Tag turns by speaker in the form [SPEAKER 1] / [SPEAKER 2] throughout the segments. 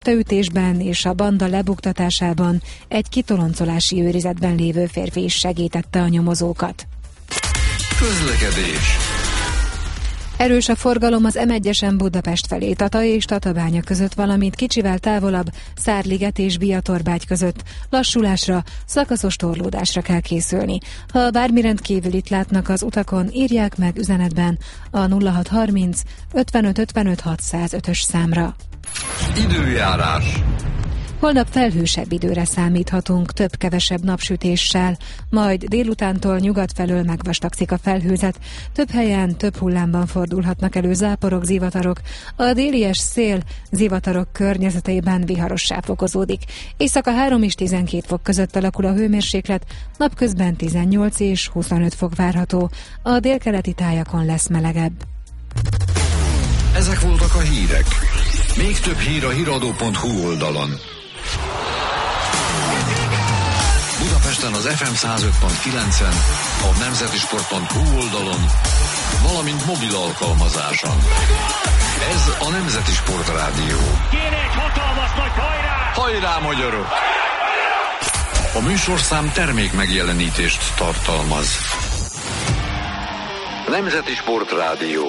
[SPEAKER 1] Ütésben és a banda lebuktatásában egy kitoloncolási őrizetben lévő férfi is segítette a nyomozókat.
[SPEAKER 2] Közlekedés.
[SPEAKER 1] Erős a forgalom az M1-esen Budapest felé, Tata és Tatabánya között, valamint kicsivel távolabb Szárliget és Biatorbágy között. Lassulásra, szakaszos torlódásra kell készülni. Ha bármi rendkívülit látnak az utakon, írják meg üzenetben a 0630 55 55 605-ös számra.
[SPEAKER 2] Időjárás.
[SPEAKER 1] Holnap felhősebb időre számíthatunk, több-kevesebb napsütéssel, majd délutántól nyugat felől megvastagszik a felhőzet. Több helyen, több hullámban fordulhatnak elő záporok, zivatarok. A délies szél zivatarok környezetében viharossá fokozódik. Éjszaka 3 és 12 fok között alakul a hőmérséklet, napközben 18 és 25 fok várható. A délkeleti tájakon lesz melegebb.
[SPEAKER 2] Ezek voltak a hírek. Még több hír a hiradó.hu oldalon. Budapesten az FM 105.9-en, a nemzetisport.hu oldalon, valamint mobil alkalmazáson. Ez a Nemzeti Sport Rádió.
[SPEAKER 3] Kéne egy hatalmas nagy hajrá!
[SPEAKER 2] Hajrá, magyarok! A műsorszám termék megjelenítést tartalmaz. Nemzeti Sport Rádió.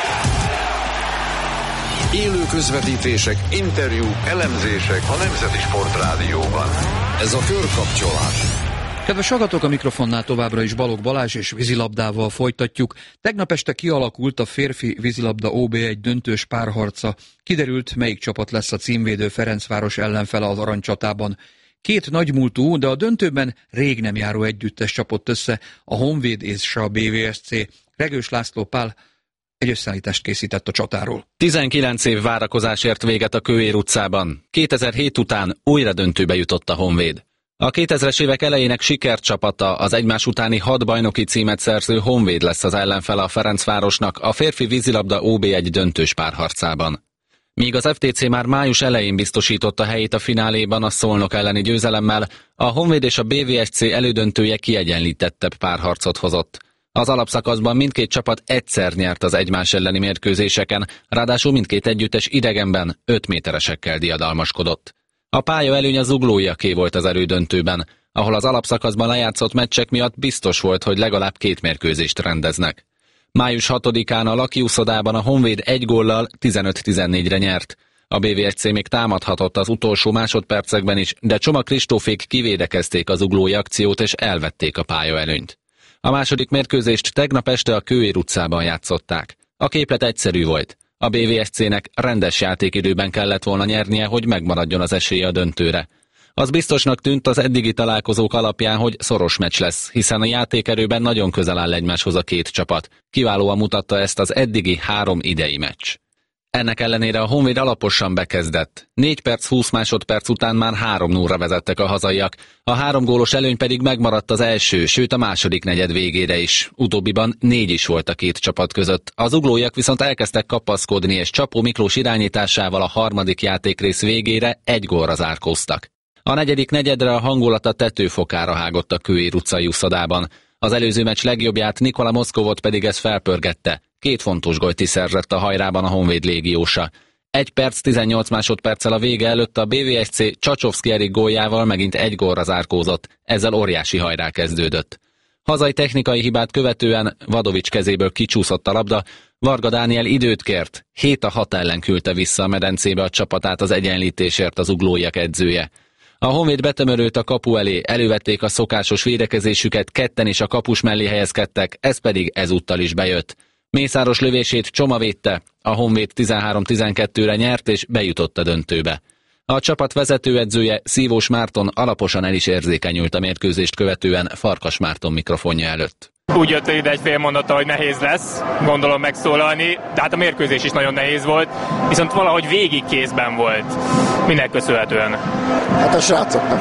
[SPEAKER 2] Élő közvetítések, interjúk, elemzések a Nemzeti Sport Rádióban. Ez a Körkapcsolás.
[SPEAKER 4] Kedves hallgatók, a mikrofonnál továbbra is Balogh Balázs és vízilabdával folytatjuk. Tegnap este kialakult a férfi vízilabda OB1 döntős párharca. Kiderült, melyik csapat lesz a címvédő Ferencváros ellenfele az aranycsatában. Két nagymúltú, de a döntőben rég nem járó együttes csapott össze, a Honvéd és a BVSC. Regős László Pál egy összeállítást készített a csatáról.
[SPEAKER 5] 19 év várakozás ért véget a Kőér utcában. 2007 után újra döntőbe jutott a Honvéd. A 2000-es évek elejének sikercsapata, az egymás utáni 6 bajnoki címet szerző Honvéd lesz az ellenfele a Ferencvárosnak a férfi vízilabda OB1 döntős párharcában. Míg az FTC már május elején biztosította helyét a fináléban a Szolnok elleni győzelemmel, a Honvéd és a BVSC elődöntője kiegyenlítettebb párharcot hozott. Az alapszakaszban mindkét csapat egyszer nyert az egymás elleni mérkőzéseken, ráadásul mindkét együttes idegenben 5 méteresekkel diadalmaskodott. A pálya előny a zuglóiaké volt az elődöntőben, ahol az alapszakaszban lejátszott meccsek miatt biztos volt, hogy legalább 2 mérkőzést rendeznek. Május 6-án a Laki úszodában a Honvéd 1 góllal 15-14-re nyert. A BVSC még támadhatott az utolsó másodpercekben is, de Csoma Kristófék kivédekezték az zuglói akciót és elvették a pályaelőnyt. A második mérkőzést tegnap este a Kőér utcában játszották. A képlet egyszerű volt. A BVSC-nek rendes játékidőben kellett volna nyernie, hogy megmaradjon az esélye a döntőre. Az biztosnak tűnt az eddigi találkozók alapján, hogy szoros meccs lesz, hiszen a játékerőben nagyon közel áll egymáshoz a két csapat. Kiválóan mutatta ezt az eddigi 3 idei meccs. Ennek ellenére a Honvéd alaposan bekezdett. 4 perc 20 másodperc után már 3-0-ra vezettek a hazaiak. A 3 gólos előny pedig megmaradt az első, sőt a második negyed végére is. Utóbbiban 4 is volt a két csapat között. Az zuglóiak viszont elkezdtek kapaszkodni, és Csapó Miklós irányításával a harmadik játékrész végére 1 gólra zárkóztak. A negyedik negyedre a hangulat a tetőfokára hágott a Kőér utcai úszodában. Az előző meccs legjobbját, Nikola Moszkovot pedig ez felpörgette. 2 fontos gólt is szerzett a hajrában a Honvéd légiósa. 1 perc 18 másodperccel a vége előtt a BVSC Csacsovszki Erik góljával megint 1 gólra zárkózott, ezzel óriási hajrá kezdődött. Hazai technikai hibát követően Vadovics kezéből kicsúszott a labda, Varga Dániel időt kért, 7-6 ellen küldte vissza a medencébe a csapatát az egyenlítésért az uglóiak edzője. A Honvéd betömörült a kapu elé, elővették a szokásos védekezésüket, ketten is a kapus mellé helyezkedtek, ez pedig ezúttal is bejött. Mészáros lövését Csoma védte, a Honvéd 13-12-re nyert és bejutott a döntőbe. A csapat vezetőedzője, Szívós Márton alaposan el is érzékenyült a mérkőzést követően Farkas Márton mikrofonja előtt.
[SPEAKER 3] Úgy jött ide egy fél mondata, hogy nehéz lesz, gondolom megszólalni, de hát a mérkőzés is nagyon nehéz volt, viszont valahogy végig kézben volt. Minek köszönhetően?
[SPEAKER 6] Hát a srácoknak.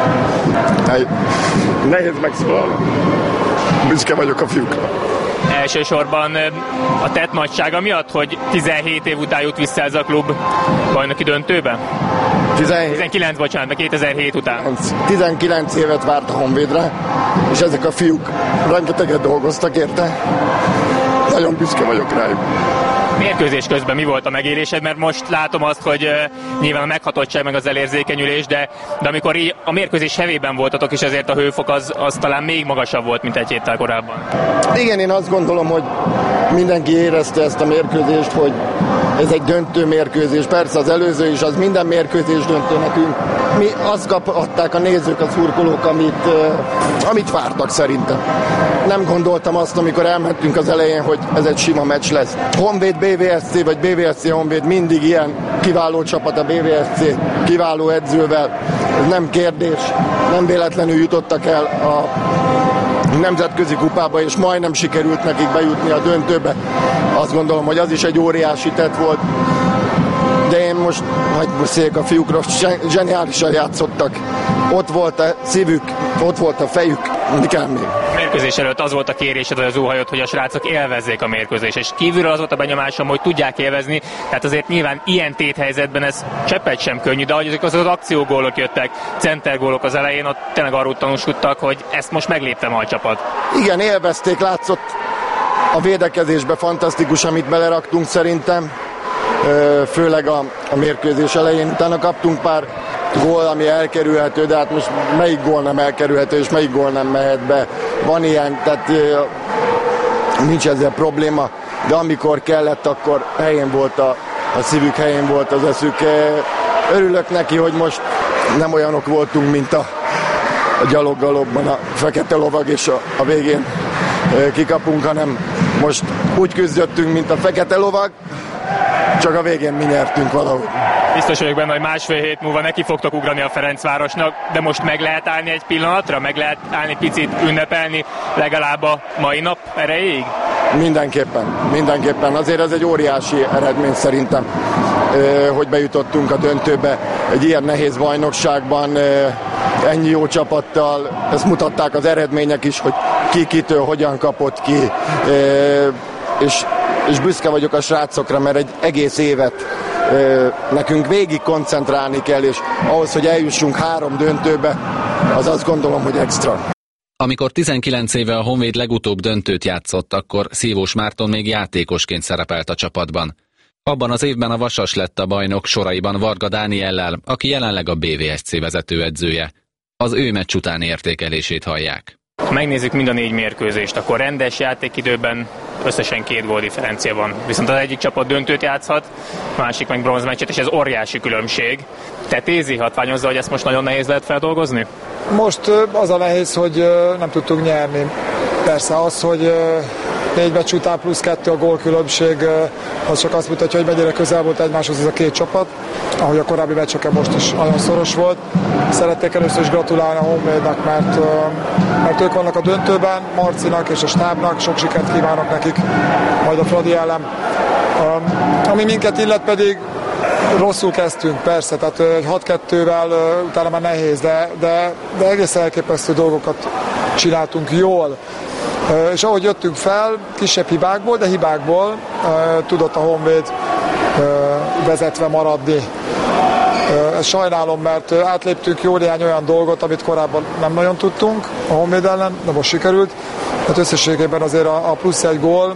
[SPEAKER 6] Nehéz megszólalni. Büszke vagyok a fiúkra.
[SPEAKER 3] Elsősorban a tett nagysága miatt, hogy 17 év után jut vissza ez a klub bajnoki döntőbe? 19, bocsánat, 2007 után.
[SPEAKER 6] 19 évet várt a Honvédre, és ezek a fiúk rengeteget dolgoztak érte. Nagyon büszke vagyok rájuk.
[SPEAKER 3] Mérkőzés közben mi volt a megélésed? Mert most látom azt, hogy nyilván a meghatottság meg az elérzékenyülés, de amikor így a mérkőzés hevében voltatok, és ezért a hőfok az talán még magasabb volt, mint egy héttel korábban.
[SPEAKER 6] Igen, én azt gondolom, hogy mindenki érezte ezt a mérkőzést, hogy ez egy döntő mérkőzés. Persze az előző is, az minden mérkőzés döntő nekünk. Mi azt kaphatták a nézők, a szurkolók, amit vártak szerintem. Nem gondoltam azt, amikor elmentünk az elején, hogy ez egy sima meccs lesz. Honvéd BVSC vagy BVSC Honvéd mindig ilyen kiváló csapat a BVSC, kiváló edzővel. Ez nem kérdés, nem véletlenül jutottak el a nemzetközi kupába, és majdnem sikerült nekik bejutni a döntőbe. Azt gondolom, hogy az is egy óriási tett volt. De én most hagyj beszéljek a fiúkról, zseniálisan játszottak. Ott volt a szívük, ott volt a fejük, mi kell még.
[SPEAKER 3] Mérkőzés előtt az volt a kérésed, vagy az óhajod, hogy a srácok élvezzék a mérkőzést, és kívülről az volt a benyomásom, hogy tudják élvezni, tehát azért nyilván ilyen téthelyzetben ez cseppet sem könnyű, de ahogy az akciógólok jöttek, centergólok az elején, ott tényleg arról tanúskodtak, hogy ezt most megléptem a csapat.
[SPEAKER 6] Igen, élvezték, látszott a védekezésbe fantasztikus, amit beleraktunk szerintem, főleg a mérkőzés elején. Utána kaptunk pár gól, ami elkerülhető, de hát most melyik gól nem elkerülhető, és melyik gól nem mehet be. Van ilyen, tehát nincs ezzel probléma, de amikor kellett, akkor helyén volt a szívük, helyén volt az eszük. Örülök neki, hogy most nem olyanok voltunk, mint a gyaloggalobban a fekete lovag, és a végén kikapunk, hanem most úgy küzdöttünk, mint a fekete lovag, csak a végén mi nyertünk valahogy.
[SPEAKER 3] Biztos vagyok benne, hogy másfél hét múlva neki fogtok ugrani a Ferencvárosnak, de most meg lehet állni egy pillanatra? Meg lehet állni picit ünnepelni legalább a mai nap erejéig? Mindenképpen. Azért ez egy óriási eredmény szerintem, hogy bejutottunk a döntőbe egy ilyen nehéz bajnokságban, ennyi jó csapattal. Ezt mutatták az eredmények is, hogy ki kitől hogyan kapott ki, és büszke vagyok a srácokra, mert egy egész évet nekünk végig koncentrálni kell, és ahhoz, hogy eljussunk 3 döntőbe, az azt gondolom, hogy extra.
[SPEAKER 5] Amikor 19 éve a Honvéd legutóbb döntőt játszott, akkor Szívós Márton még játékosként szerepelt a csapatban. Abban az évben a Vasas lett a bajnok, soraiban Varga Dániellel, aki jelenleg a BVSC vezetőedzője. Az ő meccs utáni értékelését hallják.
[SPEAKER 3] Ha megnézzük mind a 4 mérkőzést, akkor rendes játékidőben összesen 2 góldifferencia van. Viszont az egyik csapat döntőt játszhat, másik meg bronzmeccset, és ez óriási különbség. Te Tézi hatványozza, hogy ezt most nagyon nehéz lehet feldolgozni?
[SPEAKER 7] Most az a nehéz, hogy nem tudtunk nyerni. Persze az, hogy 4 meccs után plusz 2 a gólkülönbség, az csak azt mutatja, hogy mennyire közel volt egymáshoz ez a 2 csapat, ahogy a korábbi meccseken most is nagyon szoros volt. Szeretnék először is gratulálni a Honvédnak, mert ők vannak a döntőben, Marcinak és a stábnak, sok sikert kívánok nekik, majd a Fradi ellen. Ami minket illet pedig rosszul kezdtünk, persze, tehát 6-2-vel utána már nehéz, de egészen elképesztő dolgokat csináltunk jól. És ahogy jöttünk fel, kisebb hibákból, de hibákból tudott a Honvéd vezetve maradni. Ezt sajnálom, mert átléptünk jó néhány olyan dolgot, amit korábban nem nagyon tudtunk a Honvéd ellen, de most sikerült. Hát összességében azért a plusz 1 gól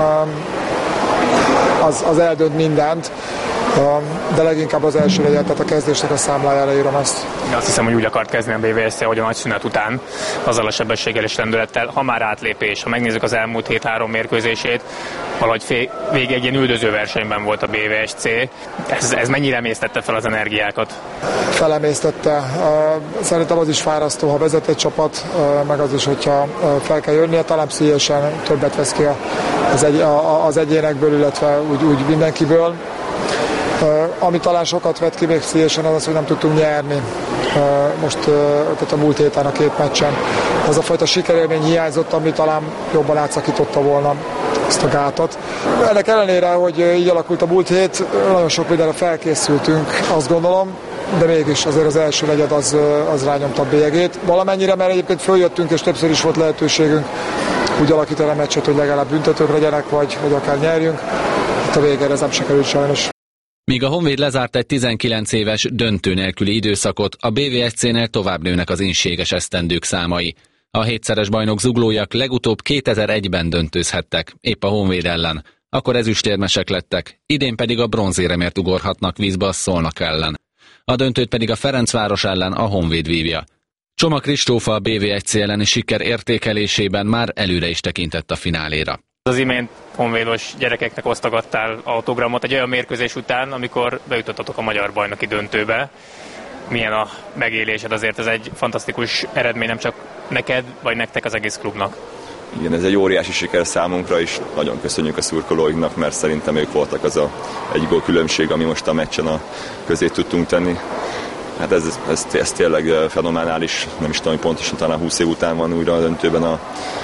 [SPEAKER 7] az eldönt mindent, de leginkább az első legyen, tehát a kezdésnek a számlájára írom ezt.
[SPEAKER 3] Azt hiszem, hogy úgy akart kezdeni a BVSC, hogy a nagy szünet után, azzal a sebességgel és rendülettel, ha már átlépés, ha megnézzük az elmúlt 7-3 mérkőzését, valahogy végig egy ilyen üldöző versenyben volt a BVSC. Ez mennyire emésztette fel az energiákat?
[SPEAKER 7] Felemésztette. Szerintem az is fárasztó, ha vezet egy csapat, meg az is, hogyha fel kell jönnie, talán pszichésen többet vesz ki az egyénekből, illetve úgy mindenkiből. Ami talán sokat vett ki még pszichésen, az, hogy nem tudtunk nyerni most tehát a múlt héten a 2 meccsen. Az a fajta sikerélmény hiányzott, ami talán jobban átszakította volna ezt a gátat. Ennek ellenére, hogy így alakult a múlt hét, nagyon sok mindenre felkészültünk, azt gondolom, de mégis azért az első negyed az rányomta a bélyegét. Valamennyire, mert egyébként följöttünk, és többször is volt lehetőségünk úgy alakítani a meccset, hogy legalább büntetők legyenek, vagy akár nyerjünk. Itt a végére ez nem sikerült sajnos.
[SPEAKER 5] Míg a Honvéd lezárt egy 19 éves döntő nélküli időszakot, a BVSC-nél tovább nőnek az inséges esztendők számai. A 7-szeres bajnok zuglóiak legutóbb 2001-ben döntőzhettek, épp a Honvéd ellen. akkor ezüstérmesek lettek, idén pedig a bronzéremért ugorhatnak vízbe a Szolnok ellen. A döntőt pedig a Ferencváros ellen a Honvéd vívja. Csoma Kristóf a BV1C elleni siker értékelésében már előre is tekintett a fináléra.
[SPEAKER 3] Az imént honvédos gyerekeknek osztogattál autogramot egy olyan mérkőzés után, amikor bejutottatok a magyar bajnoki döntőbe. Milyen a megélésed? Azért ez egy fantasztikus eredmény, nem csak neked, vagy nektek, az egész klubnak.
[SPEAKER 8] Igen, ez egy óriási siker számunkra is. Nagyon köszönjük a szurkolóinknak, mert szerintem ők voltak az egy gól különbség, ami most a meccsen közé tudtunk tenni. Hát ez tényleg fenomenális, nem is tudom, hogy pontosan talán 20 év után van újra a döntőben a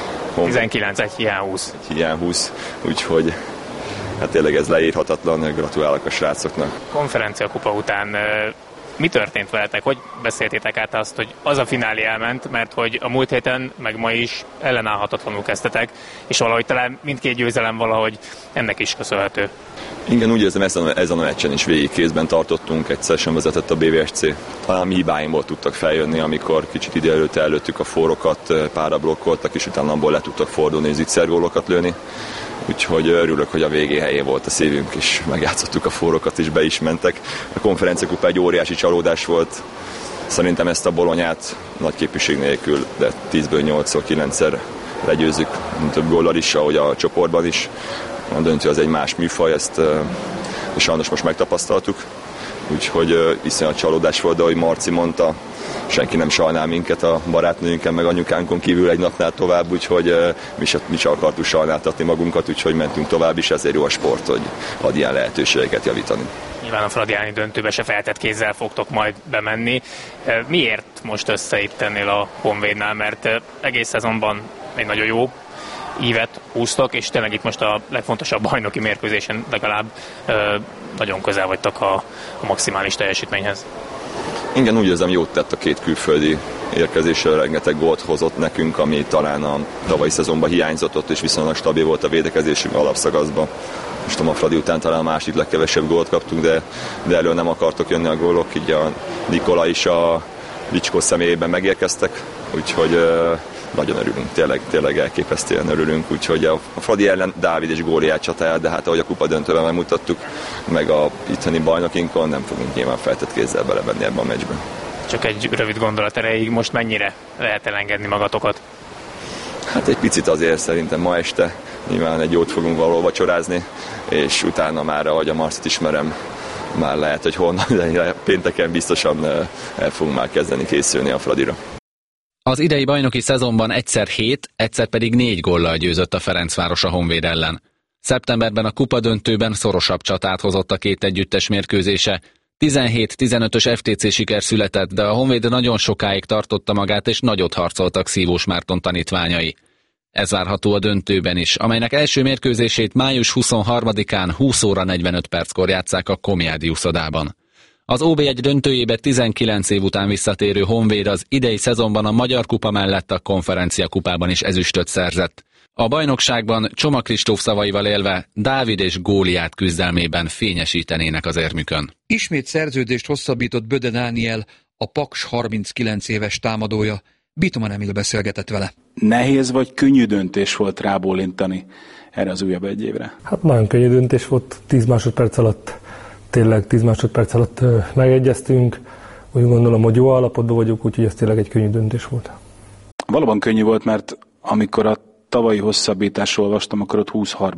[SPEAKER 3] 19, egy hiány 20.
[SPEAKER 8] Egy hiány 20, úgyhogy hát tényleg ez leírhatatlan, gratulálok a srácoknak.
[SPEAKER 3] Konferenciakupa után mi történt veletek? Hogy beszéltétek át azt, hogy az a finálé elment, mert hogy a múlt héten, meg ma is ellenállhatatlanul kezdtetek, és valahogy talán mindkét győzelem valahogy ennek is köszönhető.
[SPEAKER 8] Igen, úgy érzem, ezen a meccsen is végig kézben tartottunk, egyszer sem vezetett a BVSC. Talán mi hibáimból tudtak feljönni, amikor kicsit idő előtt előttük a fórokat, párra blokkoltak, és utána abból le tudtak fordulni és zicsergólokat lőni. Úgyhogy örülök, hogy a végé helyén volt a szívünk, és megjátszottuk a fórokat, és be is mentek. A konferenciakupa egy óriási csalódás volt. Szerintem ezt a Bolonyát nagy képviség nélkül, de 10-ből 8-szor 9-szer legyőzzük, több góllal is, ahogy a csoportban is. A döntő az egy más műfaj, ezt sajnos most megtapasztaltuk. Úgyhogy iszonyat csalódás volt, de ahogy Marci mondta, senki nem sajnál minket a barátnőnken, meg anyukánkon kívül egy napnál tovább, úgyhogy mi sem akartuk sajnáltatni magunkat, úgyhogy mentünk tovább is, ezért jó a sport, hogy ad ilyen lehetőségeket javítani.
[SPEAKER 3] Nyilván a fradiáni döntőbe se feltett kézzel fogtok majd bemenni. Miért most össze itt ennél a Honvédnál? Mert egész szezonban egy nagyon jó ívet húztok, és tényleg itt most a legfontosabb bajnoki mérkőzésen legalább nagyon közel vagytok a maximális teljesítményhez.
[SPEAKER 8] Igen, úgy érzem, jót tett a két külföldi érkezésre, rengeteg gólt hozott nekünk, ami talán a tavalyi szezonban hiányzott, ott és viszonylag stabil volt a védekezésünk alapszakaszban. Most a Fradi után talán a második legkevesebb gólt kaptunk, de elől nem akartok jönni a gólok, így a Nikola is a Vicskó személyében megérkeztek, úgyhogy nagyon örülünk, tényleg elképesztően örülünk, úgyhogy a Fradi ellen Dávid és Góliát csatáját, de hát ahogy a kupa döntőben megmutattuk, meg a itthoni bajnokinkon nem fogunk nyilván feltett kézzel belevenni ebben a meccsben.
[SPEAKER 3] Csak egy rövid gondolat erejéig, most mennyire lehet elengedni magatokat?
[SPEAKER 8] Hát egy picit azért szerintem ma este nyilván egy jót fogunk valahol vacsorázni, és utána már, ahogy a Marcit ismerem, már lehet, hogy holnap, de pénteken biztosan el fogunk már kezdeni készülni a Fradira.
[SPEAKER 5] Az idei bajnoki szezonban egyszer 7, egyszer pedig 4 góllal győzött a Ferencváros a Honvéd ellen. Szeptemberben a kupadöntőben szorosabb csatát hozott a két együttes mérkőzése. 17-15-ös FTC siker született, de a Honvéd nagyon sokáig tartotta magát, és nagyot harcoltak Szívós Márton tanítványai. Ez várható a döntőben is, amelynek első mérkőzését május 23-án 20 óra 45 perckor játsszák a Komjádi uszodában. Az OB1 döntőjébe 19 év után visszatérő Honvéd az idei szezonban a Magyar Kupa mellett a Konferenciakupában is ezüstöt szerzett. A bajnokságban Csoma Kristóf szavaival élve Dávid és Góliát küzdelmében fényesítenének az érmükön.
[SPEAKER 4] Ismét szerződést hosszabbított Böde Dániel, a Paks 39 éves támadója. Bitoman Emil beszélgetett vele.
[SPEAKER 9] Nehéz vagy könnyű döntés volt rábólintani erre az újabb egy évre?
[SPEAKER 10] Hát nagyon könnyű döntés volt, 10 másodperc alatt, tényleg 10 másodperc alatt megegyeztünk. Úgy gondolom, hogy jó állapotban vagyok, úgyhogy ez tényleg egy könnyű döntés volt.
[SPEAKER 9] Valóban könnyű volt, mert amikor a tavalyi hosszabbításról olvastam, akkor ott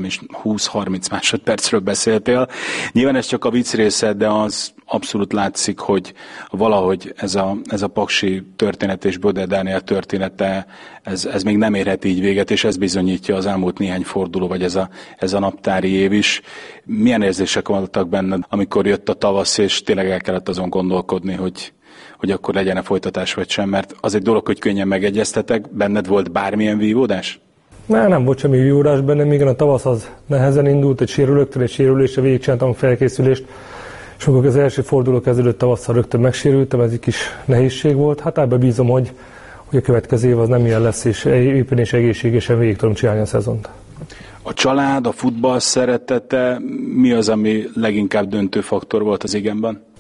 [SPEAKER 9] 20-30 másodpercről beszéltél. Nyilván ez csak a vicc része, de az abszolút látszik, hogy valahogy ez a paksi történet és Böde Dániel története, ez még nem érhet így véget, és ez bizonyítja az elmúlt néhány forduló, vagy ez a naptári év is. Milyen érzések voltak benned, amikor jött a tavasz, és tényleg el kellett azon gondolkodni, hogy akkor legyen-e folytatás vagy sem, mert az egy dolog, hogy könnyen megegyeztetek, benned volt bármilyen vívódás?
[SPEAKER 10] Nem volt semmi vívódás bennem, igen, a tavasz az nehezen indult, egy sérülésre végigcsináltam a felkészülést, és amikor az első forduló kezdődött tavasszal, rögtön megsérültem, ez egy kis nehézség volt. Hát ebben bízom, hogy a következő év az nem ilyen lesz, és éppen és egészségesen végig tudom csinálni a szezont.
[SPEAKER 9] A család, a futball szeretete, mi az, ami leginkább döntő faktor volt az igenben?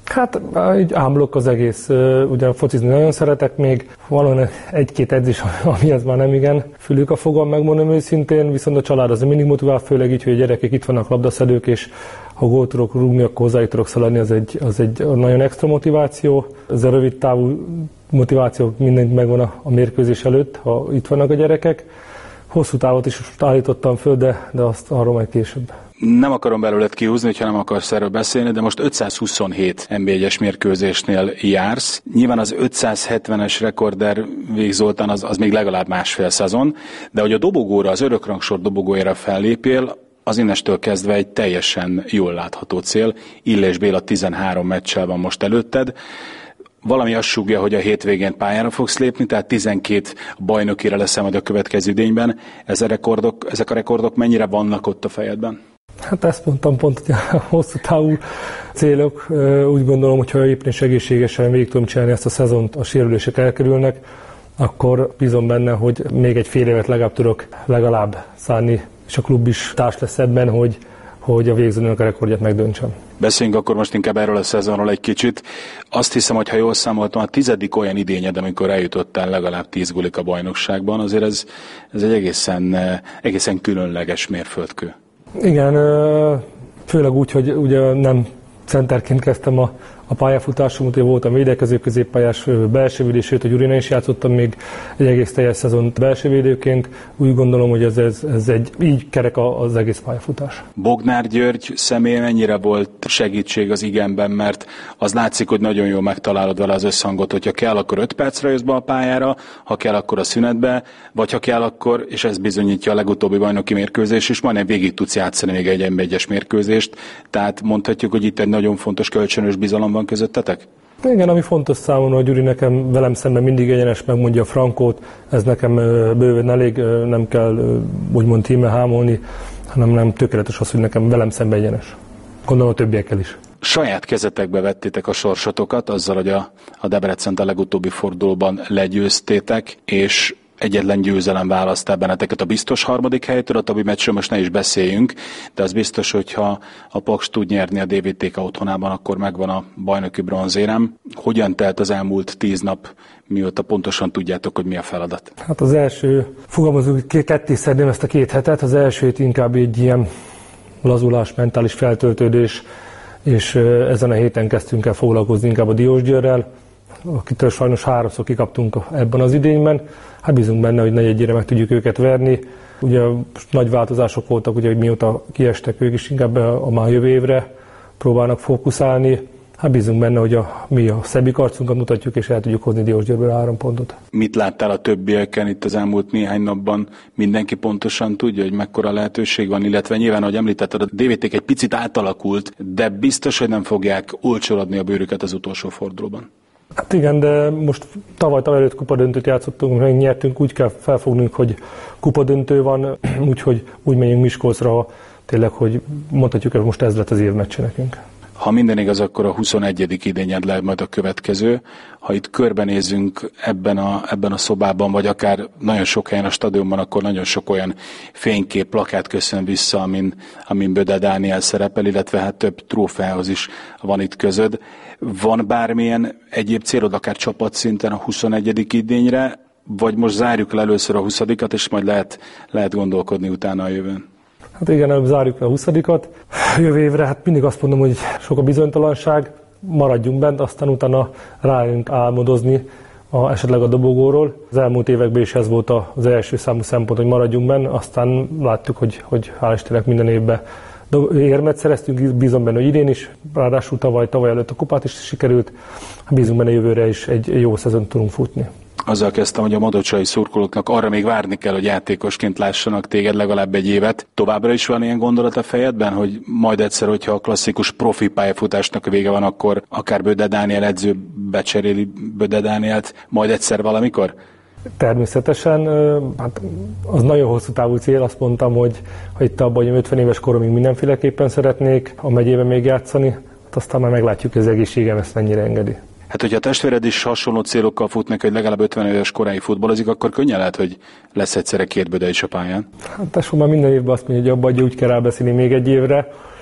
[SPEAKER 10] Hát így ámblokk az egész, ugye focizni nagyon szeretek még, valóan egy-két edzés, amihez már nem igen fülük a fogam, megmondom őszintén, viszont a család az mindig motivál, főleg így, hogy a gyerekek itt vannak labdaszedők, és ha gólt tudok rúgni, akkor hozzájuk tudok szaladni, az egy nagyon extra motiváció. Ez a rövid távú motiváció mindent megvan a mérkőzés előtt, ha itt vannak a gyerekek. Hosszú távot is állítottam föl, de azt arról majd később.
[SPEAKER 9] Nem akarom belőled kihúzni, hogyha nem akarsz erről beszélni, de most 527 NB1-es mérkőzésnél jársz. Nyilván az 570-es rekorder Vég Zoltán az még legalább másfél szezon, de hogy a dobogóra, az örökrangsor dobogójára fellépél, az innestől kezdve egy teljesen jól látható cél. Illés Béla 13 meccsel van most előtted. Valami azt súgja, hogy a hétvégén pályára fogsz lépni, tehát 12 bajnokira leszel majd a következő idényben. Ezek a rekordok mennyire vannak ott a fejedben?
[SPEAKER 10] Hát ezt mondtam pont, hogy a hosszú távú célok. Úgy gondolom, hogy ha éppen egészségesen végig tudom csinálni ezt a szezont, a sérülések elkerülnek, akkor bízom benne, hogy még egy fél évet legalább szánni, és a klub is társ lesz ebben, hogy a végzőnőnek a rekordját megdöntsem.
[SPEAKER 9] Beszéljünk akkor most inkább erről a szezonról egy kicsit. Azt hiszem, hogy ha jól számoltam, a 10. olyan idényed, amikor eljutottál legalább 10 gólik a bajnokságban, azért ez egy egészen különleges mérföldkő.
[SPEAKER 10] Igen, főleg úgy, hogy ugye nem centerként kezdtem a pályafutásom, ugye voltam védekező középpályás, belsővédő, sőt a Gyurina is játszottam még egy egész teljes szezont belsővédőként. Úgy gondolom, hogy ez így kerek az egész pályafutás.
[SPEAKER 9] Bognár György személye mennyire volt segítség az igenben, mert az látszik, hogy nagyon jól megtalálod vele az összhangot, hogyha kell, akkor 5 percre jössz be a pályára, ha kell, akkor a szünetbe, vagy ha kell, akkor, és ez bizonyítja a legutóbbi bajnoki mérkőzés, és majdnem végig tudsz játszani még egy NB1-es mérkőzést, tehát mondhatjuk, hogy itt egy nagyon fontos kölcsönös bizalom van közöttetek?
[SPEAKER 10] Igen, ami fontos számomra, hogy Gyuri nekem velem szemben mindig egyenes, megmondja a frankót, ez nekem bőven elég, nem kell úgymond tíme hámolni, hanem nem tökéletes az, hogy nekem velem szemben egyenes. Gondolom a többiekkel is.
[SPEAKER 9] Saját kezetekbe vettétek a sorsotokat azzal, hogy a Debrecent a legutóbbi fordulóban legyőztétek, és egyetlen győzelem választ benneteket a biztos harmadik helytől, a többi meccsről most ne is beszéljünk, de az biztos, hogyha a Paks tud nyerni a DVTK otthonában, akkor megvan a bajnoki bronzérem. Hogyan telt az elmúlt 10 nap, mióta pontosan tudjátok, hogy mi a feladat?
[SPEAKER 10] Hát az első, fogalmazunk, ketté szedném ezt a 2 hetet, az elsőt inkább egy ilyen lazulás, mentális feltöltődés, és ezen a héten kezdtünk el foglalkozni inkább a Diósgyőrrel, akitől sajnos 3-szor kikaptunk ebben az idényben. Hát bízunk benne, hogy negyedjére meg tudjuk őket verni. Ugye nagy változások voltak, ugye, hogy mióta kiestek, ők is inkább a már jövő évre próbálnak fókuszálni. Hát bízunk benne, hogy mi a szebbik arcunkat mutatjuk, és el tudjuk hozni Diósgyőrből 3 pontot.
[SPEAKER 9] Mit láttál a többieken itt az elmúlt néhány napban? Mindenki pontosan tudja, hogy mekkora lehetőség van, illetve nyilván, ahogy említetted, a DVT egy picit átalakult, de biztos, hogy nem fogják olcsóladni a bőrüket az utolsó fordulóban.
[SPEAKER 10] Hát igen, de most tavaly előtt kupadöntőt játszottunk, megnyertünk, úgy kell felfognunk, hogy kupadöntő van, úgyhogy úgy megyünk Miskolcra, tényleg, hogy mondhatjuk, hogy most ez lett az évmeccse nekünk.
[SPEAKER 9] Ha minden igaz, akkor a 21. idényed lehet majd a következő. Ha itt körbenézünk ebben a szobában, vagy akár nagyon sok helyen a stadionban, akkor nagyon sok olyan fénykép, plakát köszön vissza, amin Böde Dániel szerepel, illetve hát több trófeához is van itt közöd. Van bármilyen egyéb célod, akár csapatszinten a 21. idényre, vagy most zárjuk le először a 20-at, és majd lehet gondolkodni utána a jövőn?
[SPEAKER 10] Hát igen, előbb zárjuk le a 20-at. Jövő évre hát mindig azt mondom, hogy sok a bizonytalanság, maradjunk bent, aztán utána rájönk álmodozni esetleg a dobogóról. Az elmúlt években is ez volt az első számú szempont, hogy maradjunk bent, aztán láttuk, hogy hál' Istennek minden évben érmet szereztünk, bízom benne, hogy idén is, ráadásul tavaly előtt a kupát is sikerült, bízunk benne jövőre is egy jó szezont tudunk futni.
[SPEAKER 9] Azzal kezdtem, hogy a madocsai szurkolóknak arra még várni kell, hogy játékosként lássanak téged legalább egy évet. Továbbra is van ilyen gondolat a fejedben, hogy majd egyszer, hogyha a klasszikus profi pályafutásnak a vége van, akkor akár Böde Dániel edző becseréli Böde Dánielt majd egyszer valamikor?
[SPEAKER 10] Természetesen, hát az nagyon hosszú távú cél, azt mondtam, hogy itt abban, hogy 50 éves koromig mindenféleképpen szeretnék a megyében még játszani, hát aztán már meglátjuk, hogy az egészségem ezt mennyire engedi.
[SPEAKER 9] Hát, hogyha a testvéred is hasonló célokkal fut neki, hogy legalább 50 éves koráig futballozik, akkor könnyen lehet, hogy lesz egyszerre 2 Böde is a pályán.
[SPEAKER 10] Hát tesó már minden évben azt mondja, hogy abba úgy kell rábeszélni még egy évre.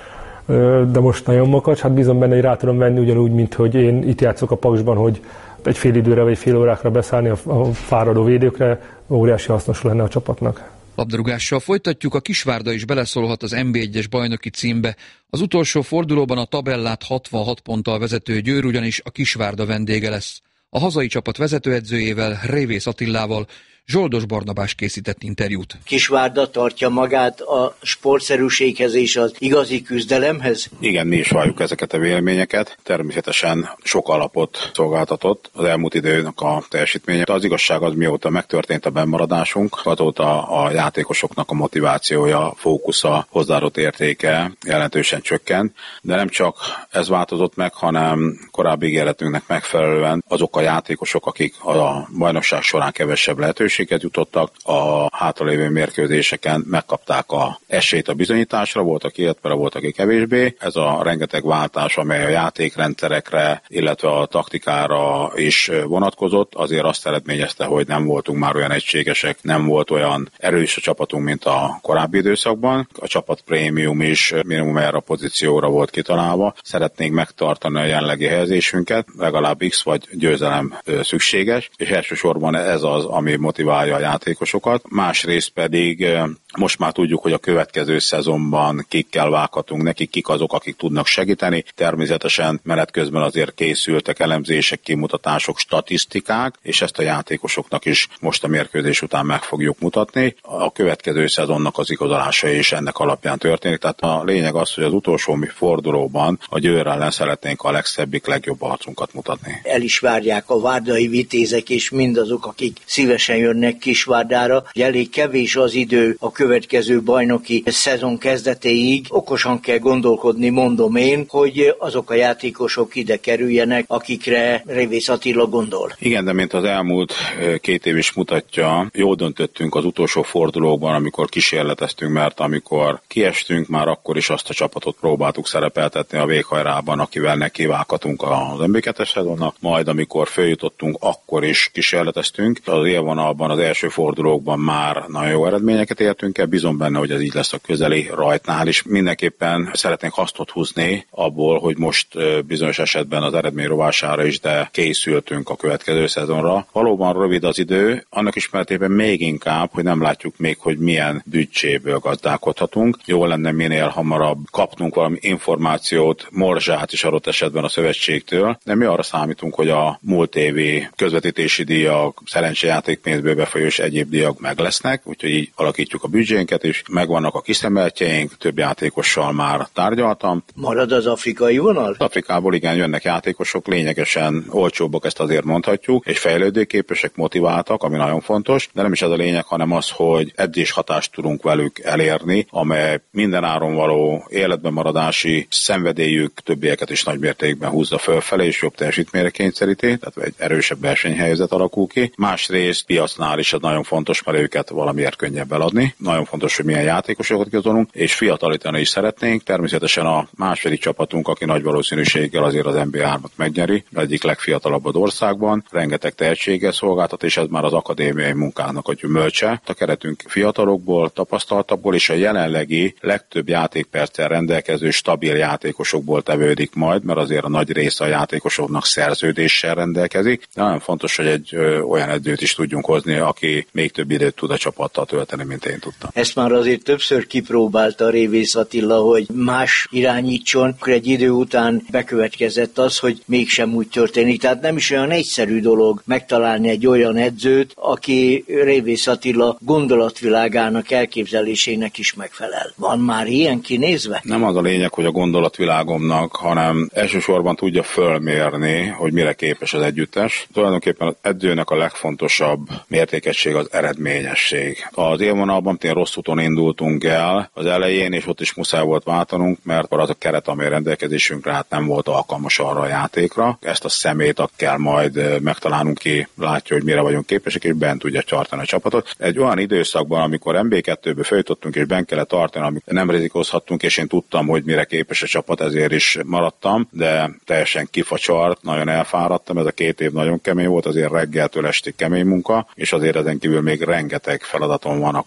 [SPEAKER 10] de most nagyon makacs, hát bízom benne, hogy rá tudom venni ugyanúgy, mint hogy én itt játszok a Paksban, hogy egy fél időre vagy fél órákra beszállni a fáradó védőkre, óriási hasznos lenne a csapatnak.
[SPEAKER 4] Labdarúgással folytatjuk, a Kisvárda is beleszólhat az NB1-es bajnoki címbe. Az utolsó fordulóban a tabellát 66 ponttal vezető Győr ugyanis a Kisvárda vendége lesz. A hazai csapat vezetőedzőjével, Révész Attilával Zsoldos Barnabás készített interjút.
[SPEAKER 11] Kisvárda tartja magát a sportszerűséghez és az igazi küzdelemhez?
[SPEAKER 12] Igen, mi is valljuk ezeket a véleményeket. Természetesen sok alapot szolgáltatott az elmúlt időnek a teljesítménye. Az igazság az, mióta megtörtént a bennmaradásunk, azóta a játékosoknak a motivációja, fókusza, hozzáadott értéke jelentősen csökkent, de nem csak ez változott meg, hanem korábbi ígéretünknek megfelelően azok a játékosok, akik a bajnokság során kevesebb lehetőséget jutottak, a hátralévő mérkőzéseken megkapták a esélyt a bizonyításra, voltak illetve voltak aki kevésbé. Ez a rengeteg váltás, amely a játékrendszerekre, illetve a taktikára is vonatkozott, azért azt eredményezte, hogy nem voltunk már olyan egységesek, nem volt olyan erős a csapatunk, mint a korábbi időszakban. A csapat prémium is minimum erre a pozícióra volt kitalálva. Szeretnénk megtartani a jelenlegi helyezésünket, legalább X vagy győzelem szükséges, és elsősorban ez az, ami motiválja a játékosokat. Másrészt pedig most már tudjuk, hogy a következő szezonban kikkel vághatunk nekik, kik azok, akik tudnak segíteni. Természetesen menet közben azért készültek elemzések, kimutatások, statisztikák, és ezt a játékosoknak is most a mérkőzés után meg fogjuk mutatni. A következő szezonnak az igazolása is ennek alapján történik. Tehát a lényeg az, hogy az utolsó fordulóban a Győr ellen szeretnénk a legszebbik, legjobb arcunkat mutatni.
[SPEAKER 11] El is várják a várdai vitézek és mindazok, akik szívesen jönnek Kisvárdára. Elég kevés az idő a következő bajnoki szezon kezdetéig. Okosan kell gondolkodni, mondom én, hogy azok a játékosok ide kerüljenek, akikre Révész Attila gondol.
[SPEAKER 12] Igen, de mint az elmúlt 2 év is mutatja, jól döntöttünk az utolsó fordulókban, amikor kísérleteztünk, mert amikor kiestünk, már akkor is azt a csapatot próbáltuk szerepeltetni a véghajrában, akivel nekivághatunk az NB2-es szezonnak, majd amikor följutottunk, akkor is kísérleteztünk. Az élvonalban, az első fordulókban már nagyon jó eredményeket értünk el, bízom benne, hogy ez így lesz a közeli rajtnál is. Mindenképpen szeretnénk hasznot húzni abból, hogy most bizonyos esetben az eredmény rovására is, de készültünk a következő szezonra. Valóban rövid az idő, annak ismeretében még inkább, hogy nem látjuk még, hogy milyen büdzséből gazdálkodhatunk. Jó lenne minél hamarabb kapnunk valami információt, morzsát is adott esetben a szövetségtől, de mi arra számítunk, hogy a múlt évi közvetítési díjak, szerencsejátékpénzből befolyó és egyéb díjak meg lesznek, úgyhogy így alakítjuk a büdzsénket is, megvannak a kiszemeltjeink, több játékossal már tárgyaltam.
[SPEAKER 11] Marad az afrikai vonal?
[SPEAKER 12] Afrikából igen, jönnek játékosok, lényegesen olcsóbbak, ezt azért mondhatjuk, és fejlődőképesek, motiváltak, ami nagyon fontos, de nem is ez a lényeg, hanem az, hogy edzéshatást tudunk velük elérni, amely minden áron való életben maradási szenvedélyük többieket is nagymértékben húzza fölfelé, és jobb teljesítményre kényszeríti, tehát egy erősebb versenyhelyzet alakul ki. Másrészt piacnál is ez nagyon fontos, mert őket valamiért könnyebb eladni. Nagyon fontos, hogy milyen játékosokat igazolunk, és fiatalítani is szeretnénk. Természetesen a második csapatunk, aki nagy valószínűséggel azért az NB3-at megnyeri, egyik legfiatalabb az országban, rengeteg tehetséggel szolgáltat, és ez már az akadémiai munkának a gyümölcse. A keretünk fiatalokból, tapasztaltabbból, és a jelenlegi legtöbb játékperccel rendelkező stabil játékosokból tevődik majd, mert azért a nagy része a játékosoknak szerződéssel rendelkezik. De nagyon fontos, hogy egy olyan edzőt is tudjunk hozni, aki még több időt tud a csapattal tölteni, mint én tudtam.
[SPEAKER 11] Ezt már azért többször kipróbálta Révész Attila, hogy más irányítson, akkor egy idő után bekövetkezett az, hogy mégsem úgy történik. Tehát nem is olyan egyszerű dolog megtalálni egy olyan edzőt, aki Révész Attila gondolatvilágának, elképzelésének is megfelel. Van már ilyen kinézve?
[SPEAKER 12] Nem az a lényeg, hogy a gondolatvilágomnak, hanem elsősorban tudja fölmérni, hogy mire képes az együttes. Tulajdonképpen az edzőnek a legfontosabb mértékegység az eredményesség. Az élvonalban én rossz úton indultunk el az elején, és ott is muszáj volt váltanunk, mert az a keret, amely rendelkezésünkre hát nem volt alkalmas arra a játékra. Ezt a szemét kell majd megtalálnunk, ki látja, hogy mire vagyunk képesek, és bent tudja tartani a csapatot. Egy olyan időszakban, amikor NB2-ből följutottunk, és bent kellett tartani, amikor nem rizikózhattunk, és én tudtam, hogy mire képes a csapat, ezért is maradtam, de teljesen kifacsart, nagyon elfáradtam, ez a 2 év nagyon kemény volt, azért reggeltől estig kemény munka, és azért ezen kívül még rengeteg feladatom van a klubnál,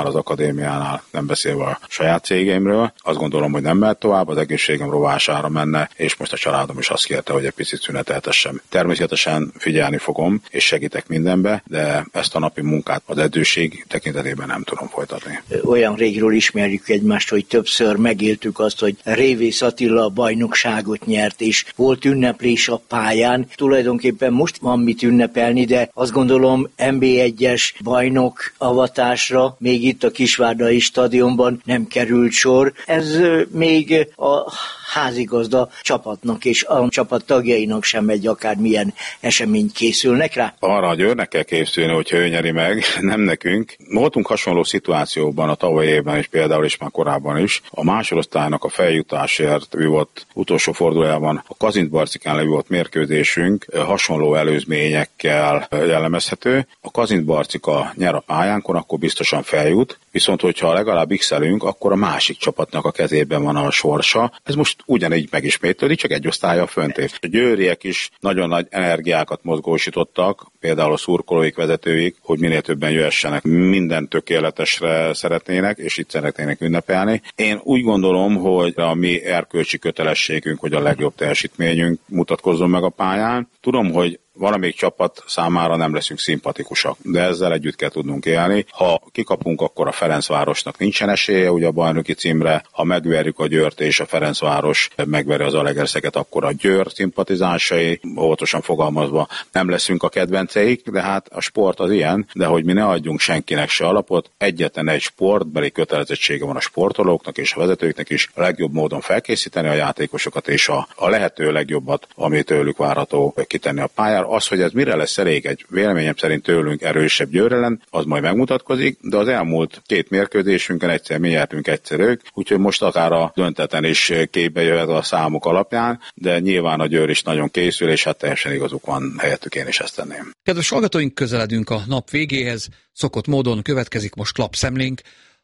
[SPEAKER 12] az akadémiánál, nem beszélve a saját cégeimről. Azt gondolom, hogy nem mehet tovább, az egészségem rovására menne, és most a családom is azt kérte, hogy egy picit szüneteltessem. Természetesen figyelni fogom, és segítek mindenbe, de ezt a napi munkát az edzőség tekintetében nem tudom folytatni.
[SPEAKER 11] Olyan régről ismerjük egymást, hogy többször megéltük azt, hogy Révész Attila a bajnokságot nyert, és volt ünneplés a pályán. Tulajdonképpen most van mit ünnepelni, de azt gondolom NB1-es bajnok avatásra még itt a Kisvárdai stadionban nem került sor. Ez még a házigazda csapatnak és a csapat tagjainak sem egy akármilyen esemény készülnek rá?
[SPEAKER 12] Arra a Győrnek kell készülni, hogyha ő nyeri meg, nem nekünk. Voltunk hasonló szituációban a tavalyi évben is, például is már korábban is. A másodosztálynak a feljutásért vívott utolsó fordulójában a Kazintbarcikán levívott mérkőzésünk hasonló előzményekkel jellemezhető. A Kazintbarcika nyer a pályánkon, akkor biztosan feljut, viszont hogyha legalább x-elünk, akkor a másik csapatnak a kezében van a sorsa. Ez most ugyanígy megismétlődik, csak egy osztállyal föntét. A győriek is nagyon nagy energiákat mozgósítottak, például a szurkolóik, vezetőik, hogy minél többen jöhessenek, minden tökéletesre szeretnének, és itt szeretnének ünnepelni. Én úgy gondolom, hogy a mi erkölcsi kötelességünk, hogy a legjobb teljesítményünk mutatkozzon meg a pályán. Tudom, hogy valamelyik csapat számára nem leszünk szimpatikusak, de ezzel együtt kell tudnunk élni. Ha kikapunk, akkor a Ferencvárosnak nincsen esélye ugye a bajnoki címre, ha megverjük a Győrt és a Ferencváros megveri az Alegerszeket, akkor a Győr szimpatizánsai, óvatosan fogalmazva, nem leszünk a kedvenceik, de hát a sport az ilyen, de hogy mi ne adjunk senkinek se alapot, egyetlen egy sportbeli kötelezettsége van a sportolóknak és a vezetőknek is, a legjobb módon felkészíteni a játékosokat és a lehető legjobbat, ami tőlük várható, kitenni a pályára. Az, hogy ez mire lesz elég, egy véleményem szerint tőlünk erősebb Győr ellen, az majd megmutatkozik, de az elmúlt 2 mérkőzésünkön egyszer mi nyertünk, egyszer ők, úgyhogy most akár a dönteten is képbe jöhet a számok alapján, de nyilván a Győr is nagyon készül, és hát teljesen igazuk van, helyettük én is ezt tenném.
[SPEAKER 4] Kedves hallgatóink, közeledünk a nap végéhez, szokott módon következik most lapszemlénk.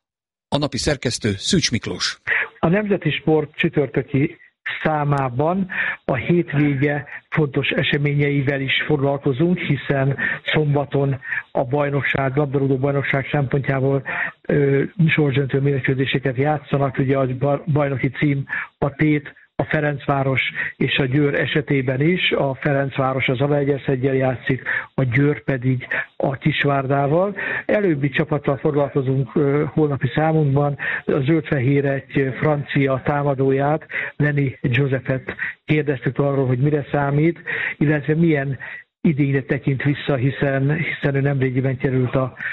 [SPEAKER 4] A napi szerkesztő Szűcs Miklós.
[SPEAKER 13] A Nemzeti Sport csütörtöki számában a hétvége fontos eseményeivel is foglalkozunk, hiszen szombaton a bajnokság, labdarúgó bajnokság szempontjából sorsdöntő mérkőzéseket játszanak, ugye a bajnoki cím a tét, a Ferencváros és a Győr esetében is. A Ferencváros az Zalaegerszeggyel játszik, a Győr pedig a Kisvárdával. Előbbi csapattal foglalkozunk holnapi számunkban. A zöld-fehér egy francia támadóját, Lenny Josephet kérdeztük arról, hogy mire számít, illetve milyen idényre tekint vissza, hiszen ő nemrégiben került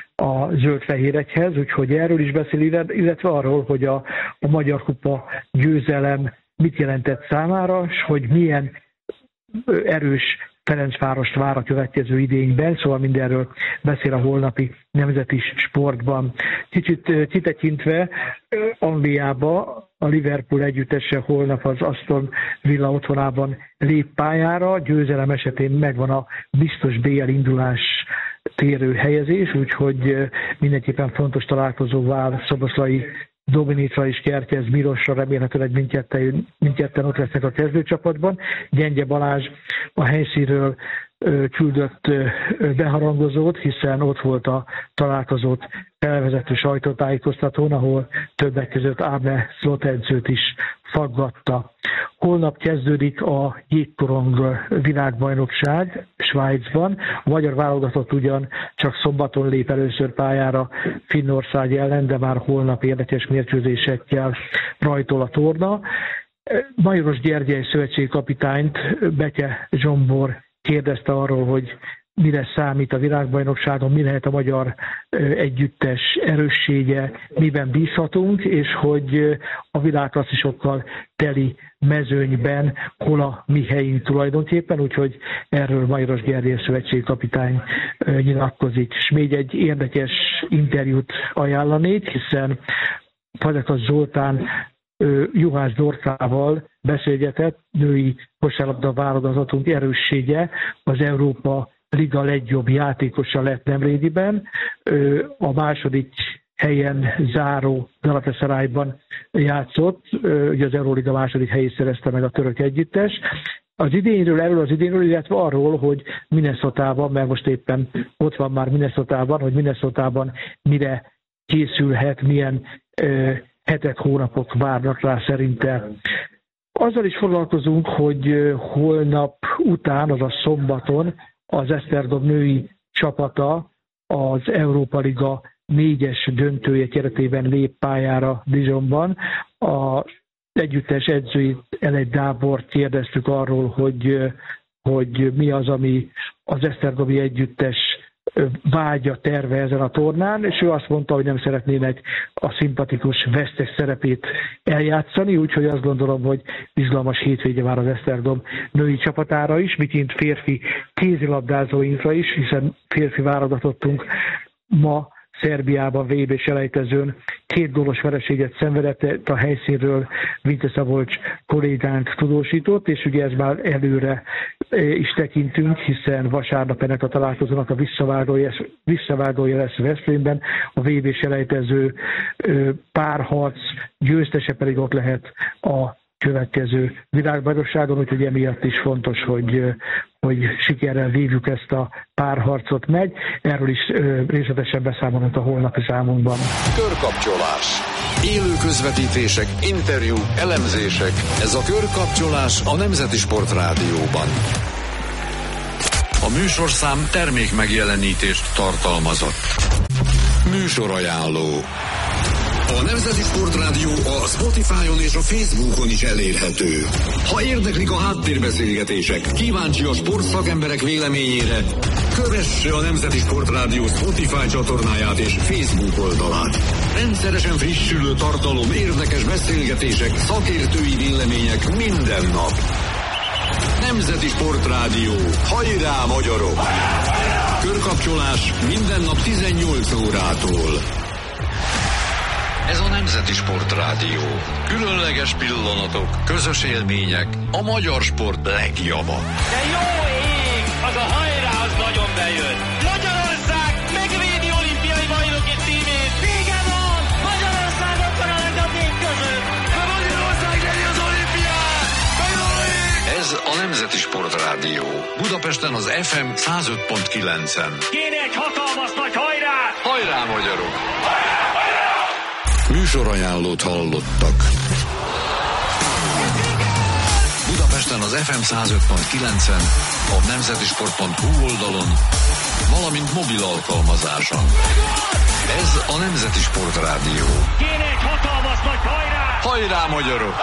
[SPEAKER 13] a zöld-fehéregyhez, úgyhogy erről is beszél, illetve arról, hogy a Magyar Kupa győzelem mit jelentett számára, és hogy milyen erős Ferencvárost vár a következő idényben, szóval mindenről beszél a holnapi Nemzeti Sportban. Kicsit kitekintve Angliába a Liverpool együttese holnap az Aston Villa otthonában lép pályára, győzelem esetén megvan a biztos BL indulás térő helyezés, úgyhogy mindenképpen fontos találkozó vár Szoboszlai Dominicra és Kerkez Mirosra, remélhetőleg mindketten ott lesznek a kezdőcsapatban. Gyengye Balázs a helyszínről küldött beharangozót, hiszen ott volt a találkozót felvezető sajtótájékoztatón, ahol többek között Arne Slot edzőt is faggatta. Holnap kezdődik a jégkorong világbajnokság Svájcban. A magyar válogatott ugyan csak szombaton lép először pályára Finnország ellen, de már holnap érdekes mérkőzésekkel rajtol a torna. Majoros Gyergyely szövetségkapitányt Beke Zsombor kérdezte arról, hogy mire számít a világbajnokságon, mi lehet a magyar együttes erőssége, miben bízhatunk, és hogy a világklasszisokkal teli mezőnyben hol a mi helyünk tulajdonképpen, úgyhogy erről Majoros Gergely szövetségkapitány nyilatkozik. És még egy érdekes interjút ajánlanék, hiszen Fazekas Zoltán Juhász Dorkával beszélgetett, női kosárlabda válogatunk erőssége, az Európa Liga legjobb játékosa lett nemrégiben. A második helyen záró Galatasarayban játszott, ugye az Euróliga második helyét szerezte meg a török együttes. Erről az idényről, illetve arról, hogy Minnesotában, mert most éppen ott van már Minnesotában, hogy Minnesotában mire készülhet, milyen hetek, hónapok várnak rá szerintem. Azzal is foglalkozunk, hogy holnap után, azaz szombaton az Esztergom női csapata az Európa Liga 4-es döntője keretében lép pályára Dijonban. Az együttes edzőit, Elej Gábort kérdeztük arról, hogy mi az, ami az esztergomi együttes vágya, terve ezen a tornán, és ő azt mondta, hogy nem szeretnének a szimpatikus vesztes szerepét eljátszani, úgyhogy azt gondolom, hogy izgalmas hétvége vár az Esztergom női csapatára is, miként férfi kézilabdázóinkra is, hiszen férfi válogatottunk ma Szerbiában VB-s elejtezőn 2 gólos vereséget szenvedett, a helyszínről Vinte Szabolcs kollégánk tudósított, és ugye ez már előre is tekintünk, hiszen vasárnap ennek a találkozónak a visszavágója lesz Veszprémben, a VB-s elejtező párharc győztese pedig ott lehet a következő világbajnokságon, úgyhogy emiatt is fontos, hogy sikerrel vívjuk ezt a párharcot meg. Erről is részletesen beszámolunk a holnapi számunkban.
[SPEAKER 2] Körkapcsolás. Élő közvetítések, interjúk, elemzések. Ez a Körkapcsolás a Nemzeti Sport Rádióban. A műsorszám termék megjelenítést tartalmazott. Műsorajánló. A Nemzeti Sportrádió a Spotify-on és a Facebookon is elérhető. Ha érdeklik a háttérbeszélgetések, kíváncsi a sportszakemberek véleményére, kövesse a Nemzeti Sportrádió Spotify csatornáját és Facebook oldalát. Rendszeresen frissülő tartalom, érdekes beszélgetések, szakértői vélemények minden nap. Nemzeti Sportrádió. Hajrá, magyarok! Körkapcsolás minden nap 18 órától. Ez a Nemzeti Sportrádió. Különleges pillanatok, közös élmények, a magyar sport legjava.
[SPEAKER 14] De jó ég! Az a hajrá, az nagyon bejön! Magyarország megvédi olimpiai bajnoki címét! Vége van! Magyarország akkor a legjobb nép között! De Magyarország nyeri az olimpiát!
[SPEAKER 2] Ez a Nemzeti Sportrádió. Budapesten az FM 105.9-en.
[SPEAKER 14] Kéne egy hatalmas nagy hajrát!
[SPEAKER 2] Hajrá, magyarok! Műsorajánlót hallottak. Budapesten az FM 105.9-en, a nemzetisport.hu oldalon, valamint mobil alkalmazáson. Ez a Nemzeti Sportrádió.
[SPEAKER 14] Kéne egy hatalmas nagy hajrát!
[SPEAKER 2] Hajrá, magyarok!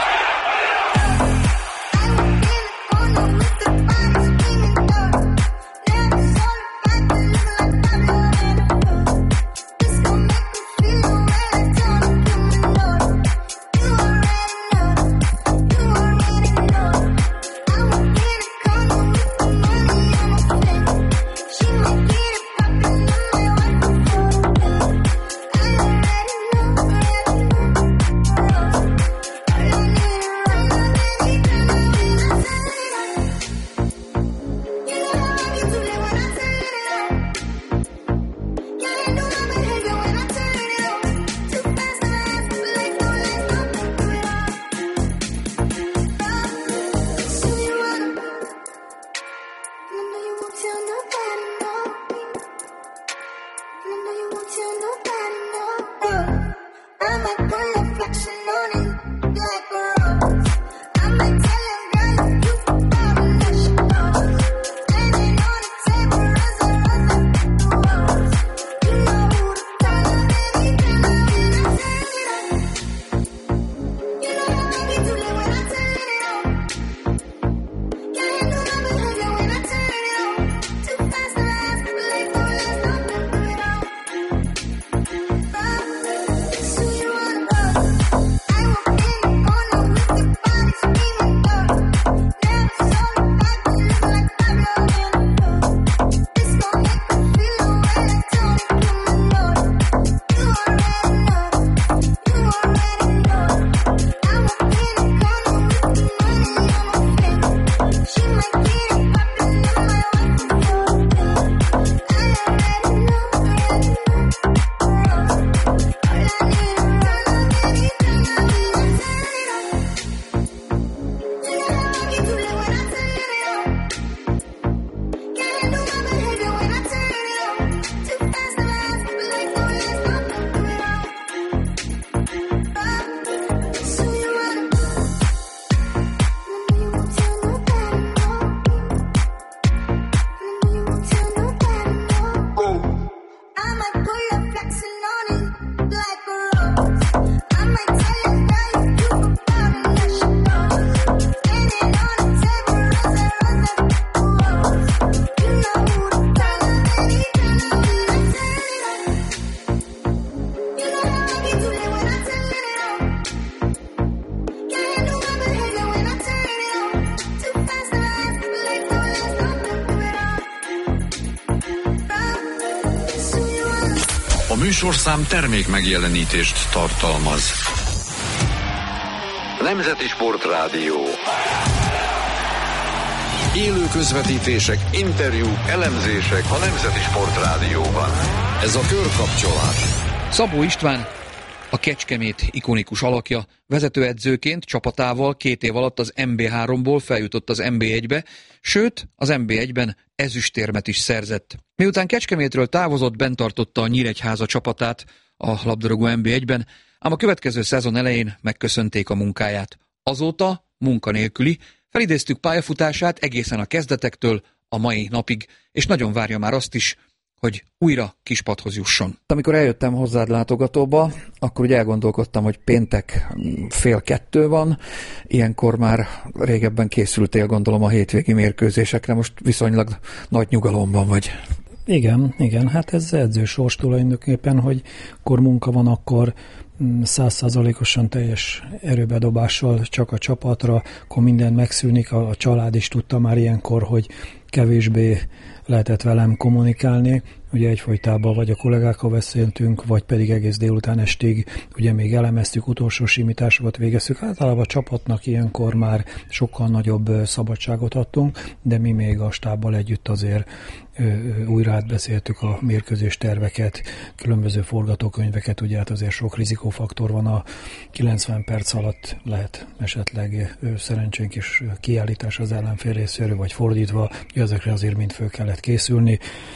[SPEAKER 2] A műsorszám termék megjelenítést tartalmaz. Nemzeti Sportrádió. Élő közvetítések, interjúk, elemzések a Nemzeti Sportrádióban. Ez a Körkapcsolás.
[SPEAKER 4] Szabó István, a Kecskemét ikonikus alakja, vezetőedzőként csapatával 2 év alatt az MB3-ból feljutott az MB1-be, sőt, az MB1-ben ezüstérmet is szerzett. Miután Kecskemétről távozott, bent tartotta a Nyíregyháza csapatát a labdarúgó MB1-ben, ám a következő szezon elején megköszönték a munkáját. Azóta munkanélküli, felidéztük pályafutását egészen a kezdetektől a mai napig, és nagyon várja már azt is, hogy újra kispadhoz jusson. Amikor eljöttem hozzád látogatóba, akkor ugye elgondolkodtam, hogy péntek 1:30 van, ilyenkor már régebben készültél, gondolom, a hétvégi mérkőzésekre, most viszonylag nagy nyugalomban vagy.
[SPEAKER 15] Igen, hát ez edzősors tulajdonképpen, hogy akkor munka van, akkor 100%-osan teljes erőbedobással csak a csapatra, akkor minden megszűnik, a család is tudta már ilyenkor, hogy kevésbé lehetett velem kommunikálni, ugye egyfolytában vagy a kollégákkal beszéltünk, vagy pedig egész délután estig, ugye még elemeztük, utolsó simításokat végeztük. Általában a csapatnak ilyenkor már sokkal nagyobb szabadságot adtunk, de mi még a stábbal együtt azért újra átbeszéltük a mérkőzés terveket, különböző forgatókönyveket, ugye hát azért sok rizikófaktor van, a 90 perc alatt lehet esetleg szerencsénk is kiállítás az ellenfél részéről, vagy fordítva, ezekre azért mind föl kellett készülni.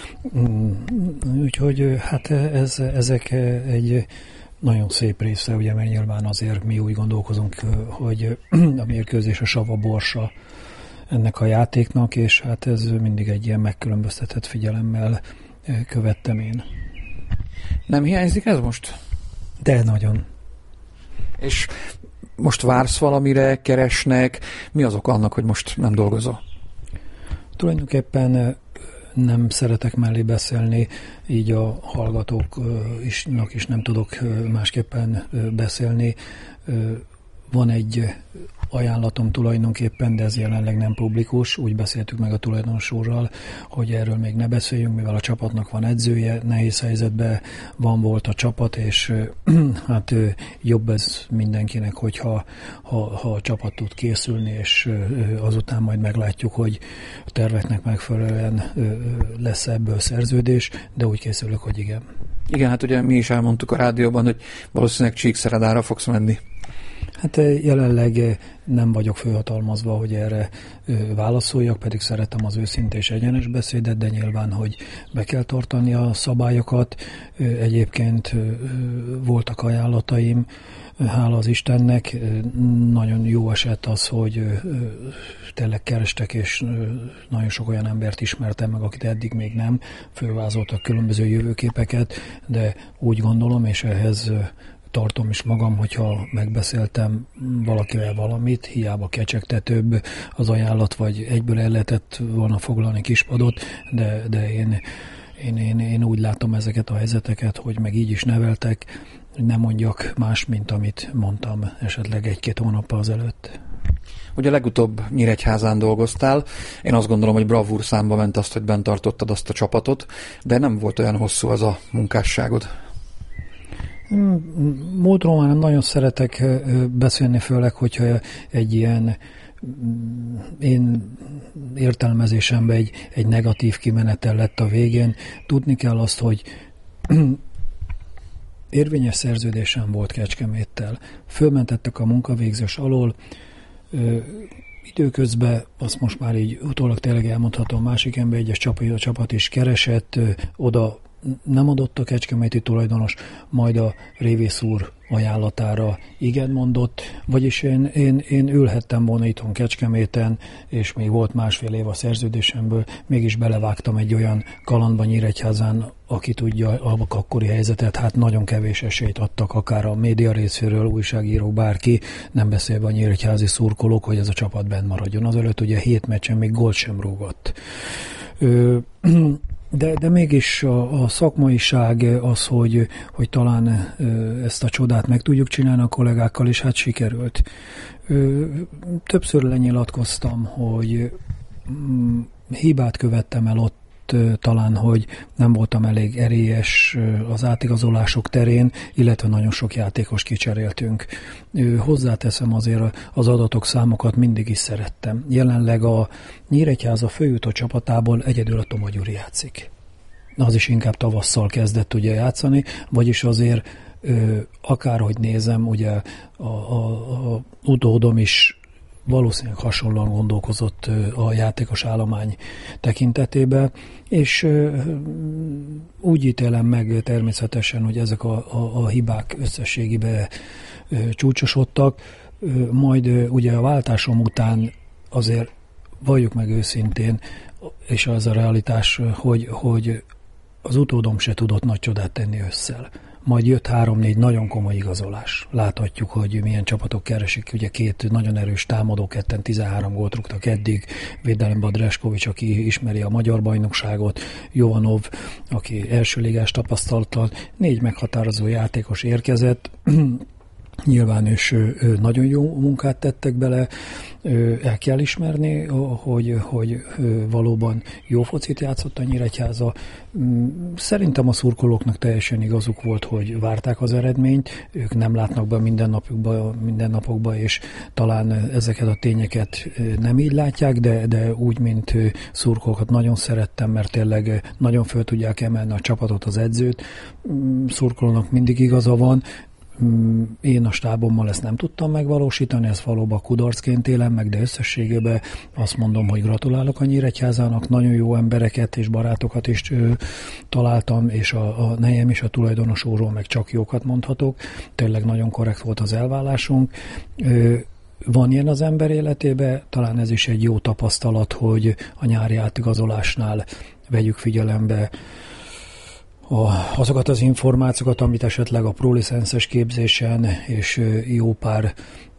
[SPEAKER 15] Úgyhogy hát ezek egy nagyon szép része, ugye, mert nyilván azért mi úgy gondolkozunk, hogy a mérkőzés a sava borsa ennek a játéknak, és hát ez mindig egy ilyen megkülönböztetett figyelemmel követtem én.
[SPEAKER 4] Nem hiányzik ez most?
[SPEAKER 15] De nagyon.
[SPEAKER 4] És most vársz valamire, keresnek? Mi az oka annak, hogy most nem dolgozol?
[SPEAKER 15] Tulajdonképpen nem szeretek mellé beszélni, így a hallgatóknak is nem tudok másképpen beszélni. Van egy ajánlatom tulajdonképpen, de ez jelenleg nem publikus. Úgy beszéltük meg a tulajdonosúrral, hogy erről még ne beszéljünk, mivel a csapatnak van edzője, nehéz helyzetben volt a csapat, és hát jobb ez mindenkinek, hogyha a csapat tud készülni, és azután majd meglátjuk, hogy a terveknek megfelelően lesz ebből szerződés, de úgy készülök, hogy igen.
[SPEAKER 4] Igen, hát ugye mi is elmondtuk a rádióban, hogy valószínűleg Csíkszeredára fogsz menni.
[SPEAKER 15] Hát jelenleg nem vagyok fölhatalmazva, hogy erre válaszoljak, pedig szeretem az őszinte és egyenes beszédet, de nyilván, hogy be kell tartani a szabályokat. Egyébként voltak ajánlataim, hála az Istennek. Nagyon jó eset az, hogy tényleg kerestek, és nagyon sok olyan embert ismertem meg, akit eddig még nem, fölvázoltak különböző jövőképeket, de úgy gondolom, és ehhez tartom is magam, hogyha megbeszéltem valakivel valamit, hiába kecsegtetőbb az ajánlat, vagy egyből el lehetett volna foglalni kispadot, de én úgy látom ezeket a helyzeteket, hogy meg így is neveltek, hogy nem mondjak más, mint amit mondtam esetleg 1-2 hónappal azelőtt.
[SPEAKER 4] Ugye legutóbb Nyíregyházán dolgoztál, én azt gondolom, hogy bravúr számba ment azt, hogy bent tartottad azt a csapatot, de nem volt olyan hosszú az a munkásságod.
[SPEAKER 15] Múltról már nem nagyon szeretek beszélni, főleg, hogyha egy ilyen én értelmezésemben egy negatív kimenetel lett a végén. Tudni kell azt, hogy érvényes szerződésem volt Kecskeméttel. Fölmentettek a munkavégzés alól, időközben, azt most már így utólag tényleg elmondhatom, másik ember, egyes csapat is keresett, oda nem adott a kecskeméti tulajdonos, majd a Révész úr ajánlatára igen mondott, vagyis én ülhettem volna itthon Kecskeméten, és még volt 1,5 év a szerződésemből, mégis belevágtam egy olyan kalandba Nyíregyházán, aki tudja a akkori helyzetet, hát nagyon kevés esélyt adtak, akár a média részéről, újságírók, bárki, nem beszélve a nyíregyházi szurkolók, hogy ez a csapat benn maradjon. Azelőtt ugye 7 meccsen még gólt sem rúgott. De mégis a szakmaiság az, hogy talán ezt a csodát meg tudjuk csinálni a kollégákkal, és hát sikerült. Többször lenyilatkoztam, hogy hibát követtem el ott miatt talán, hogy nem voltam elég erélyes az átigazolások terén, illetve nagyon sok játékos kicseréltünk. Hozzáteszem azért az adatok, számokat mindig is szerettem. Jelenleg a Nyíregyháza főjutó csapatából egyedül a Toma Gyuri játszik. Az is inkább tavasszal kezdett ugye játszani, vagyis azért akárhogy nézem, ugye a utódom is valószínűleg hasonlóan gondolkozott a játékos állomány tekintetében, és úgy ítélem meg természetesen, hogy ezek a hibák összességében csúcsosodtak, majd ugye a váltásom után azért valljuk meg őszintén, és az a realitás, hogy az utódom se tudott nagy csodát tenni ősszel. Majd jött 3-4 nagyon komoly igazolás. Láthatjuk, hogy milyen csapatok keresik. Ugye 2 nagyon erős támadó, ketten 13 gólt rúgtak eddig. Védelemben Dreskovics, aki ismeri a magyar bajnokságot, Jovanov, aki első ligás tapasztalattal, 4 meghatározó játékos érkezett. Nyilván is nagyon jó munkát tettek bele, el kell ismerni, hogy valóban jó focit játszott a Nyíregyháza. Szerintem a szurkolóknak teljesen igazuk volt, hogy várták az eredményt, ők nem látnak be mindennapokba, és talán ezeket a tényeket nem így látják, de úgy, mint szurkolókat nagyon szerettem, mert tényleg nagyon föl tudják emelni a csapatot, az edzőt. Szurkolónak mindig igaza van. Én a stábommal ezt nem tudtam megvalósítani, ezt valóban kudarcként élem meg, de összességében azt mondom, hogy gratulálok a Nyíregyházának, nagyon jó embereket és barátokat is találtam, és a nejem és a tulajdonos úrról meg csak jókat mondhatok. Tényleg nagyon korrekt volt az elvállásunk. Van ilyen az ember életében, talán ez is egy jó tapasztalat, hogy a nyári átigazolásnál vegyük figyelembe azokat az információkat, amit esetleg a prolicenszes képzésen és jó pár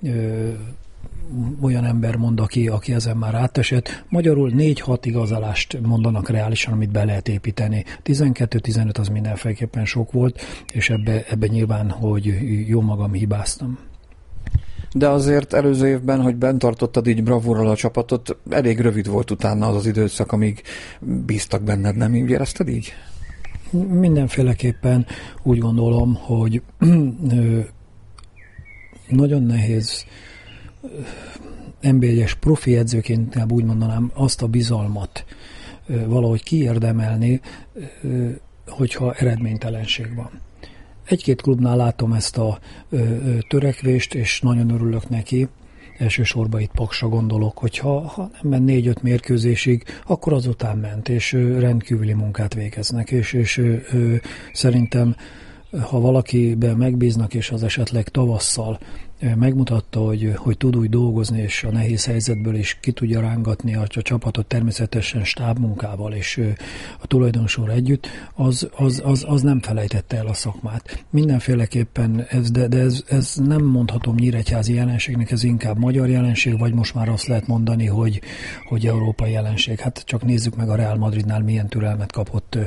[SPEAKER 15] olyan ember mond, aki ezen már átesett. Magyarul 4-6 igazolást mondanak reálisan, amit be lehet építeni. 12-15 az mindenféleképpen sok volt, és ebbe nyilván, hogy jó magam hibáztam.
[SPEAKER 4] De azért előző évben, hogy bent tartottad így bravúrral a csapatot, elég rövid volt utána az időszak, amíg bíztak benned, nem így érezted így?
[SPEAKER 15] Mindenféleképpen úgy gondolom, hogy nagyon nehéz NB1-es profi edzőként, úgy mondanám, azt a bizalmat valahogy kiérdemelni, hogyha eredménytelenség van. Egy-két klubnál látom ezt a törekvést, és nagyon örülök neki. Elsősorban itt Paksra gondolok, hogyha nem ment 4-5 mérkőzésig, akkor azután ment, és rendkívüli munkát végeznek, és szerintem, ha valakiben megbíznak, és az esetleg tavasszal megmutatta, hogy tud úgy dolgozni, és a nehéz helyzetből is ki tudja rángatni a csapatot természetesen stábmunkával, és a tulajdonosúr együtt, az nem felejtette el a szakmát. Mindenféleképpen ez nem mondhatom nyíregyházi jelenségnek, ez inkább magyar jelenség, vagy most már azt lehet mondani, hogy európai jelenség. Hát csak nézzük meg a Real Madridnál milyen türelmet kapott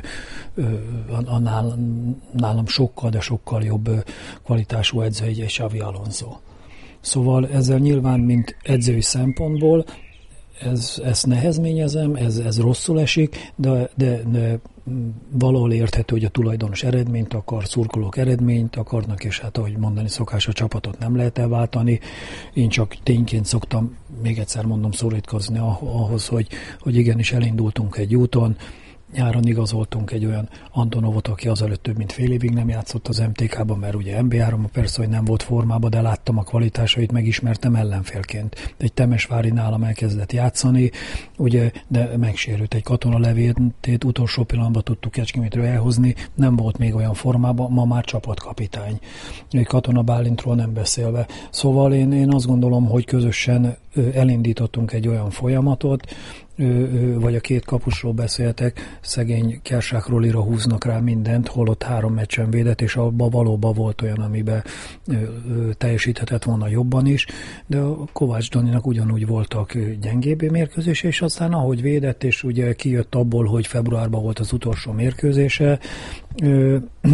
[SPEAKER 15] nálam sokkal, de sokkal jobb kvalitású edző, egy Xavi Alonso. Szóval ezzel nyilván, mint edzői szempontból, ezt nehezményezem, ez rosszul esik, de valahol érthető, hogy a tulajdonos eredményt akar, szurkolók eredményt akarnak, és hát ahogy mondani szokás, a csapatot nem lehet elváltani. Én csak tényként szoktam, még egyszer mondom, szorítkozni ahhoz, hogy igenis elindultunk egy úton. Nyáron igazoltunk egy olyan Antonovot, aki azelőtt több mint fél évig nem játszott az MTK-ban, mert ugye MB3-ban persze, hogy nem volt formában, de láttam a kvalitásait, megismertem ellenfélként. Egy Temesvári nálam elkezdett játszani, ugye, de megsérült egy Katona Levétét, utolsó pillanatban tudtuk Kecskemétről elhozni, nem volt még olyan formában, ma már csapatkapitány. Egy Katona Bálintról nem beszélve. Szóval én azt gondolom, hogy közösen elindítottunk egy olyan folyamatot, vagy a két kapusról beszéltek, szegény Kersák Rolira húznak rá mindent, holott 3 meccsen védett, és abban valóban volt olyan, amiben teljesíthetett volna jobban is, de a Kovács Daninak ugyanúgy voltak gyengébb mérkőzés, és aztán ahogy védett, és ugye kijött abból, hogy februárban volt az utolsó mérkőzése,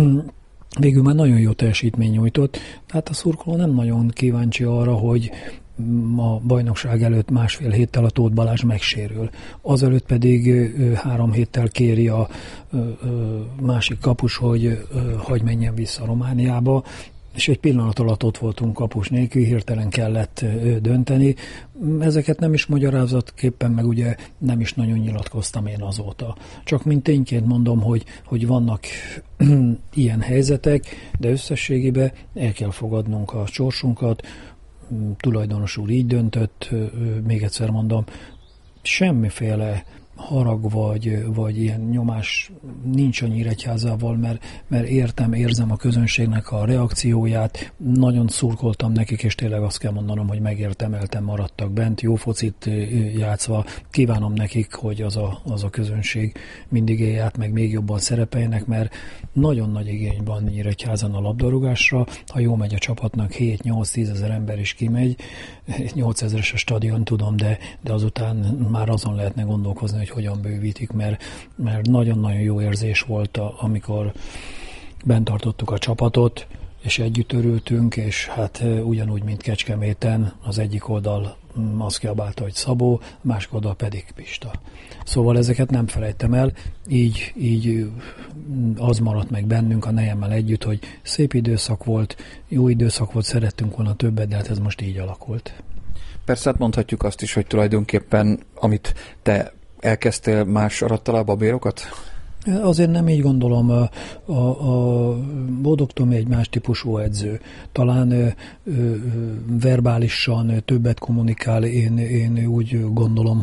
[SPEAKER 15] végül már nagyon jó teljesítmény nyújtott, tehát a szurkoló nem nagyon kíváncsi arra, hogy a bajnokság előtt másfél héttel a Tóth Balázs megsérül. Azelőtt pedig 3 héttel kéri a másik kapus, hogy hagy menjen vissza Romániába, és egy pillanat alatt ott voltunk kapus nélkül, hirtelen kellett dönteni. Ezeket nem is magyarázatképpen, meg ugye nem is nagyon nyilatkoztam én azóta. Csak mint tényként mondom, hogy vannak ilyen helyzetek, de összességében el kell fogadnunk a sorsunkat. Tulajdonos úr így döntött, még egyszer mondom, semmiféle harag vagy ilyen nyomás nincs a Nyíregyházával, mert érzem a közönségnek a reakcióját, nagyon szurkoltam nekik, és tényleg azt kell mondanom, hogy megérdemelten maradtak bent, jó focit játszva, kívánom nekik, hogy az a közönség mindig élját, meg még jobban szerepeljenek, mert nagyon nagy igény van Nyíregyházan a labdarúgásra, ha jó megy a csapatnak, 7-8-10 ezer ember is kimegy, 8000-es a stadion, tudom, de azután már azon lehetne gondolkozni, hogy hogyan bővítik, mert nagyon-nagyon jó érzés volt, amikor bent tartottuk a csapatot, és együtt örültünk, és hát ugyanúgy, mint Kecskeméten, az egyik oldal azt kiabálta, hogy Szabó, a másik oldal pedig Pista. Szóval ezeket nem felejtem el, így az maradt meg bennünk a nejemmel együtt, hogy szép időszak volt, jó időszak volt, szerettünk volna többet, de hát ez most így alakult.
[SPEAKER 4] Persze hát mondhatjuk azt is, hogy tulajdonképpen, amit te elkezdtél, más aratta le a babérokat?
[SPEAKER 15] Azért nem így gondolom. A Bódog Tomi egy más típusú edző. Talán verbálisan többet kommunikál. Én úgy gondolom,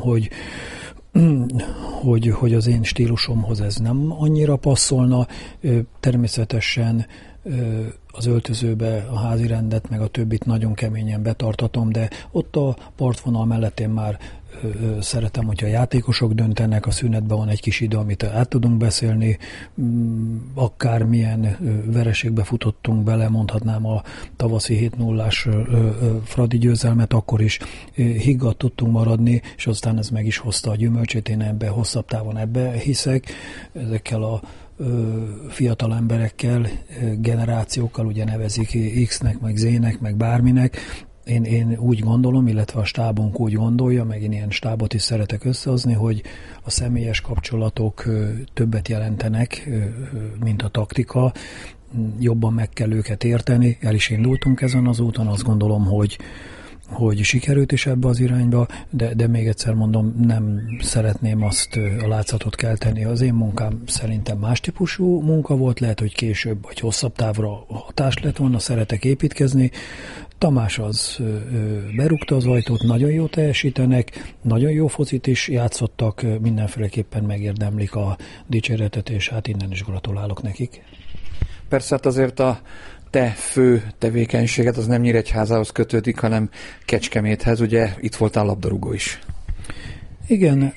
[SPEAKER 15] hogy az én stílusomhoz ez nem annyira passzolna. Természetesen az öltözőbe a házi rendet, meg a többit nagyon keményen betartatom, de ott a partvonal mellett én már szeretem, hogyha a játékosok döntenek, a szünetben van egy kis idő, amit át tudunk beszélni, akármilyen vereségbe futottunk bele, mondhatnám a tavaszi 7-0-ás Fradi győzelmet, akkor is higgadt tudtunk maradni, és aztán ez meg is hozta a gyümölcsét, én ebbe hosszabb távon ebbe hiszek, ezekkel a fiatal emberekkel, generációkkal, ugye nevezik X-nek, meg Z-nek, meg bárminek. Én úgy gondolom, illetve a stábunk úgy gondolja, meg én ilyen stábot is szeretek összehozni, hogy a személyes kapcsolatok többet jelentenek, mint a taktika. Jobban meg kell őket érteni. El is indultunk ezen az úton, azt gondolom, hogy sikerült is ebbe az irányba, de még egyszer mondom, nem szeretném azt a látszatot kelteni. Az én munkám szerintem más típusú munka volt, lehet, hogy később vagy hosszabb távra hatás lett volna, szeretek építkezni. Tamás az berúgta az ajtót, nagyon jó teljesítenek, nagyon jó focit is játszottak, mindenféleképpen megérdemlik a dicséretet, és hát innen is gratulálok nekik.
[SPEAKER 4] Persze hát azért a te fő tevékenységet az nem Nyíregyházához kötődik, hanem Kecskeméthez, ugye itt voltál labdarúgó is.
[SPEAKER 15] Igen,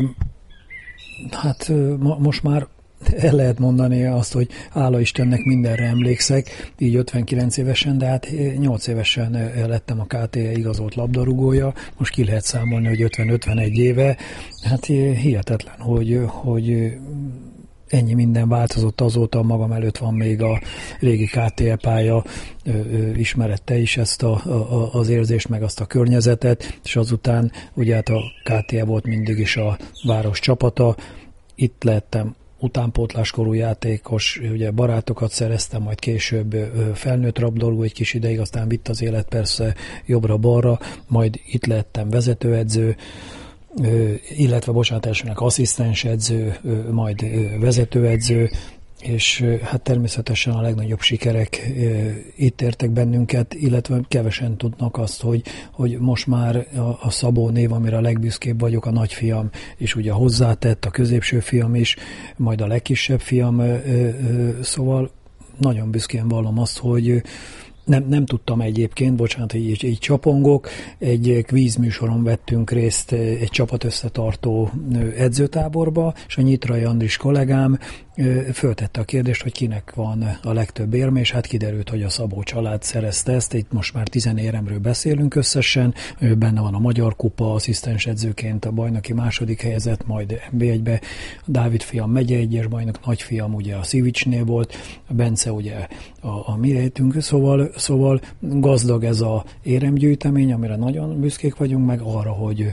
[SPEAKER 15] hát most már el lehet mondani azt, hogy hála Istennek mindenre emlékszek, így 59 évesen, de hát 8 évesen lettem a KTE igazolt labdarúgója, most ki lehet számolni, hogy 50-51 éve, hát hihetetlen, hogy ennyi minden változott azóta, magam előtt van még a régi KTE pálya, ismerette is ezt az érzést, meg azt a környezetet, és azután ugye hát a KTE volt mindig is a város csapata, itt lettem utánpótláskorú játékos, ugye barátokat szereztem, majd később felnőtt labdarúgó egy kis ideig, aztán vitt az élet persze jobbra-balra, majd itt lettem vezetőedző, illetve elsőnek asszisztensedző, majd vezetőedző, és hát természetesen a legnagyobb sikerek itt értek bennünket, illetve kevesen tudnak azt, hogy most már a Szabó név, amire a legbüszkébb vagyok, a nagyfiam, és ugye hozzátett, a középső fiam is, majd a legkisebb fiam, szóval nagyon büszkén vallom azt, hogy nem tudtam egyébként, bocsánat, hogy így csapongok, egy kvízműsoron vettünk részt egy csapat összetartó edzőtáborba, és a Nyitrai Andris kollégám föltette a kérdést, hogy kinek van a legtöbb érme, és hát kiderült, hogy a Szabó család szerezte ezt, itt most már 10 éremről beszélünk összesen, benne van a Magyar Kupa, asszisztens edzőként a bajnoki második helyezett, majd NB1-be, Dávid fiam megye egyes bajnok, nagyfiam ugye a Szivicsnél volt, a Bence ugye a mi rejtünk, szóval Szóval gazdag ez a éremgyűjtemény, amire nagyon büszkék vagyunk, meg arra, hogy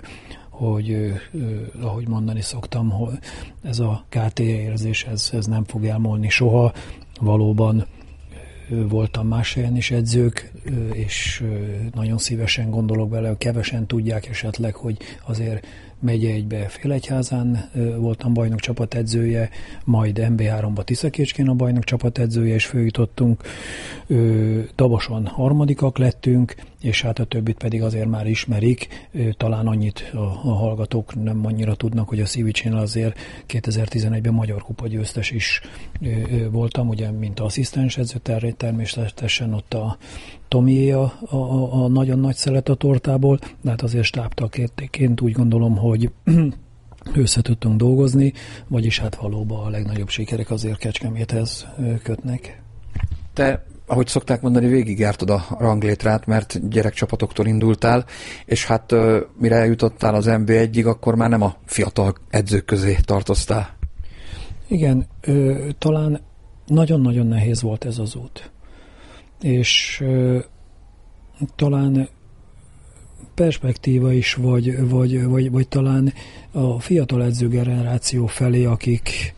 [SPEAKER 15] ahogy mondani szoktam, hogy ez a KT érzés, ez nem fog elmúlni soha. Valóban voltam más helyen is edzők, és nagyon szívesen gondolok bele, hogy kevesen tudják esetleg, hogy azért megye egybe Félegyházán voltam bajnok csapatedzője, majd MB3-ba Tiszakécskén a bajnok csapatedzője, és följutottunk. Dabason harmadikak lettünk, és hát a többit pedig azért már ismerik. Talán annyit a hallgatók nem annyira tudnak, hogy a Szivicsénél azért 2011-ben Magyar Kupa győztes is voltam, ugye, mint asszisztens edző, természetesen ott a Tomié a nagyon nagy szelet a tortából, de hát azért stábtagként úgy gondolom, hogy össze tudtunk dolgozni, vagyis hát valóban a legnagyobb sikerek azért Kecskeméthez kötnek.
[SPEAKER 4] Te, ahogy szokták mondani, végigjártad a ranglétrát, mert gyerekcsapatoktól indultál, és hát mire eljutottál az NB1-ig, akkor már nem a fiatal edzők közé tartoztál.
[SPEAKER 15] Igen, talán nagyon-nagyon nehéz volt ez az út. És talán perspektíva is, vagy talán a fiatal edzőgeneráció felé, akik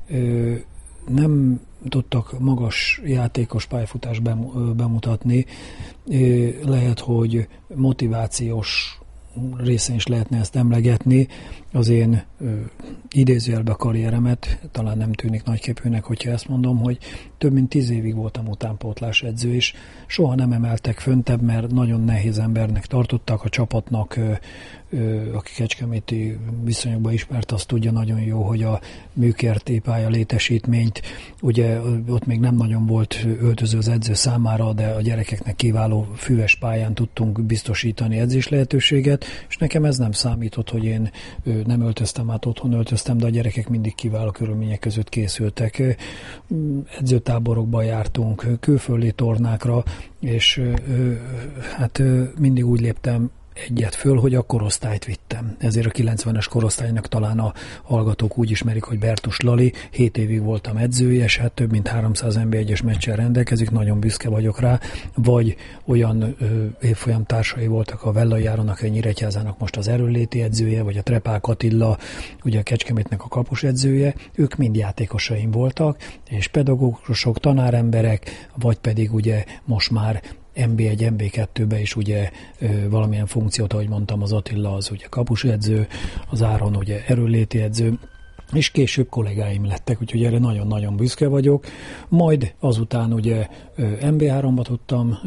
[SPEAKER 15] nem tudtak magas játékos pályafutást bemutatni, lehet, hogy motivációs részén is lehetne ezt emlegetni. Az én idézőjelbe karrieremet talán nem tűnik nagyképűnek, hogyha ezt mondom, hogy több mint 10 évig voltam utánpótlás edző, és soha nem emeltek föntebb, mert nagyon nehéz embernek tartottak a csapatnak, aki kecskeméti viszonyokban ismert, azt tudja nagyon jó, hogy a műkerti pálya létesítményt, ugye ott még nem nagyon volt öltöző az edző számára, de a gyerekeknek kiváló füves pályán tudtunk biztosítani edzés lehetőséget, és nekem ez nem számított, hogy én nem öltöztem, át otthon öltöztem, de a gyerekek mindig kiváló körülmények között készültek. Edzőtáborokba jártunk, külföldi tornákra, és hát mindig úgy léptem egyet föl, hogy a korosztályt vittem. Ezért a 90-es korosztálynak talán a hallgatók úgy ismerik, hogy Bertus Lali, 7 évig voltam edzője, és hát több mint 300 NB1-es meccsel rendelkezik, nagyon büszke vagyok rá, vagy olyan évfolyam társai voltak a Vellai Áronnak, a Nyíregyházának most az erőléti edzője, vagy a Trepák Attila, ugye a Kecskemétnek a kapus edzője, ők mind játékosaim voltak, és pedagógusok, tanáremberek, vagy pedig ugye most már NB1, NB2-be is ugye valamilyen funkciót, ahogy mondtam, az Attila az ugye kapusedző, az Áron ugye erőléti edző, és később kollégáim lettek, úgyhogy erre nagyon-nagyon büszke vagyok. Majd azután ugye NB3-ba tudtam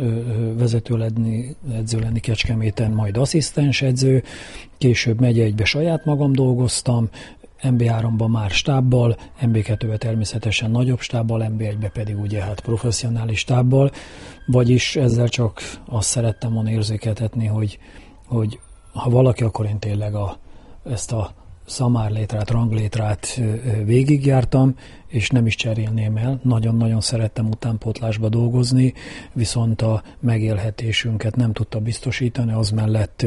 [SPEAKER 15] edző lenni Kecskeméten, majd asszisztens edző, később megye-1-be saját magam dolgoztam, NB3-ban már stábbal, NB2-ben természetesen nagyobb stábbal, NB1-ben pedig ugye hát professzionális stábbal, vagyis ezzel csak azt szerettem volna érzékeltetni, hogy ha valaki, akkor én tényleg ezt a szamárlétrát, ranglétrát végigjártam, és nem is cserélném el. Nagyon-nagyon szerettem utánpótlásba dolgozni, viszont a megélhetésünket nem tudta biztosítani, az mellett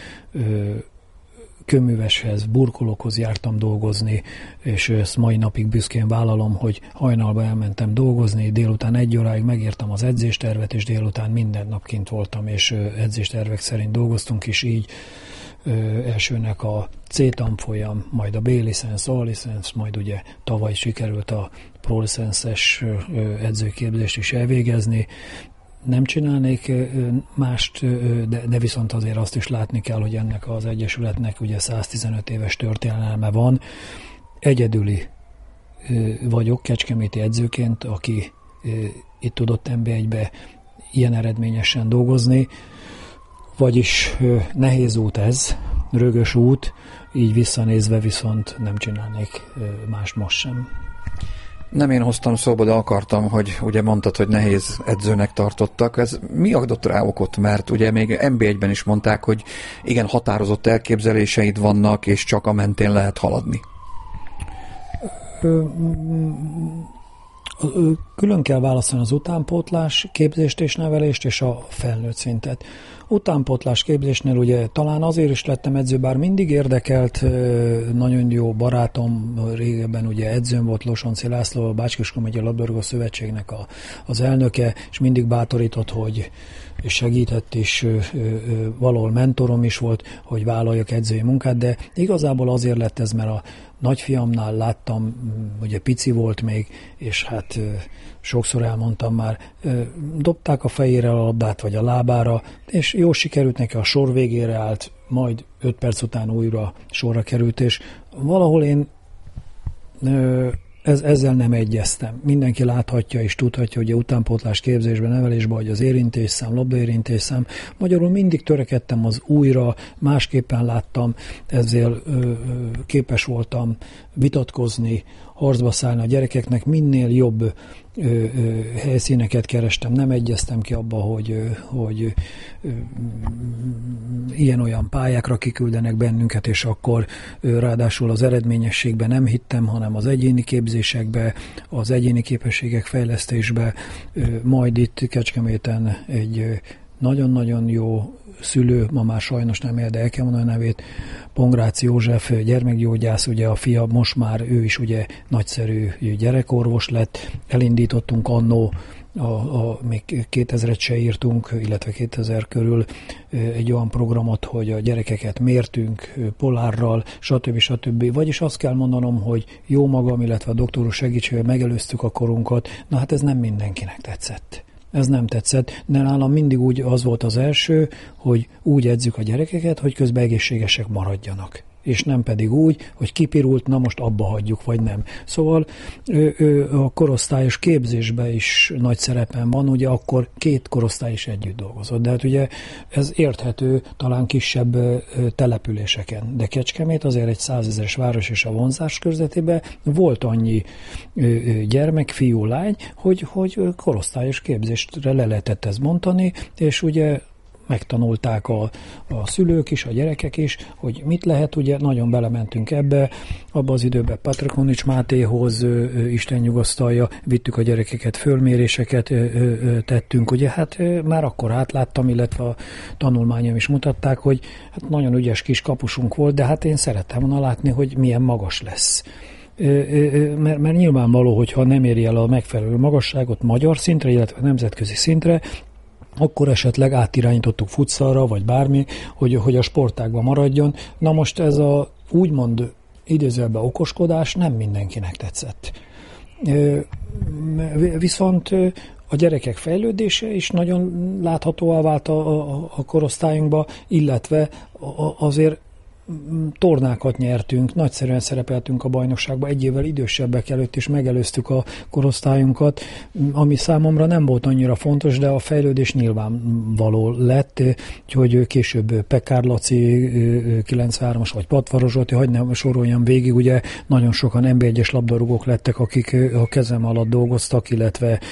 [SPEAKER 15] kőműveshez, burkolókhoz jártam dolgozni, és ezt mai napig büszkén vállalom, hogy hajnalba elmentem dolgozni, délután 1 óráig megírtam az edzéstervet, és délután minden nap kint voltam, és edzéstervek szerint dolgoztunk, és így elsőnek a C tanfolyam, majd a B-licensz, A-licensz, majd ugye tavaly sikerült a Pro-licenszes edzőképzést is elvégezni. Nem csinálnék mást, de viszont azért azt is látni kell, hogy ennek az egyesületnek ugye 115 éves történelme van. Egyedüli vagyok kecskeméti edzőként, aki itt tudott NB1-be ilyen eredményesen dolgozni, vagyis nehéz út ez, rögös út, így visszanézve viszont nem csinálnék mást most sem.
[SPEAKER 4] Nem én hoztam szóba, de akartam, hogy ugye mondtad, hogy nehéz edzőnek tartottak. Ez mi adott rá okot? Mert ugye még NB1-ben is mondták, hogy igen, határozott elképzeléseid vannak, és csak a mentén lehet haladni.
[SPEAKER 15] Külön kell választani az utánpótlás képzést és nevelést és a felnőtt szintet. Utánpótlás képzésnél ugye talán azért is lettem edző, bár mindig érdekelt, nagyon jó barátom, régebben ugye edzőm volt Losonci László, a Bács-Kiskun megyei labdarúgó szövetségnek az elnöke, és mindig bátorított, hogy és segített, és valahol mentorom is volt, hogy vállaljak edzői munkát, de igazából azért lett ez, mert a nagyfiamnál láttam, ugye pici volt még, és hát sokszor elmondtam már, dobták a fejére a labdát, vagy a lábára, és jól sikerült neki, a sor végére állt, majd 5 perc után újra sorra került, és valahol én ezzel nem egyeztem. Mindenki láthatja és tudhatja, hogy a utánpótlás képzésben, nevelésben, hogy az érintésszám, labdaérintésszám, magyarul mindig törekedtem az újra, másképpen láttam, ezzel képes voltam vitatkozni, harcba szállni a gyerekeknek, minél jobb helyszíneket kerestem, nem egyeztem ki abba, hogy ilyen-olyan pályákra kiküldenek bennünket, és akkor ráadásul az eredményességben nem hittem, hanem az egyéni képzésekbe, az egyéni képességek fejlesztésbe, majd itt Kecskeméten egy nagyon-nagyon jó szülő, ma már sajnos nem él, de el kell mondani a nevét, Pongrácz József, gyermekgyógyász, ugye a fia, most már ő is ugye nagyszerű gyerekorvos lett, elindítottunk annó, még 2000-et se írtunk, illetve 2000 körül egy olyan programot, hogy a gyerekeket mértünk polárral, stb. Vagyis azt kell mondanom, hogy jó magam, illetve a doktoros segítségével megelőztük a korunkat, na hát ez nem mindenkinek tetszett. Ez nem tetszett, de nálam mindig úgy az volt az első, hogy úgy edzük a gyerekeket, hogy közben egészségesek maradjanak. És nem pedig úgy, hogy kipirult, na most abba hagyjuk, vagy nem. Szóval a korosztályos képzésben is nagy szerepem van, ugye akkor 2 korosztály is együtt dolgozott. De hát ugye ez érthető talán kisebb településeken. De Kecskemét azért egy 100 000-es város, és a vonzás körzetében volt annyi gyermek, fiú, lány, hogy korosztályos képzésre le lehetett ezt mondani, és ugye megtanulták a szülők is, a gyerekek is, hogy mit lehet, ugye nagyon belementünk abba az időben Patrakonics Mátéhoz, Isten nyugasztalja, vittük a gyerekeket, fölméréseket tettünk, ugye hát már akkor átláttam, illetve a tanulmányom is mutatták, hogy hát nagyon ügyes kis kapusunk volt, de hát én szerettem volna látni, hogy milyen magas lesz. Mert nyilvánvaló, hogyha nem éri el a megfelelő magasságot magyar szintre, illetve nemzetközi szintre, akkor esetleg átirányítottuk futszalra, vagy bármi, hogy a sportágban maradjon. Na most ez a úgymond idézőjelben okoskodás nem mindenkinek tetszett. Viszont a gyerekek fejlődése is nagyon láthatóvá vált a korosztályunkba, illetve azért tornákat nyertünk, nagyszerűen szerepeltünk a bajnokságban, 1 évvel idősebbek előtt is megelőztük a korosztályunkat, ami számomra nem volt annyira fontos, de a fejlődés nyilvánvaló lett, hogy később Pekár Laci 93-as, vagy Patvaros Zsolti, hadd ne soroljam végig, ugye nagyon sokan NB1-es labdarúgók lettek, akik a kezem alatt dolgoztak, illetve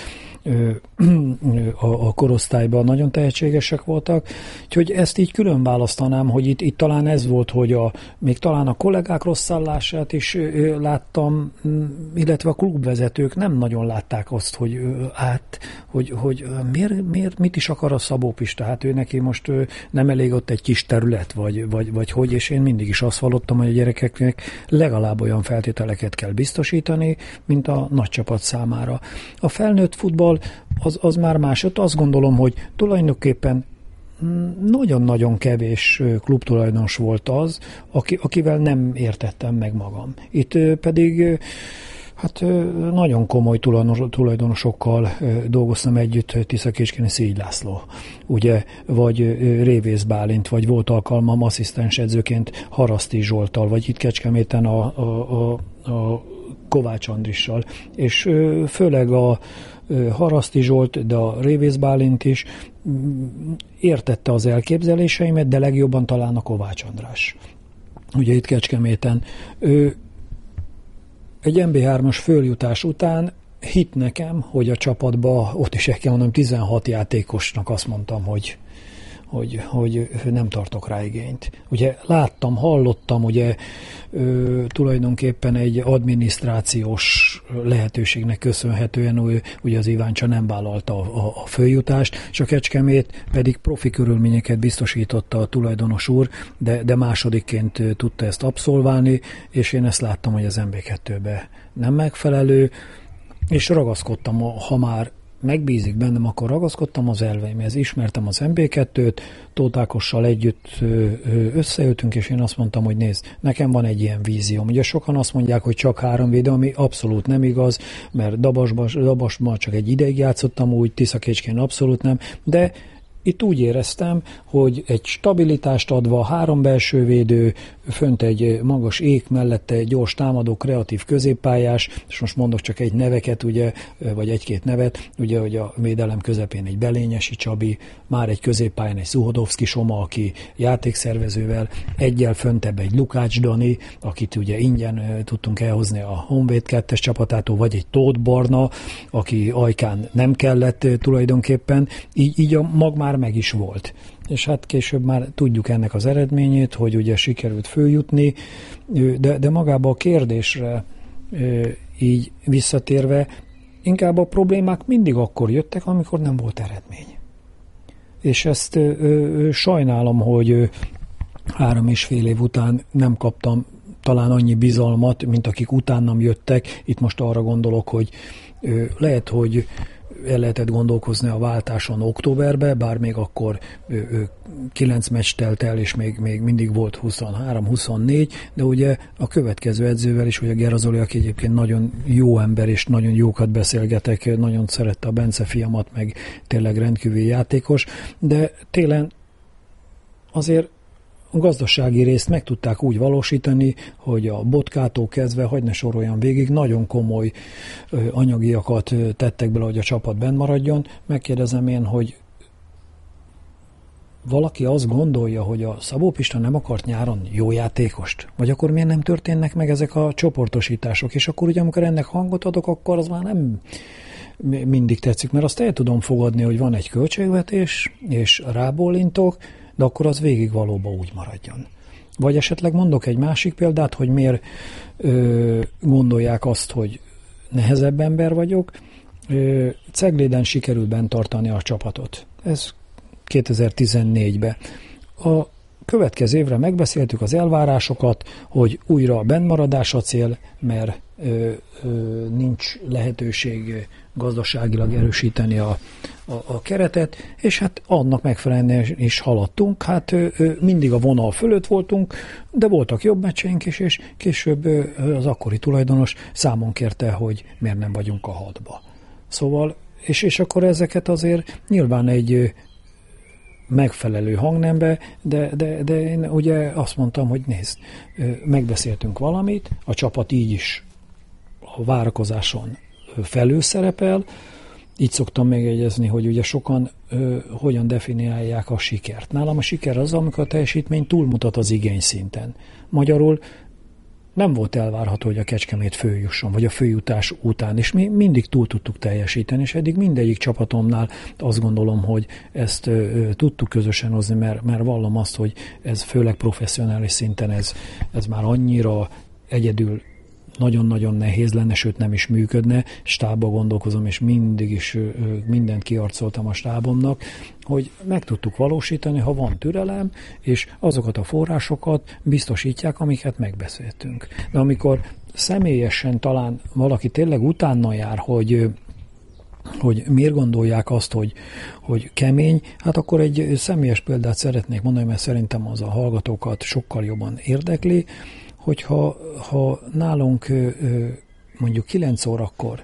[SPEAKER 15] a korosztályban nagyon tehetségesek voltak, úgyhogy ezt így külön választanám, hogy itt talán ez volt, hogy még talán a kollégák rossz állását is láttam, illetve a klubvezetők nem nagyon látták azt, hogy miért mit is akar a Szabó Pista, hát ő neki most nem elég ott egy kis terület, vagy hogy, és én mindig is azt vallottam, hogy a gyerekeknek legalább olyan feltételeket kell biztosítani, mint a nagy csapat számára. A felnőtt futball az már más. Azt gondolom, hogy tulajdonképpen nagyon-nagyon kevés klubtulajdonos volt az, akivel nem értettem meg magam. Itt pedig hát nagyon komoly tulajdonosokkal dolgoztam együtt, Tiszakécskén Szígy László, ugye, vagy Révész Bálint, vagy volt alkalmam asszisztens edzőként Haraszti Zsolttal, vagy itt Kecskeméten a Kovács Andrissal, és főleg a Haraszti Zsolt, de a Révész Bálint is értette az elképzeléseimet, de legjobban talán a Kovács András. Ugye itt Kecskeméten. Egy MB3-as följutás után hitt nekem, hogy a csapatba, ott is el kell mondanom, 16 játékosnak azt mondtam, hogy nem tartok rá igényt. Ugye láttam, hallottam, ugye tulajdonképpen egy adminisztrációs lehetőségnek köszönhetően ugye az Iváncsa nem vállalta a följutást, és a Kecskemét pedig profi körülményeket biztosította a tulajdonos úr, de másodikként tudta ezt abszolválni, és én ezt láttam, hogy az MB2-be nem megfelelő, és ragaszkodtam, ha már megbízik bennem, akkor ragaszkodtam az elveimhez. Ismertem az MB2-t, Tóth Ákossal együtt összeültünk, és én azt mondtam, hogy nézd, nekem van egy ilyen vízióm. Ugye sokan azt mondják, hogy csak 3 védő, ami abszolút nem igaz, mert Dabasban csak egy ideig játszottam úgy, Tiszakécskén abszolút nem, de itt úgy éreztem, hogy egy stabilitást adva, 3 belső védő, fönt egy magas ék mellette gyors támadó, kreatív középpályás, és most mondok csak egy neveket, ugye, vagy 1-2 nevet, ugye, hogy a védelem közepén egy Belényesi Csabi, már egy középpályán egy Szuhodovszki Soma, aki játékszervezővel, egyel föntebb egy Lukács Dani, akit ugye ingyen tudtunk elhozni a Honvéd 2-es csapatától, vagy egy Tóth Barna, aki Ajkán nem kellett tulajdonképpen, így a mag már meg is volt. És hát később már tudjuk ennek az eredményét, hogy ugye sikerült följutni, de magába a kérdésre így visszatérve, inkább a problémák mindig akkor jöttek, amikor nem volt eredmény. És ezt sajnálom, hogy 3,5 év után nem kaptam talán annyi bizalmat, mint akik utánam jöttek. Itt most arra gondolok, hogy lehet, hogy el lehetett gondolkozni a váltáson októberbe, bár még akkor 9 meccs telt el, és még mindig volt 23-24, de ugye a következő edzővel is, ugye Gerazoli, aki egyébként nagyon jó ember, és nagyon jókat beszélgetek, nagyon szerette a Bence fiamat, meg tényleg rendkívüli játékos, de télen azért a gazdasági részt meg tudták úgy valósítani, hogy a Botkától kezdve, hadd ne soroljam végig, nagyon komoly anyagiakat tettek bele, hogy a csapat benn maradjon. Megkérdezem én, hogy valaki azt gondolja, hogy a Szabó Pista nem akart nyáron jó játékost? Vagy akkor miért nem történnek meg ezek a csoportosítások? És akkor ugye, amikor ennek hangot adok, akkor az már nem mindig tetszik, mert azt el tudom fogadni, hogy van egy költségvetés, és rábólintok, de akkor az végig valóban úgy maradjon. Vagy esetleg mondok egy másik példát, hogy miért gondolják azt, hogy nehezebb ember vagyok. Cegléden sikerült bent tartani a csapatot. Ez 2014-ben. A következő évre megbeszéltük az elvárásokat, hogy újra bennmaradás a cél, mert nincs lehetőség gazdaságilag erősíteni a keretet, és hát annak megfelelően is haladtunk. Hát mindig a vonal fölött voltunk, de voltak jobb meccseink is, és később az akkori tulajdonos számon kérte, hogy miért nem vagyunk a 6-ba. Szóval, és akkor ezeket azért nyilván egy megfelelő hangnembe, de én ugye azt mondtam, hogy nézd, megbeszéltünk valamit, a csapat így is a várakozáson felülszerepel, így szoktam megjegyezni, hogy ugye sokan hogyan definiálják a sikert. Nálam a siker az, amikor a teljesítmény túlmutat az igény szinten. Magyarul nem volt elvárható, hogy a Kecskemét följusson, vagy a följutás után, és mi mindig túl tudtuk teljesíteni, és eddig mindegyik csapatomnál azt gondolom, hogy ezt tudtuk közösen hozni, mert vallom azt, hogy ez főleg professzionális szinten ez már annyira egyedül nagyon-nagyon nehéz lenne, sőt nem is működne, stábba gondolkozom, és mindig is mindent kiarcoltam a stábomnak, hogy meg tudtuk valósítani, ha van türelem, és azokat a forrásokat biztosítják, amiket megbeszéltünk. De amikor személyesen talán valaki tényleg utána jár, hogy miért gondolják azt, hogy kemény, hát akkor egy személyes példát szeretnék mondani, mert szerintem az a hallgatókat sokkal jobban érdekli, hogyha nálunk mondjuk 9 órakor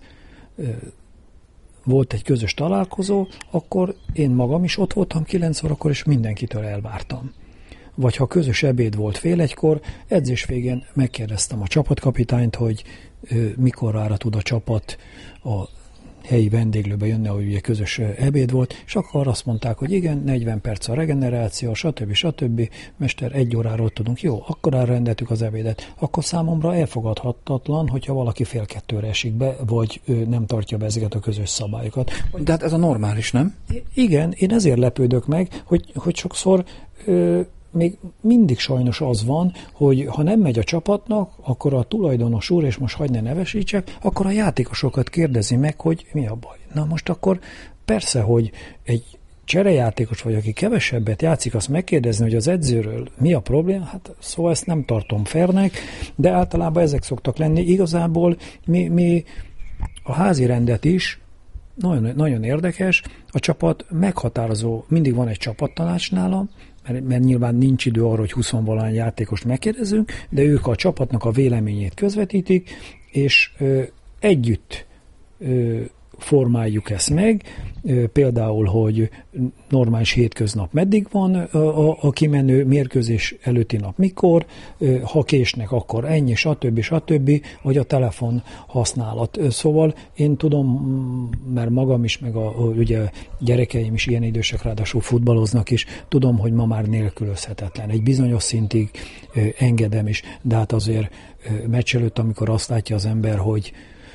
[SPEAKER 15] volt egy közös találkozó, akkor én magam is ott voltam 9 órakor, és mindenkitől elvártam. Vagy ha közös ebéd volt fél egykor, edzés végén megkérdeztem a csapatkapitányt, hogy mikorra tud a csapat a helyi vendéglőbe jönni, ahogy ugye közös ebéd volt, és akkor azt mondták, hogy igen, 40 perc a regeneráció, stb. Mester, 1 óráról tudunk, jó, akkor elrendeltük az ebédet. Akkor számomra elfogadhatatlan, hogyha valaki 1:30 esik be, vagy nem tartja be ezeket a közös szabályokat.
[SPEAKER 4] De hát ez a normális, nem?
[SPEAKER 15] Igen, én ezért lepődök meg, hogy sokszor még mindig sajnos az van, hogy ha nem megy a csapatnak, akkor a tulajdonos úr, és most hagyd ne nevesítsek, akkor a játékosokat kérdezi meg, hogy mi a baj. Na most akkor persze, hogy egy cserejátékos vagy, aki kevesebbet játszik, azt megkérdezni, hogy az edzőről mi a probléma, hát szóval ezt nem tartom fairnek, de általában ezek szoktak lenni. Igazából mi a házi rendet is, nagyon, nagyon érdekes, a csapat meghatározó, mindig van egy csapattanács nálam, mert nyilván nincs idő arra, hogy 20-valahány játékost megkérdezünk, de ők a csapatnak a véleményét közvetítik, és együtt formáljuk ezt meg, például, hogy normális hétköznap meddig van a kimenő, mérkőzés előtti nap mikor, ha késnek, akkor ennyi, stb., vagy a telefon használat. Szóval én tudom, mert magam is, meg ugye gyerekeim is ilyen idősek, ráadásul futballoznak is, tudom, hogy ma már nélkülözhetetlen. Egy bizonyos szintig engedem is, de hát azért meccs előtt, amikor azt látja az ember, hogy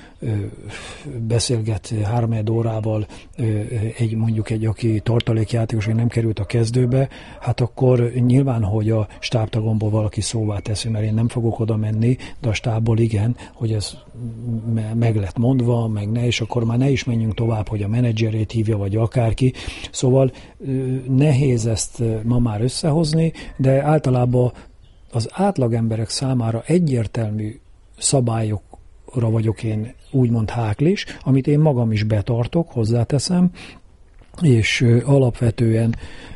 [SPEAKER 15] beszélget 3 órával mondjuk egy, aki tartalékjátékos, hogy nem került a kezdőbe, hát akkor nyilván, hogy a stábtagomból valaki szóvá teszi, mert én nem fogok oda menni, de a stábból igen, hogy ez meg lett mondva, meg ne, és akkor már ne is menjünk tovább, hogy a menedzserét hívja, vagy akárki. Szóval nehéz ezt ma már összehozni, de általában az átlagemberek számára egyértelmű szabályok vagyok én úgymond háklis, amit én magam is betartok, hozzáteszem, és alapvetően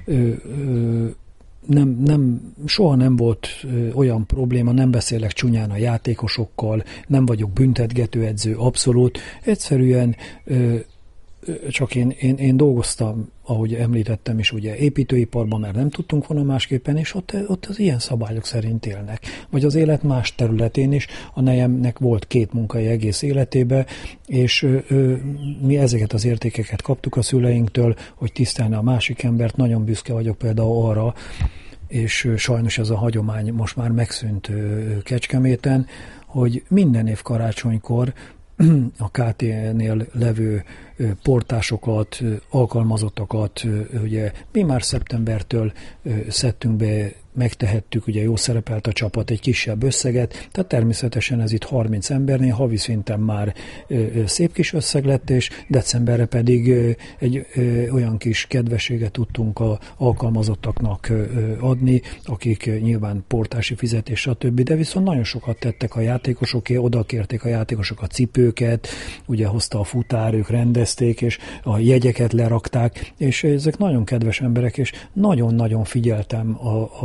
[SPEAKER 15] soha nem volt olyan probléma, nem beszélek csúnyán a játékosokkal, nem vagyok büntetgető edző, abszolút. Egyszerűen csak én dolgoztam, ahogy említettem is, ugye építőiparban, mert nem tudtunk volna másképpen, és ott az ilyen szabályok szerint élnek. Vagy az élet más területén is, a nejemnek volt 2 munkai egész életébe, és mi ezeket az értékeket kaptuk a szüleinktől, hogy tisztelni a másik embert, nagyon büszke vagyok például arra, és sajnos ez a hagyomány most már megszűnt Kecskeméten, hogy minden év karácsonykor a KT-nél levő portásokat, alkalmazottakat, ugye mi már szeptembertől szedtünk be, megtehettük, ugye jó szerepelt a csapat, egy kisebb összeget, tehát természetesen ez itt 30 embernél, havi szinten már szép kis összeg lett, és decemberre pedig egy olyan kis kedvességet tudtunk a alkalmazottaknak adni, akik nyilván portási fizetés, stb., de viszont nagyon sokat tettek a játékosoké, oda kérték a játékosok a cipőket, ugye hozta a futár, ők rendezték, és a jegyeket lerakták, és ezek nagyon kedves emberek, és nagyon-nagyon figyeltem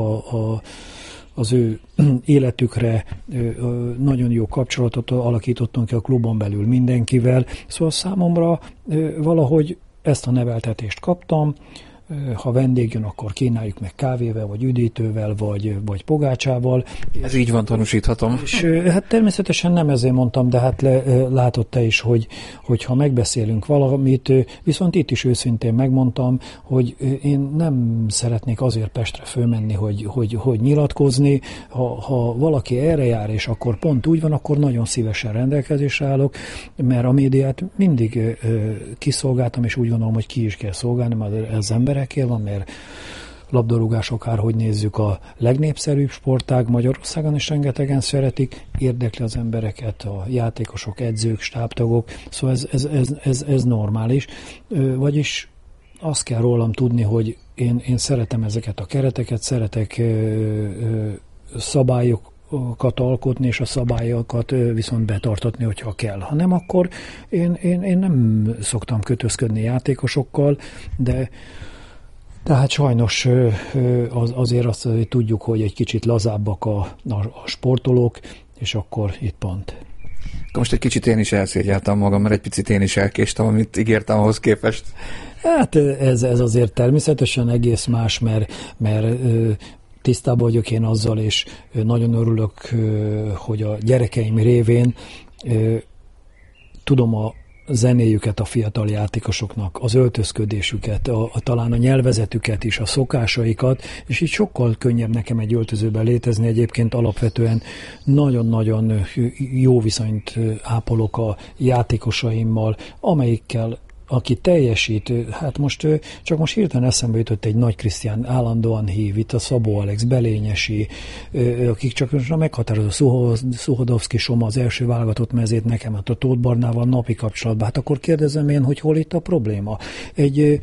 [SPEAKER 15] az ő életükre, nagyon jó kapcsolatot alakítottunk ki a klubon belül mindenkivel, szóval számomra valahogy ezt a neveltetést kaptam, ha vendég jön, akkor kínáljuk meg kávével, vagy üdítővel, vagy pogácsával.
[SPEAKER 4] Ez így van, tanúsíthatom.
[SPEAKER 15] És hát természetesen nem ezért mondtam, de hát látod te is, hogy ha megbeszélünk valamit, viszont itt is őszintén megmondtam, hogy én nem szeretnék azért Pestre fölmenni, hogy nyilatkozni. Ha valaki erre jár, és akkor pont úgy van, akkor nagyon szívesen rendelkezésre állok, mert a médiát mindig kiszolgáltam, és úgy gondolom, hogy ki is kell szolgálni, mert az ember van, mert labdarúgás akárhogy nézzük a legnépszerűbb sportág, Magyarországon is rengetegen szeretik, érdekli az embereket, a játékosok, edzők, stábtagok, szóval ez normális. Vagyis azt kell rólam tudni, hogy én szeretem ezeket a kereteket, szeretek szabályokat alkotni, és a szabályokat viszont betartatni, hogyha kell. Ha nem, akkor én nem szoktam kötözködni játékosokkal, de tehát sajnos azért azt tudjuk, hogy egy kicsit lazábbak a sportolók, és akkor itt pont.
[SPEAKER 4] Most egy kicsit én is elszégyeltem magam, mert egy picit én is elkéstem, amit ígértem ahhoz képest.
[SPEAKER 15] Hát ez azért természetesen egész más, mert tisztában vagyok én azzal, és nagyon örülök, hogy a gyerekeim révén tudom zenéjüket a fiatal játékosoknak, az öltözködésüket, talán a nyelvezetüket is, a szokásaikat, és így sokkal könnyebb nekem egy öltözőben létezni. Egyébként alapvetően nagyon-nagyon jó viszonyt ápolok a játékosaimmal, amelyikkel aki teljesít, hát most hirtelen eszembe jutott egy Nagy Krisztián állandóan hív, itt a Szabó Alex, Belényesi, akik csak most meghatározó, Szuhodovszki Soma az első válogatott mezét nekem, hát a Tóth Barnával napi kapcsolatban. Hát akkor kérdezem én, hogy hol itt a probléma? Egy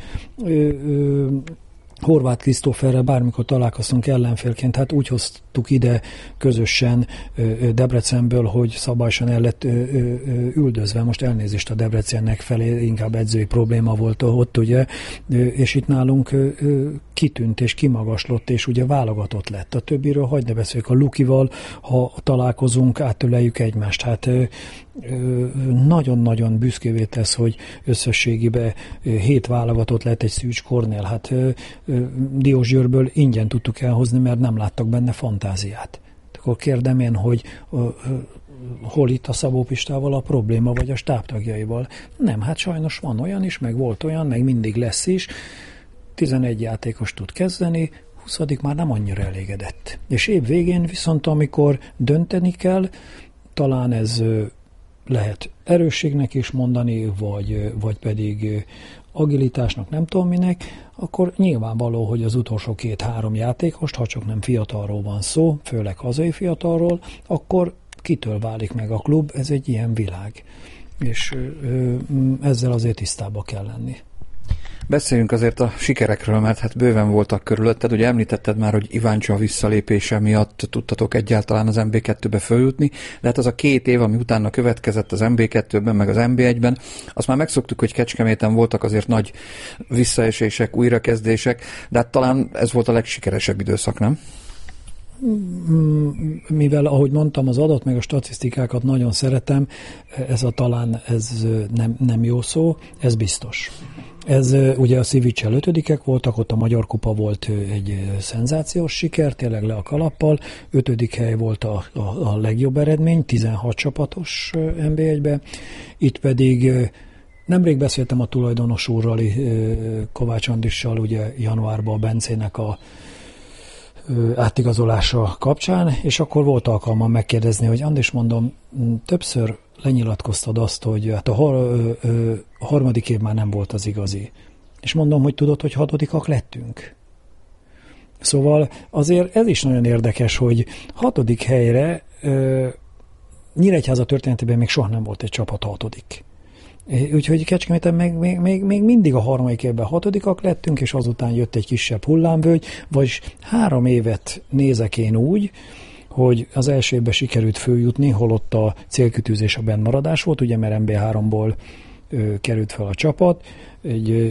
[SPEAKER 15] Horváth Krisztóferrel bármikor találkoztunk ellenfélként, hát úgy hoztuk ide közösen Debrecenből, hogy szabályosan el lett üldözve. Most elnézést a Debrecennek felé, inkább edzői probléma volt ott, ugye, és itt nálunk kitűnt és kimagaslott, és ugye válogatott lett. A többiről hagyd ne beszéljük. A Lukival, ha találkozunk, átöleljük egymást. Hát nagyon-nagyon büszkévé tesz, hogy összességében 7 válogatott lett egy Szűcs Kornél. Hát Diósgyőrből ingyen tudtuk elhozni, mert nem láttak benne fantáziát. Akkor kérdem én, hogy hol itt a Szabó Pistával a probléma, vagy a stábtagjaival? Nem, hát sajnos van olyan is, meg volt olyan, meg mindig lesz is. 11 játékos tud kezdeni, 20. már nem annyira elégedett. És év végén viszont, amikor dönteni kell, talán ez lehet erősségnek is mondani, vagy pedig agilitásnak, nem tudom minek, akkor nyilvánvaló, hogy az utolsó 2-3 játékost, ha csak nem fiatalról van szó, főleg hazai fiatalról, akkor kitől válik meg a klub, ez egy ilyen világ. És ezzel azért tisztába kell lenni.
[SPEAKER 4] Beszéljünk azért a sikerekről, mert hát bőven voltak körülötted. Ugye említetted már, hogy Iváncsa visszalépése miatt tudtatok egyáltalán az MB2-be följutni, de hát az a 2 év, ami utána következett az MB2-ben, meg az MB1-ben, azt már megszoktuk, hogy Kecskeméten voltak azért nagy visszaesések, újrakezdések, de hát talán ez volt a legsikeresebb időszak, nem?
[SPEAKER 15] Mivel, ahogy mondtam, az adat meg a statisztikákat nagyon szeretem, ez nem jó szó, ez biztos. Ez ugye a Szivicsel 5-ek voltak, ott a Magyar Kupa volt egy szenzációs siker, tényleg le a kalappal, 5. hely volt a legjobb eredmény, 16 csapatos NB1-be, itt pedig nemrég beszéltem a tulajdonos úrral, Kovács Andrissal, ugye januárban a Bencének a átigazolása kapcsán, és akkor volt alkalmam megkérdezni, hogy Andris, mondom, többször lenyilatkoztad azt, hogy hát a harmadik év már nem volt az igazi. És mondom, hogy tudod, hogy 6. lettünk. Szóval azért ez is nagyon érdekes, hogy 6. helyre Nyíregyháza történetében még soha nem volt egy csapat 6. Úgyhogy Kecskeméten még mindig a harmadik évben 6. lettünk, és azután jött egy kisebb hullámvölgy, vagyis 3 évet nézek én úgy, hogy az első évben sikerült följutni, holott a célkitűzés a bennmaradás volt, ugye, mert MB3-ból került fel a csapat. Egy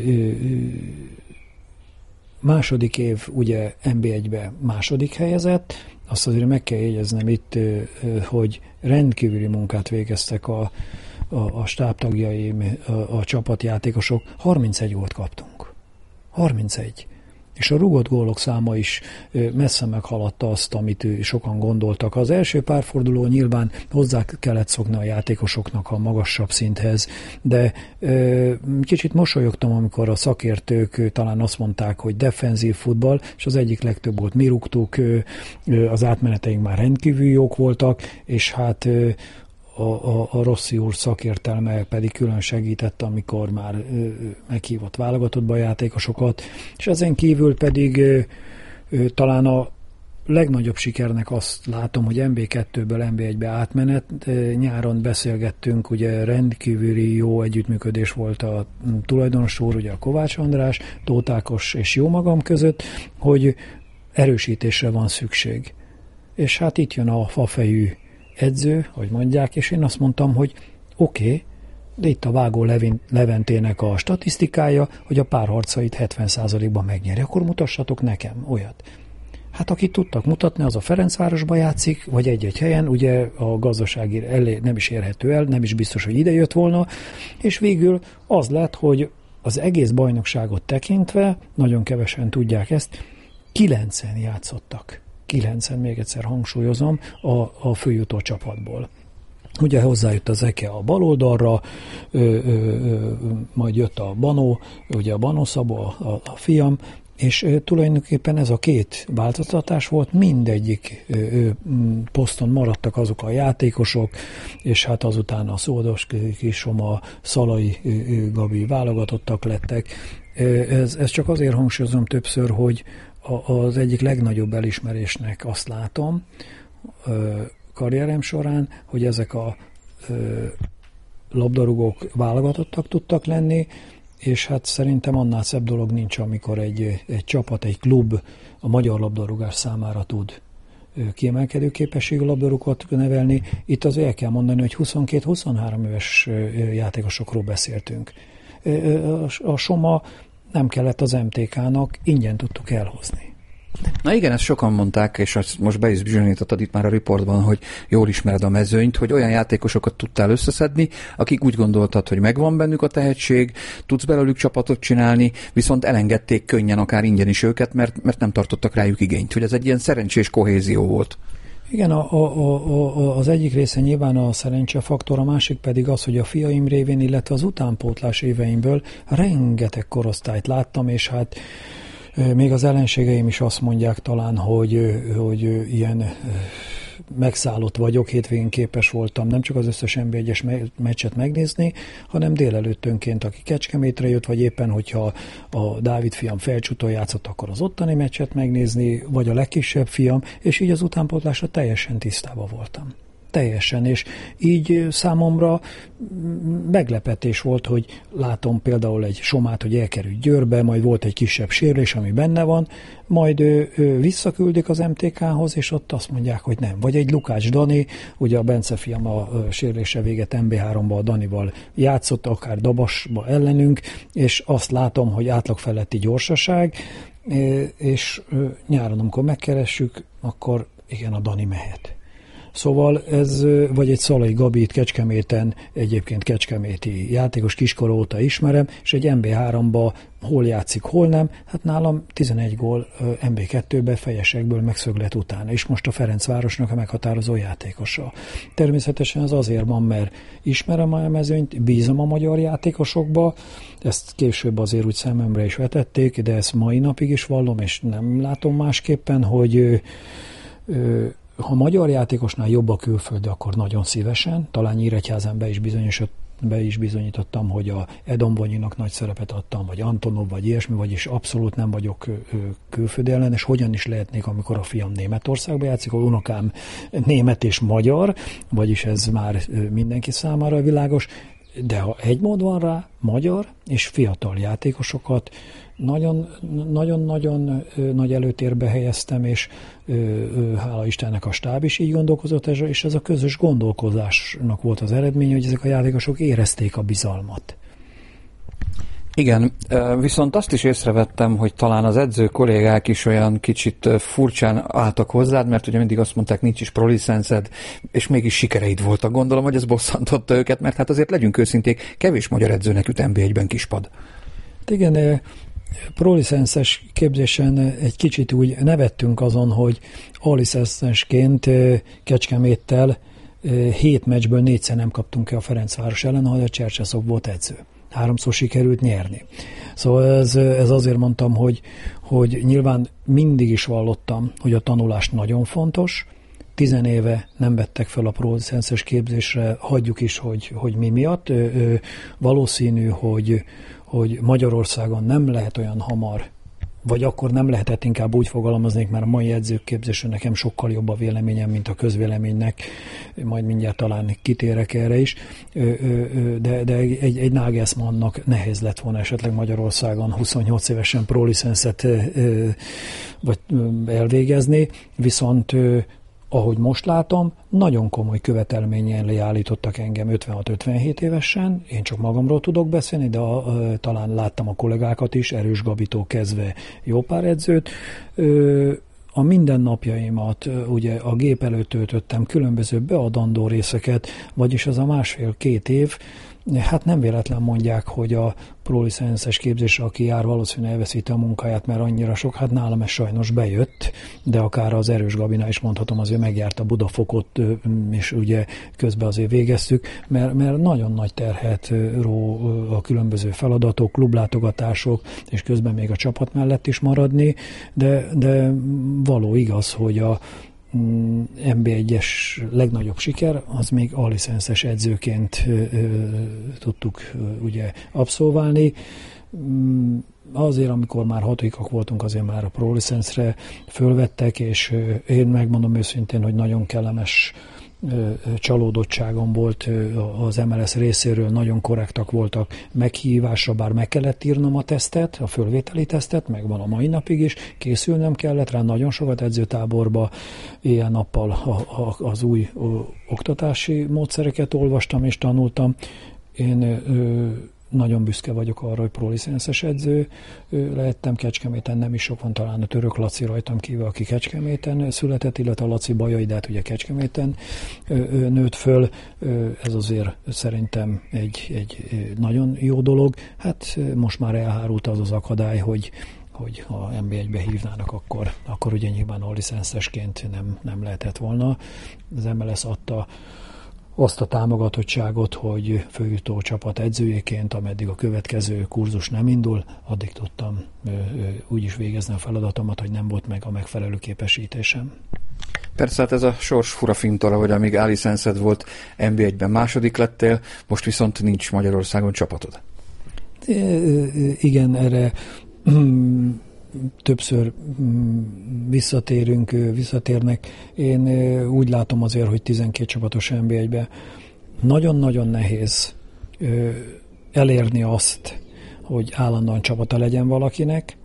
[SPEAKER 15] második év, ugye MB1-be második helyezett, azt azért meg kell jegyeznem itt, hogy rendkívüli munkát végeztek a stábtagjaim, a csapatjátékosok. 31 gólt kaptunk. 31. És a rúgott gólok száma is messze meghaladta azt, amit sokan gondoltak. Az első pár forduló nyilván hozzá kellett szokni a játékosoknak a magasabb szinthez, de kicsit mosolyogtam, amikor a szakértők talán azt mondták, hogy defenzív futball, és az egyik legtöbb volt mi rúgtuk, az átmeneteink már rendkívül jók voltak, és hát a Rossi úr szakértelme pedig külön segített, amikor már meghívott válogatottba a játékosokat, és ezen kívül pedig talán a legnagyobb sikernek azt látom, hogy MB2-ből MB1-be átmenet. Nyáron beszélgettünk, ugye rendkívüli jó együttműködés volt a tulajdonos úr, ugye a Kovács András, Tóth Ákos és jó magam között, hogy erősítésre van szükség. És hát itt jön a fafejű edző, hogy mondják, és én azt mondtam, hogy oké, de itt a Vágó Leventének a statisztikája, hogy a párharcait 70%-ban megnyeri, akkor mutassatok nekem olyat. Hát akit tudtak mutatni, az a Ferencvárosba játszik, vagy egy-egy helyen, ugye a gazdasági elé nem is érhető el, nem is biztos, hogy ide jött volna, és végül az lett, hogy az egész bajnokságot tekintve, nagyon kevesen tudják ezt, 9-en játszottak. 9-en, még egyszer hangsúlyozom, a följutó csapatból. Ugye hozzájött az Eke a bal oldalra, majd jött a Banó, ugye a Banó Szabó, a fiam, és tulajdonképpen ez a két változtatás volt, mindegyik poszton maradtak azok a játékosok, és hát azután a Szoldos Kisom, a Szalai Gabi válogatottak lettek. Ez csak azért hangsúlyozom többször, hogy az egyik legnagyobb elismerésnek azt látom karrierem során, hogy ezek a labdarúgók válogatottak tudtak lenni, és hát szerintem annál szebb dolog nincs, amikor egy csapat, egy klub a magyar labdarúgás számára tud kiemelkedő képességű labdarúgókat nevelni. Itt azért el kell mondani, hogy 22-23 éves játékosokról beszéltünk. A Soma nem kellett az MTK-nak, ingyen tudtuk elhozni.
[SPEAKER 4] Na igen, ezt sokan mondták, és azt most be is bizonyítottad itt már a riportban, hogy jól ismered a mezőnyt, hogy olyan játékosokat tudtál összeszedni, akik úgy gondoltad, hogy megvan bennük a tehetség, tudsz belőlük csapatot csinálni, viszont elengedték könnyen, akár ingyen is őket, mert nem tartottak rájuk igényt. Hogy ez egy ilyen szerencsés kohézió volt.
[SPEAKER 15] Igen, az egyik része nyilván a szerencsefaktor, a másik pedig az, hogy a fiaim révén, illetve az utánpótlás éveimből rengeteg korosztályt láttam, és hát még az ellenségeim is azt mondják talán, hogy ilyen megszállott vagyok, hétvégén képes voltam nem csak az összes NB1-es meccset megnézni, hanem délelőttönként, aki Kecskemétre jött, vagy éppen, hogyha a Dávid fiam Felcsúton játszott, akkor az ottani meccset megnézni, vagy a legkisebb fiam, és így az utánpótlásra teljesen tisztában voltam. Teljesen, és így számomra meglepetés volt, hogy látom például egy Somát, hogy elkerült Győrbe, majd volt egy kisebb sérülés, ami benne van, majd visszaküldik az MTK-hoz, és ott azt mondják, hogy nem. Vagy egy Lukács Dani, ugye a Bence fiam a sérülése véget MB3-ba a Danival játszott, akár Dabasba ellenünk, és azt látom, hogy átlag feletti gyorsaság, és nyáron, amikor megkeressük, akkor igen, a Dani mehet. Szóval ez, vagy egy Szalai Gabit Kecskeméten, egyébként kecskeméti játékos kiskor óta ismerem, és egy MB3-ba hol játszik, hol nem, hát nálam 11 gól MB2-be fejesekből megszöglet után, és most a Ferencvárosnak a meghatározó játékosa. Természetesen ez azért van, mert ismerem a mezőnyt, bízom a magyar játékosokba, ezt később azért úgy szememre is vetették, de ezt mai napig is vallom, és nem látom másképpen, hogy ha magyar játékosnál jobb a külföldi, akkor nagyon szívesen. Talán Nyíregyházán be is bizonyítottam, hogy a Edombonyinak nagy szerepet adtam, vagy Antonov, vagy ilyesmi, vagyis abszolút nem vagyok külföldi ellenes. Hogyan is lehetnék, amikor a fiam Németországban játszik, a unokám német és magyar, vagyis ez már mindenki számára világos. De ha egy mód van rá, magyar és fiatal játékosokat nagyon-nagyon nagy előtérbe helyeztem, és hála Istennek a stáb is így gondolkozott, és ez a közös gondolkozásnak volt az eredmény, hogy ezek a játékosok érezték a bizalmat.
[SPEAKER 4] Igen, viszont azt is észrevettem, hogy talán az edző kollégák is olyan kicsit furcsán álltak hozzád, mert ugye mindig azt mondták, nincs is prolicenszed, és mégis sikereid voltak. Gondolom, hogy ez bosszantotta őket, mert hát azért legyünk őszinték, kevés magyar edzőnek jut NB1-ben kispad.
[SPEAKER 15] Igen, prolicenszes képzésen egy kicsit úgy nevettünk azon, hogy alicenszesként Kecskeméttel 7 meccsből 4-szer nem kaptunk ki a Ferencváros ellen, ahol a Csercseszok volt edző. 3-szor sikerült nyerni. Szóval ez azért mondtam, hogy nyilván mindig is vallottam, hogy a tanulás nagyon fontos. 10 éve nem vettek fel a prolicenszes képzésre, hagyjuk is, hogy mi miatt. Valószínű, hogy Magyarországon nem lehet olyan hamar, vagy akkor nem lehetett, inkább úgy fogalmaznék, mert a mai edzők képzésre nekem sokkal jobb a véleményem, mint a közvéleménynek, majd mindjárt talán kitérek erre is, de egy Nagelsmannnak nehéz lett volna esetleg Magyarországon 28 évesen prolicenszet vagy elvégezni, viszont ahogy most látom, nagyon komoly követelményen leállítottak engem 56-57 évesen, én csak magamról tudok beszélni, de talán láttam a kollégákat is, Erős Gabitól kezdve jó pár edzőt. A mindennapjaimat ugye a gép előtt töltöttem különböző beadandó részeket, vagyis az a 1,5-2 év, Hát nem véletlen mondják, hogy a prolicenszes képzésre, aki jár, valószínűleg elveszíti a munkáját, mert annyira sok, hát nálam ez sajnos bejött, de akár az Erős Gabinál is mondhatom, azért megjárt a Budafokot, és ugye közben azért végeztük, mert nagyon nagy terhet ró a különböző feladatok, klublátogatások, és közben még a csapat mellett is maradni, de való igaz, hogy a NB1-es legnagyobb siker, az még A-licenszes edzőként tudtuk ugye abszolválni. Azért, amikor már 6-ak voltunk, azért már a Pro-licenszre fölvettek, és én megmondom őszintén, hogy nagyon kellemes csalódottságom volt az MLS részéről, nagyon korrektak voltak meghívásra, bár meg kellett írnom a tesztet, a fölvételi tesztet, megvan a mai napig is, készülnöm kellett rá, nagyon sokat edzőtáborba, éjjel-nappal az új oktatási módszereket olvastam és tanultam. Én nagyon büszke vagyok arra, hogy prolicenszes edző lehettem. Kecskeméten nem is sok van, talán a Török Laci rajtam kívül, aki Kecskeméten született, illetve a Laci Bajai, de hát ugye Kecskeméten nőtt föl. Ez azért szerintem egy nagyon jó dolog. Hát most már elhárult az akadály, hogy ha NB1-be hívnának, akkor ugye nyilván A-licenszesként nem lehetett volna. Az MLS adta azt a támogatottságot, hogy főjutó csapat edzőjeként, ameddig a következő kurzus nem indul, addig tudtam úgy is végezni a feladatomat, hogy nem volt meg a megfelelő képesítésem.
[SPEAKER 4] Persze, hát ez a sors fura fintora, hogy amíg A-licenszed volt, NB1-ben második lettél, most viszont nincs Magyarországon csapatod.
[SPEAKER 15] Igen, erre többször visszatérnek. Én úgy látom azért, hogy 12 csapatos NB1-ben nagyon-nagyon nehéz elérni azt, hogy állandóan csapata legyen valakinek.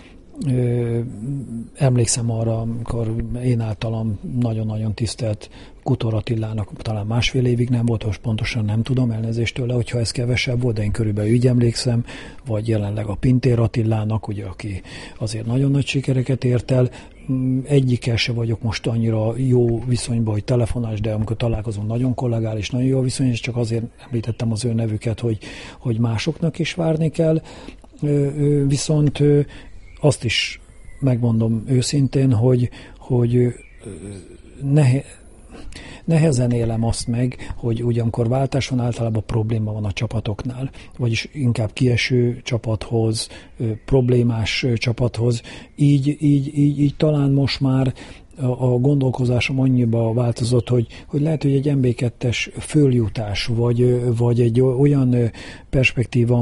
[SPEAKER 15] Emlékszem arra, amikor én általam nagyon-nagyon tisztelt Kutor Attilának talán másfél évig nem volt, most pontosan nem tudom, elnézést tőle, hogyha ez kevesebb volt, de én körülbelül így emlékszem, vagy jelenleg a Pintér Attilának, ugye, aki azért nagyon nagy sikereket ért el. Egyikkel se vagyok most annyira jó viszonyban, hogy telefonálás, de amikor találkozunk, nagyon kollegális, nagyon jó viszony, és csak azért említettem az ő nevüket, hogy másoknak is várni kell. Viszont azt is megmondom őszintén, hogy nehezen élem azt meg, hogy ugyankor váltás van, általában probléma van a csapatoknál, vagyis inkább kieső csapathoz, problémás csapathoz. Így talán most már a gondolkozásom annyiba változott, hogy lehet, hogy egy MB2-es följutás, vagy egy olyan perspektíva,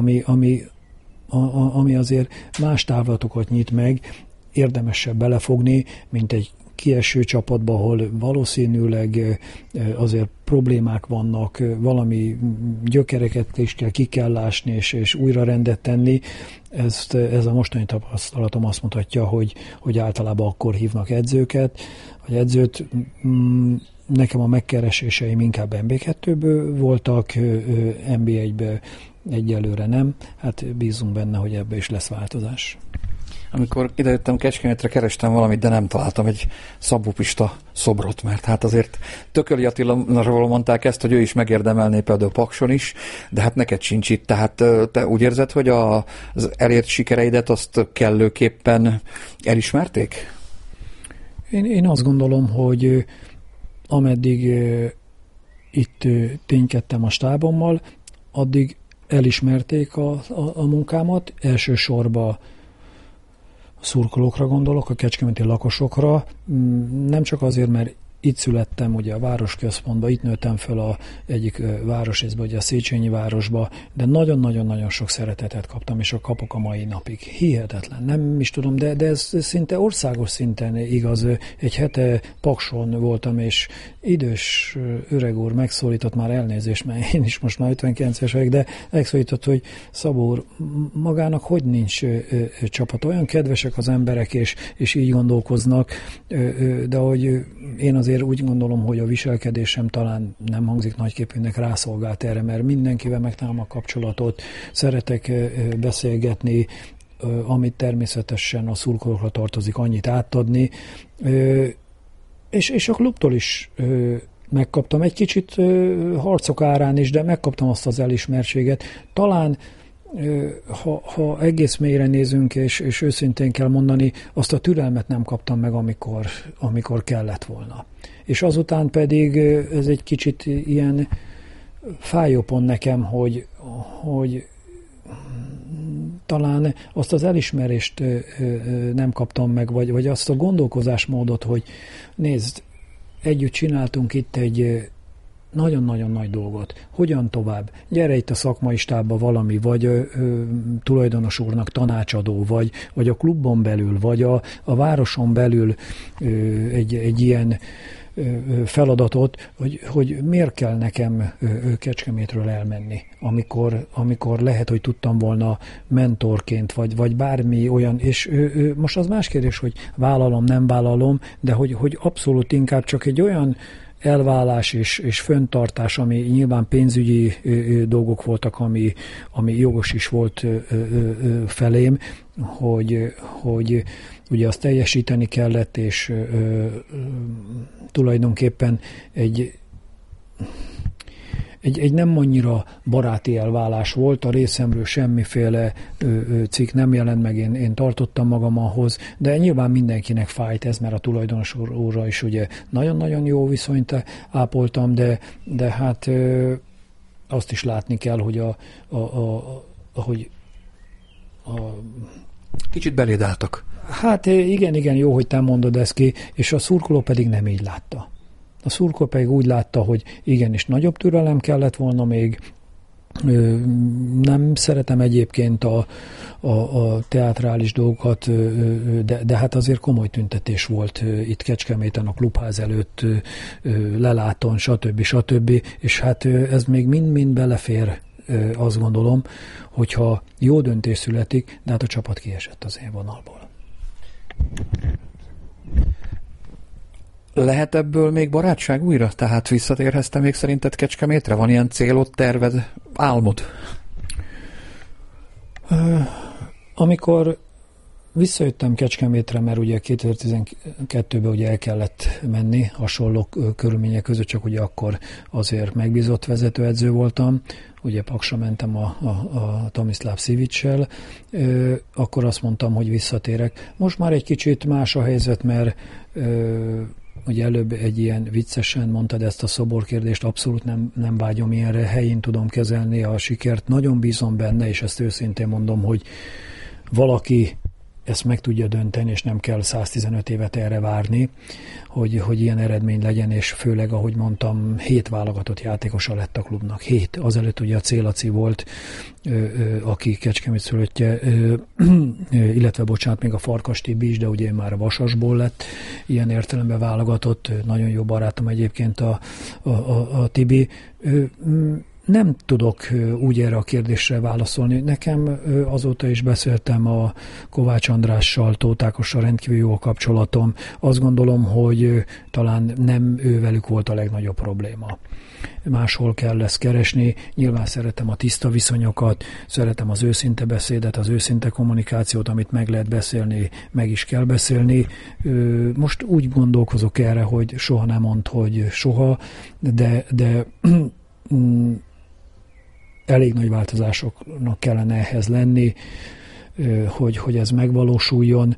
[SPEAKER 15] ami azért más távlatokat nyit meg, érdemesebb belefogni, mint egy kieső csapatba, ahol valószínűleg azért problémák vannak, valami gyökereket is ki kell lásni, és újra rendet tenni. Ez a mostani tapasztalatom azt mutatja, hogy általában akkor hívnak edzőket, vagy edzőt. Nekem a megkereséseim inkább NB2-ből voltak, NB1-ből egyelőre nem. Hát bízunk benne, hogy ebbe is lesz változás.
[SPEAKER 4] Amikor idejöttem Kecskemétre, kerestem valamit, de nem találtam egy Szabó Pista szobrot, mert hát azért Tököli Attiláról mondták ezt, hogy ő is megérdemelné például Pakson is, de hát neked sincs itt, tehát te úgy érzed, hogy az elért sikereidet azt kellőképpen elismerték?
[SPEAKER 15] Én azt gondolom, hogy ameddig itt ténykedtem a stábommal, addig elismerték a munkámat, elsősorban szurkolókra gondolok, a kecskeméti lakosokra, nem csak azért, mert itt születtem, ugye a városközpontban, itt nőttem föl a egyik városrészben, ugye a Széchenyi városba, de nagyon-nagyon-nagyon sok szeretetet kaptam, és a kapok a mai napig. Hihetetlen, nem is tudom, de ez szinte országos szinten igaz. Egy hete Pakson voltam, és idős öreg úr megszólított, már elnézést, mert én is most már 59 éves vagyok, de megszólított, hogy Szabó úr, magának hogy nincs csapat? Olyan kedvesek az emberek, és így gondolkoznak, de hogy én azért úgy gondolom, hogy a viselkedésem talán nem hangzik nagyképűnek, rászolgált erre, mert mindenkivel megtalálom a kapcsolatot, szeretek beszélgetni, amit természetesen a szurkolókra tartozik, annyit átadni, és a klubtól is megkaptam egy kicsit harcok árán is, de megkaptam azt az elismertséget. Talán ha egész mélyre nézünk, és őszintén kell mondani, azt a türelmet nem kaptam meg, amikor kellett volna. És azután pedig ez egy kicsit ilyen fájó pont nekem, hogy talán azt az elismerést nem kaptam meg, vagy azt a gondolkozásmódot, hogy nézd, együtt csináltunk itt egy nagyon-nagyon nagy dolgot. Hogyan tovább? Gyere itt a szakmai stábba valami, vagy tulajdonos úrnak tanácsadó, vagy a klubon belül, vagy a városon belül egy ilyen feladatot, hogy miért kell nekem Kecskemétről elmenni, amikor lehet, hogy tudtam volna mentorként, vagy bármi olyan, és most az más kérdés, hogy vállalom, nem vállalom, de hogy abszolút inkább csak egy olyan elvállás és fenntartás, ami nyilván pénzügyi dolgok voltak, ami jogos is volt felém, hogy ugye azt teljesíteni kellett, és tulajdonképpen egy nem annyira baráti elvállás volt, a részemről semmiféle cikk nem jelent meg, én tartottam magam ahhoz, de nyilván mindenkinek fájt ez, mert a tulajdonos úrra is ugye nagyon-nagyon jó viszonyt ápoltam, de hát azt is látni kell, hogy
[SPEAKER 4] kicsit beléd álltak.
[SPEAKER 15] Hát igen, jó, hogy te mondod ezt ki, és a szurkoló pedig nem így látta. A szurkoló pedig úgy látta, hogy igenis nagyobb türelem kellett volna még. Nem szeretem egyébként a teátrális dolgokat, de hát azért komoly tüntetés volt itt Kecskeméten a klubház előtt, leláton, stb. És hát ez még mind-mind belefér, azt gondolom, hogyha jó döntés születik, de hát a csapat kiesett az élvonalból.
[SPEAKER 4] Lehet ebből még barátság újra? Tehát visszatérhetsz te még szerinted Kecskemétre? Van ilyen célod, terved, álmod?
[SPEAKER 15] Amikor visszajöttem Kecskemétre, mert ugye 2012-ben ugye el kellett menni hasonló körülmények között, csak ugye akkor azért megbízott vezetőedző voltam, ugye Paksra mentem a Tomislav Sivic-sel, akkor azt mondtam, hogy visszatérek. Most már egy kicsit más a helyzet, mert ugye előbb egy ilyen viccesen mondtad ezt a szoborkérdést, abszolút nem vágyom ilyenre, helyén tudom kezelni a sikert, nagyon bízom benne, és ezt őszintén mondom, hogy valaki ezt meg tudja dönteni, és nem kell 115 évet erre várni, hogy ilyen eredmény legyen, és főleg, ahogy mondtam, 7 válogatott játékosa lett a klubnak. 7. Azelőtt ugye a Célaci volt, aki Kecskemét szülöttje, illetve még a Farkas Tibi is, de ugye már a Vasasból lett ilyen értelemben válogatott. Nagyon jó barátom egyébként a Tibi. Nem tudok úgy erre a kérdésre válaszolni. Nekem azóta is beszéltem a Kovács Andrással, Tóth Ákossal, rendkívül jó a kapcsolatom. Azt gondolom, hogy talán nem ővelük volt a legnagyobb probléma. Máshol kell ezt keresni. Nyilván szeretem a tiszta viszonyokat, szeretem az őszinte beszédet, az őszinte kommunikációt, amit meg lehet beszélni, meg is kell beszélni. Most úgy gondolkozok erre, hogy soha nem mond, hogy soha, de elég nagy változásoknak kellene ehhez lenni, hogy ez megvalósuljon.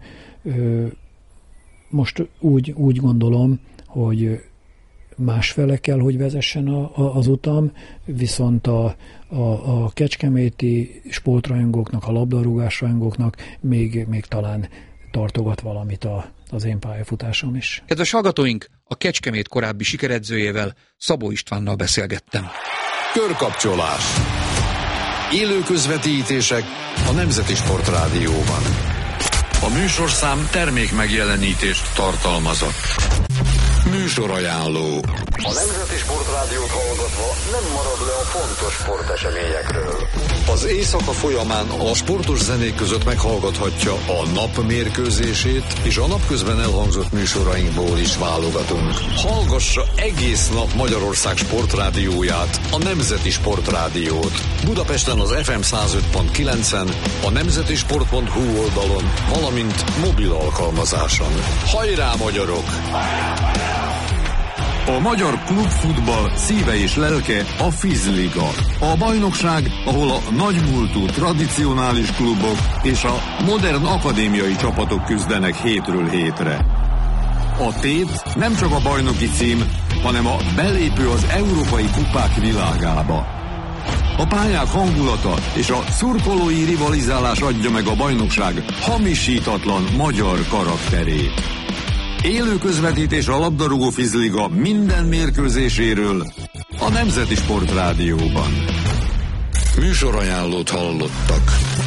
[SPEAKER 15] Most úgy gondolom, hogy másfele kell, hogy vezessen az utam, viszont a kecskeméti sportrajongóknak, a labdarúgásrajongóknak még talán tartogat valamit az én pályafutásom is.
[SPEAKER 4] Kedves hallgatóink, a Kecskemét korábbi sikeredzőjével, Szabó Istvánnal beszélgettem.
[SPEAKER 2] Körkapcsolás. Élő közvetítések a Nemzeti Sportrádióban. A műsorszám termék megjelenítést tartalmazott. Műsorajánló. A Nemzeti Sportrádiót hallgatva nem marad le a fontos sporteseményekről. Az éjszaka folyamán a sportos zenék között meghallgathatja a nap mérkőzését, és a napközben elhangzott műsorainkból is válogatunk. Hallgassa egész nap Magyarország sportrádióját, a Nemzeti Sportrádiót. Budapesten az FM 105.9-en, a nemzetisport.hu oldalon, valamint mobil alkalmazáson. Hajrá, magyarok! A magyar klubfutball szíve és lelke a Fizliga. A bajnokság, ahol a nagymúltú tradicionális klubok és a modern akadémiai csapatok küzdenek hétről hétre. A tét nem csak a bajnoki cím, hanem a belépő az európai kupák világába. A pályák hangulata és a szurkolói rivalizálás adja meg a bajnokság hamisítatlan magyar karakterét. Élő közvetítés a labdarúgó Fizliga minden mérkőzéséről a Nemzeti Sportrádióban. Műsorajánlót hallottak.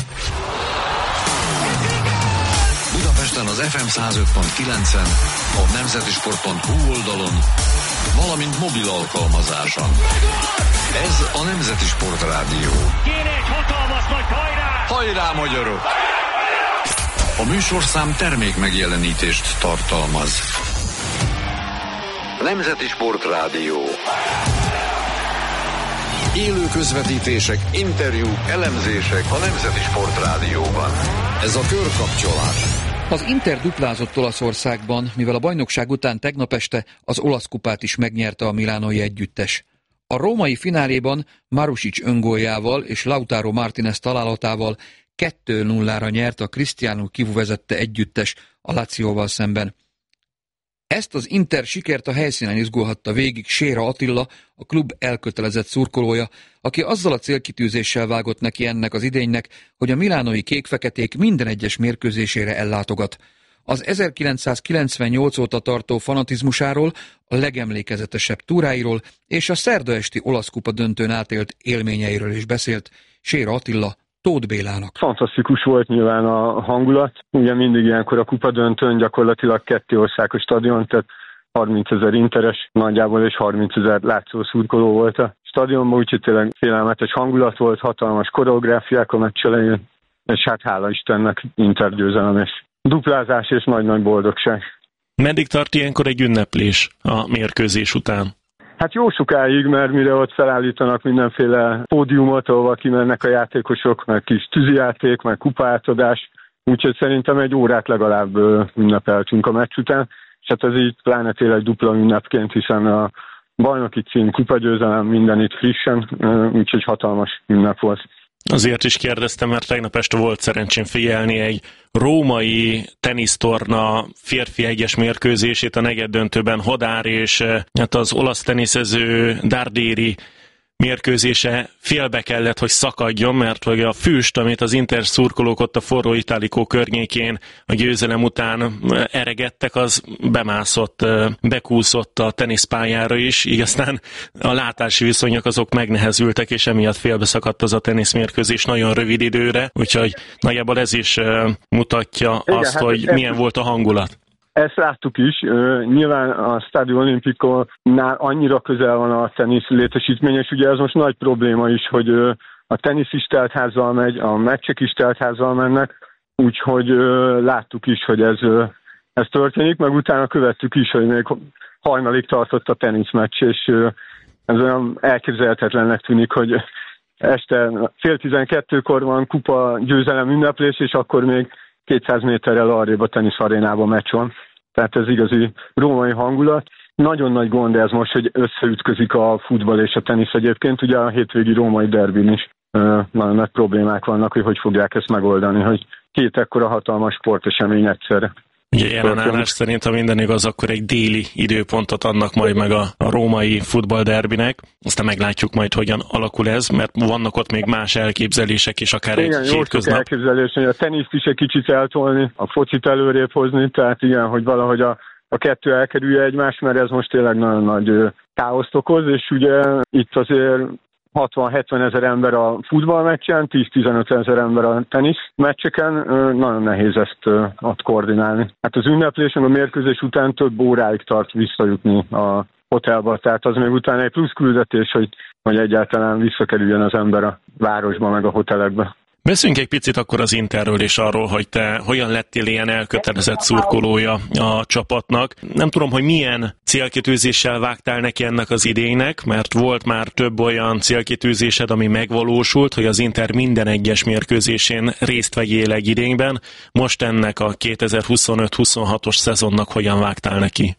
[SPEAKER 2] Budapesten az FM 105.9-en, a nemzetisport.hu oldalon, valamint mobil alkalmazáson. Ez a Nemzeti Sportrádió.
[SPEAKER 14] Kéne egy hatalmas nagy hajrá!
[SPEAKER 2] Hajrá, magyarok! A műsorszám termék megjelenítést tartalmaz. Nemzeti Sportrádió. Élő közvetítések, interjúk, elemzések a Nemzeti Sportrádióban. Ez a körkapcsolás.
[SPEAKER 4] Az Inter duplázott Olaszországban, mivel a bajnokság után tegnap este az olasz kupát is megnyerte a milánói együttes. A római fináléban Marusic öngóljával és Lautaro Martínez találatával 2-0-ra nyert a Cristiano Chivu vezette együttes a Lazióval szemben. Ezt az Inter sikert a helyszínen izgulhatta végig Séra Attila, a klub elkötelezett szurkolója, aki azzal a célkitűzéssel vágott neki ennek az idénynek, hogy a milánói kék-feketék minden egyes mérkőzésére ellátogat. Az 1998 óta tartó fanatizmusáról, a legemlékezetesebb túráiról és a szerda esti olasz kupa döntőn átélt élményeiről is beszélt Séra Attila Tóth Bélának.
[SPEAKER 16] Fantasztikus volt nyilván a hangulat. Ugye mindig ilyenkor a kupadöntőn gyakorlatilag 2 országos stadion, tehát 30 000 interes nagyjából és 30 000 látszó szurkoló volt a stadionban, úgyhogy tényleg félelmetes hangulat volt, hatalmas koreográfiák a meccs elején, és hát hála Istennek Inter győzelem és duplázás és nagy-nagy boldogság.
[SPEAKER 17] Meddig tart ilyenkor egy ünneplés a mérkőzés után?
[SPEAKER 16] Hát jó sokáig, mert mire ott felállítanak mindenféle pódiumot, ahova kimennek a játékosok, meg kis tűzijáték, meg kupátadás, úgyhogy szerintem egy órát legalább ünnepeltünk a meccs után, és hát ez így pláne tényleg dupla ünnepként, hiszen a bajnoki cím, kupagyőzelem, minden itt frissen, úgyhogy hatalmas ünnep volt.
[SPEAKER 17] Azért is kérdeztem, mert tegnap este volt szerencsém figyelni egy római tenisztorna férfi egyes mérkőzését a negyeddöntőben. Hodár és hát az olasz teniszező Darderi mérkőzése félbe kellett, hogy szakadjon, mert hogy a füst, amit az Inter szurkolók ott a Forró Italicó környékén a győzelem után eregettek, az bemászott, bekúszott a teniszpályára is, így aztán a látási viszonyok azok megnehezültek, és emiatt félbeszakadt az a teniszmérkőzés nagyon rövid időre, úgyhogy nagyjából ez is mutatja azt, hogy milyen volt a hangulat.
[SPEAKER 16] Ezt láttuk is. Nyilván a Stadio Olimpico-nál annyira közel van a tenisz létesítmény, és ugye ez most nagy probléma is, hogy a tenisz is teltházzal megy, a meccsek is teltházzal mennek, úgyhogy láttuk is, hogy ez történik, meg utána követtük is, hogy még hajnalig tartott a teniszmeccs, és ez olyan elképzelhetetlennek tűnik, hogy este 11:30 van kupa győzelem ünneplés, és akkor még 200 méterrel arrébb a tenisz-arénában meccs van. Tehát ez igazi római hangulat. Nagyon nagy gond ez most, hogy összeütközik a futball és a tenisz egyébként. Ugye a hétvégi római derbin is nagyon nagy problémák vannak, hogy fogják ezt megoldani, hogy 2 ekkora hatalmas sportesemény egyszerre.
[SPEAKER 17] Ugye jelenállás szerint, ha minden igaz, akkor egy déli időpontot adnak majd meg a római futballderbinek. Aztán meglátjuk majd, hogyan alakul ez, mert vannak ott még más elképzelések is, akár igen, egy hétköznap.
[SPEAKER 16] Elképzelés, hogy a teniszt is egy kicsit eltolni, a focit előrébb hozni, tehát igen, hogy valahogy a kettő elkerülje egymást, mert ez most tényleg nagyon nagy káoszt okoz, és ugye itt azért 60-70 ezer ember a futballmeccsen, 10-15 ezer ember a tenisz meccseken, nagyon nehéz ezt ott koordinálni. Hát az ünneplésen a mérkőzés után több óráig tart visszajutni a hotelba, tehát az még utána egy plusz küldetés, hogy egyáltalán visszakerüljön az ember a városba, meg a hotelekbe.
[SPEAKER 17] Beszéljünk egy picit akkor az Interről és arról, hogy te hogyan lettél ilyen elkötelezett szurkolója a csapatnak. Nem tudom, hogy milyen célkitűzéssel vágtál neki ennek az idénynek, mert volt már több olyan célkitűzésed, ami megvalósult, hogy az Inter minden egyes mérkőzésén részt vegyél egy idényben. Most ennek a 2025-26-os szezonnak hogyan vágtál neki?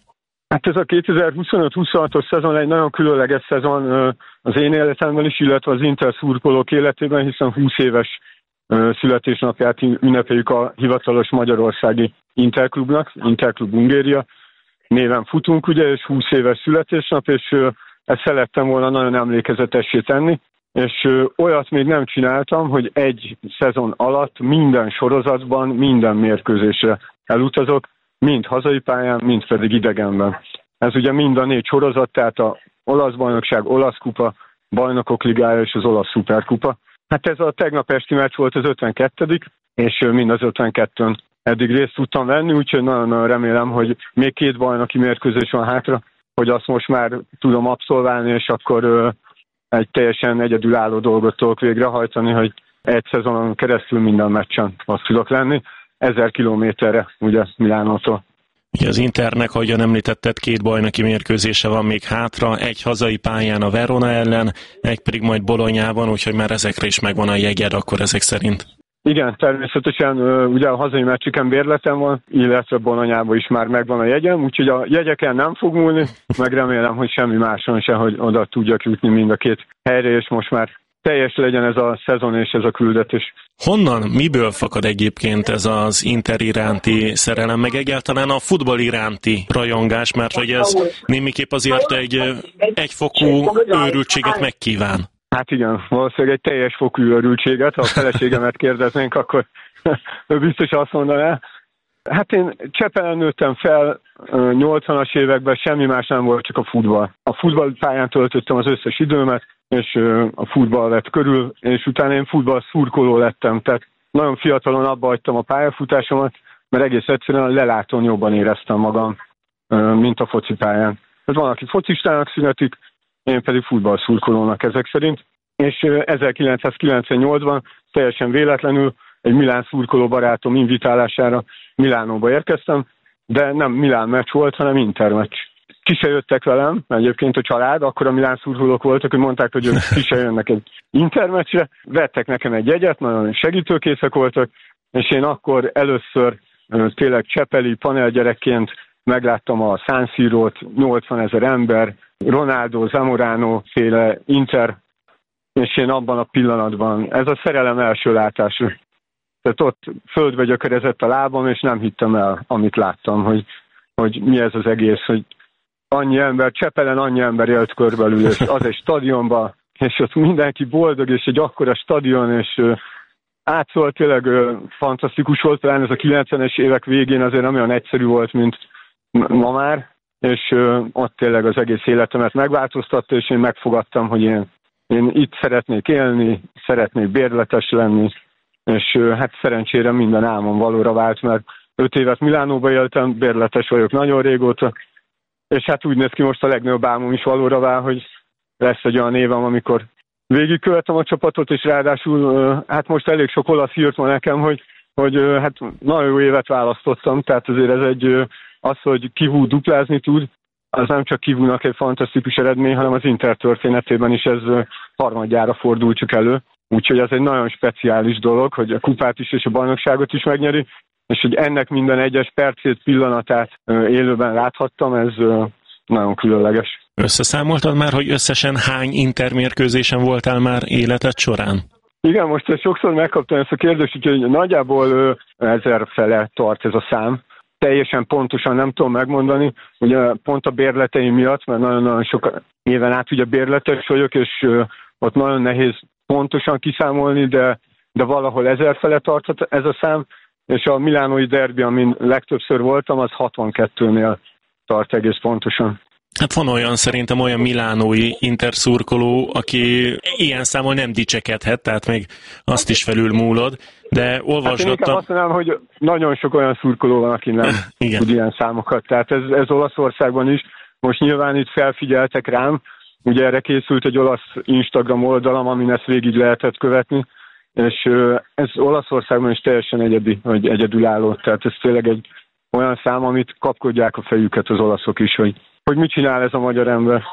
[SPEAKER 16] Hát ez a 2025-26-os szezon egy nagyon különleges szezon az én életemben is, illetve az Inter szurkolók életében, hiszen 20 éves születésnapját ünnepeljük a hivatalos magyarországi Interklubnak, Interklub Hungária néven futunk, ugye, és 20 éves születésnap, és ezt szerettem volna nagyon emlékezetessé tenni, és olyat még nem csináltam, hogy egy szezon alatt minden sorozatban, minden mérkőzésre elutazok, mind hazai pályán, mind pedig idegenben. Ez ugye mind a 4 sorozat, tehát a olasz bajnokság, olasz kupa, bajnokok ligája és az olasz szuperkupa. Hát ez a tegnap esti meccs volt az 52. és mind az 52-ön eddig részt tudtam venni, úgyhogy nagyon remélem, hogy még 2 bajnoki mérkőzés van hátra, hogy azt most már tudom abszolválni, és akkor egy teljesen egyedülálló dolgot tudok végrehajtani, hogy egy szezonon keresztül minden meccsen ott tudok lenni. 1000 kilométerre, ugye Milánótól.
[SPEAKER 17] Ugye az Internek, ahogyan említetted, 2 bajnoki mérkőzése van még hátra, egy hazai pályán a Verona ellen, egy pedig majd Bolonyában, úgyhogy már ezekre is megvan a jegyed akkor ezek szerint. Igen, természetesen ugye a hazai meccseken bérletem van, illetve Bolonyában is már megvan a jegyem, úgyhogy a jegyeken nem fog múlni, meg remélem, hogy semmi máson se, hogy oda tudjak jutni mind a 2 helyre, és most már teljes legyen ez a szezon és ez a küldetés. Honnan, miből fakad egyébként ez az Inter iránti szerelem, meg egyáltalán a futball iránti rajongás, mert hogy ez némiképp azért egy egyfokú őrültséget megkíván? Hát igen, valószínűleg egy teljes fokú őrültséget, ha a feleségemet kérdeznénk, akkor ő biztos azt mondaná. Hát én Csepelen nőttem fel, 80-as években semmi más nem volt, csak a futball. A futballpályán töltöttem az összes időmet, és a futball lett körül, és utána én futball szurkoló lettem, tehát nagyon fiatalon abba hagytam a pályafutásomat, mert egész egyszerűen a lelátón jobban éreztem magam, mint a focipályán. Ez van, aki focistának születik, én pedig futball szurkolónak ezek szerint, és 1998-ban teljesen véletlenül egy Milán szurkoló barátom invitálására Milánóba érkeztem, de nem Milán meccs volt, hanem Inter meccs. Ki se jöttek velem, egyébként a család, akkor a Milán szurkolók voltak, hogy mondták, hogy ők ki se jönnek egy Inter meccsre, vettek nekem egy jegyet, nagyon segítőkészek voltak, és én akkor először tényleg csepeli panelgyerekként megláttam a San Sirót, 80 000 ember, Ronaldo, Zamorano féle Inter, és én abban a pillanatban, ez a szerelem első látása. Tehát ott földbe gyökerezett a lábam, és nem hittem el, amit láttam, hogy mi ez az egész, hogy annyi ember, Csepelen annyi ember élt körbelül, és az egy stadionban, és ott mindenki boldog, és egy akkora stadion, és átszólt, tényleg fantasztikus volt, talán ez a 90-es évek végén azért nem olyan egyszerű volt, mint ma már, és ott tényleg az egész életemet megváltoztatta, és én megfogadtam, hogy én itt szeretnék élni, szeretnék bérletes lenni, és hát szerencsére minden álmom valóra vált, mert 5 évet Milánóba éltem, bérletes vagyok nagyon régóta, és hát úgy néz ki most a legnagyobb álmom is valóra vál, hogy lesz egy olyan évem, amikor végigkövetem a csapatot, és ráadásul hát most elég sok olasz írt van nekem, hogy hát nagyon jó évet választottam, tehát azért ez az, hogy Kivú duplázni tud, az nem csak Kivúnak egy fantasztikus eredmény, hanem az Inter történetében is ez harmadjára fordul csak elő. Úgyhogy ez egy nagyon speciális dolog, hogy a kupát is és a bajnokságot is megnyeri, és hogy ennek minden egyes percét, pillanatát élőben láthattam, ez nagyon különleges. Összeszámoltad már, hogy összesen hány Inter mérkőzésen voltál már életed során? Igen, most ezt sokszor megkaptam ezt a kérdést, úgyhogy nagyjából 1000 fele tart ez a szám. Teljesen pontosan nem tudom megmondani, ugye pont a bérleteim miatt, mert nagyon-nagyon sok éven át ugye bérletes vagyok, és ott nagyon nehéz pontosan kiszámolni, de valahol 1000 fele tartott ez a szám, és a milánói derbi, amin legtöbbször voltam, az 62-nél tart egész pontosan. Hát van olyan, szerintem olyan milánói Inter szurkoló, aki ilyen számon nem dicsekedhet, tehát még azt is felülmúlod, de olvasgattam... Hát azt mondanám, hogy nagyon sok olyan szurkoló van, aki nem tud ilyen számokat, tehát ez Olaszországban is. Most nyilván itt felfigyeltek rám, ugye erre készült egy olasz Instagram oldalam, amin ezt végig lehetett követni, és ez Olaszországban is teljesen egyedi, vagy egyedülálló, tehát ez tényleg egy olyan szám, amit kapkodják a fejüket az olaszok is, hogy mit csinál ez a magyar ember.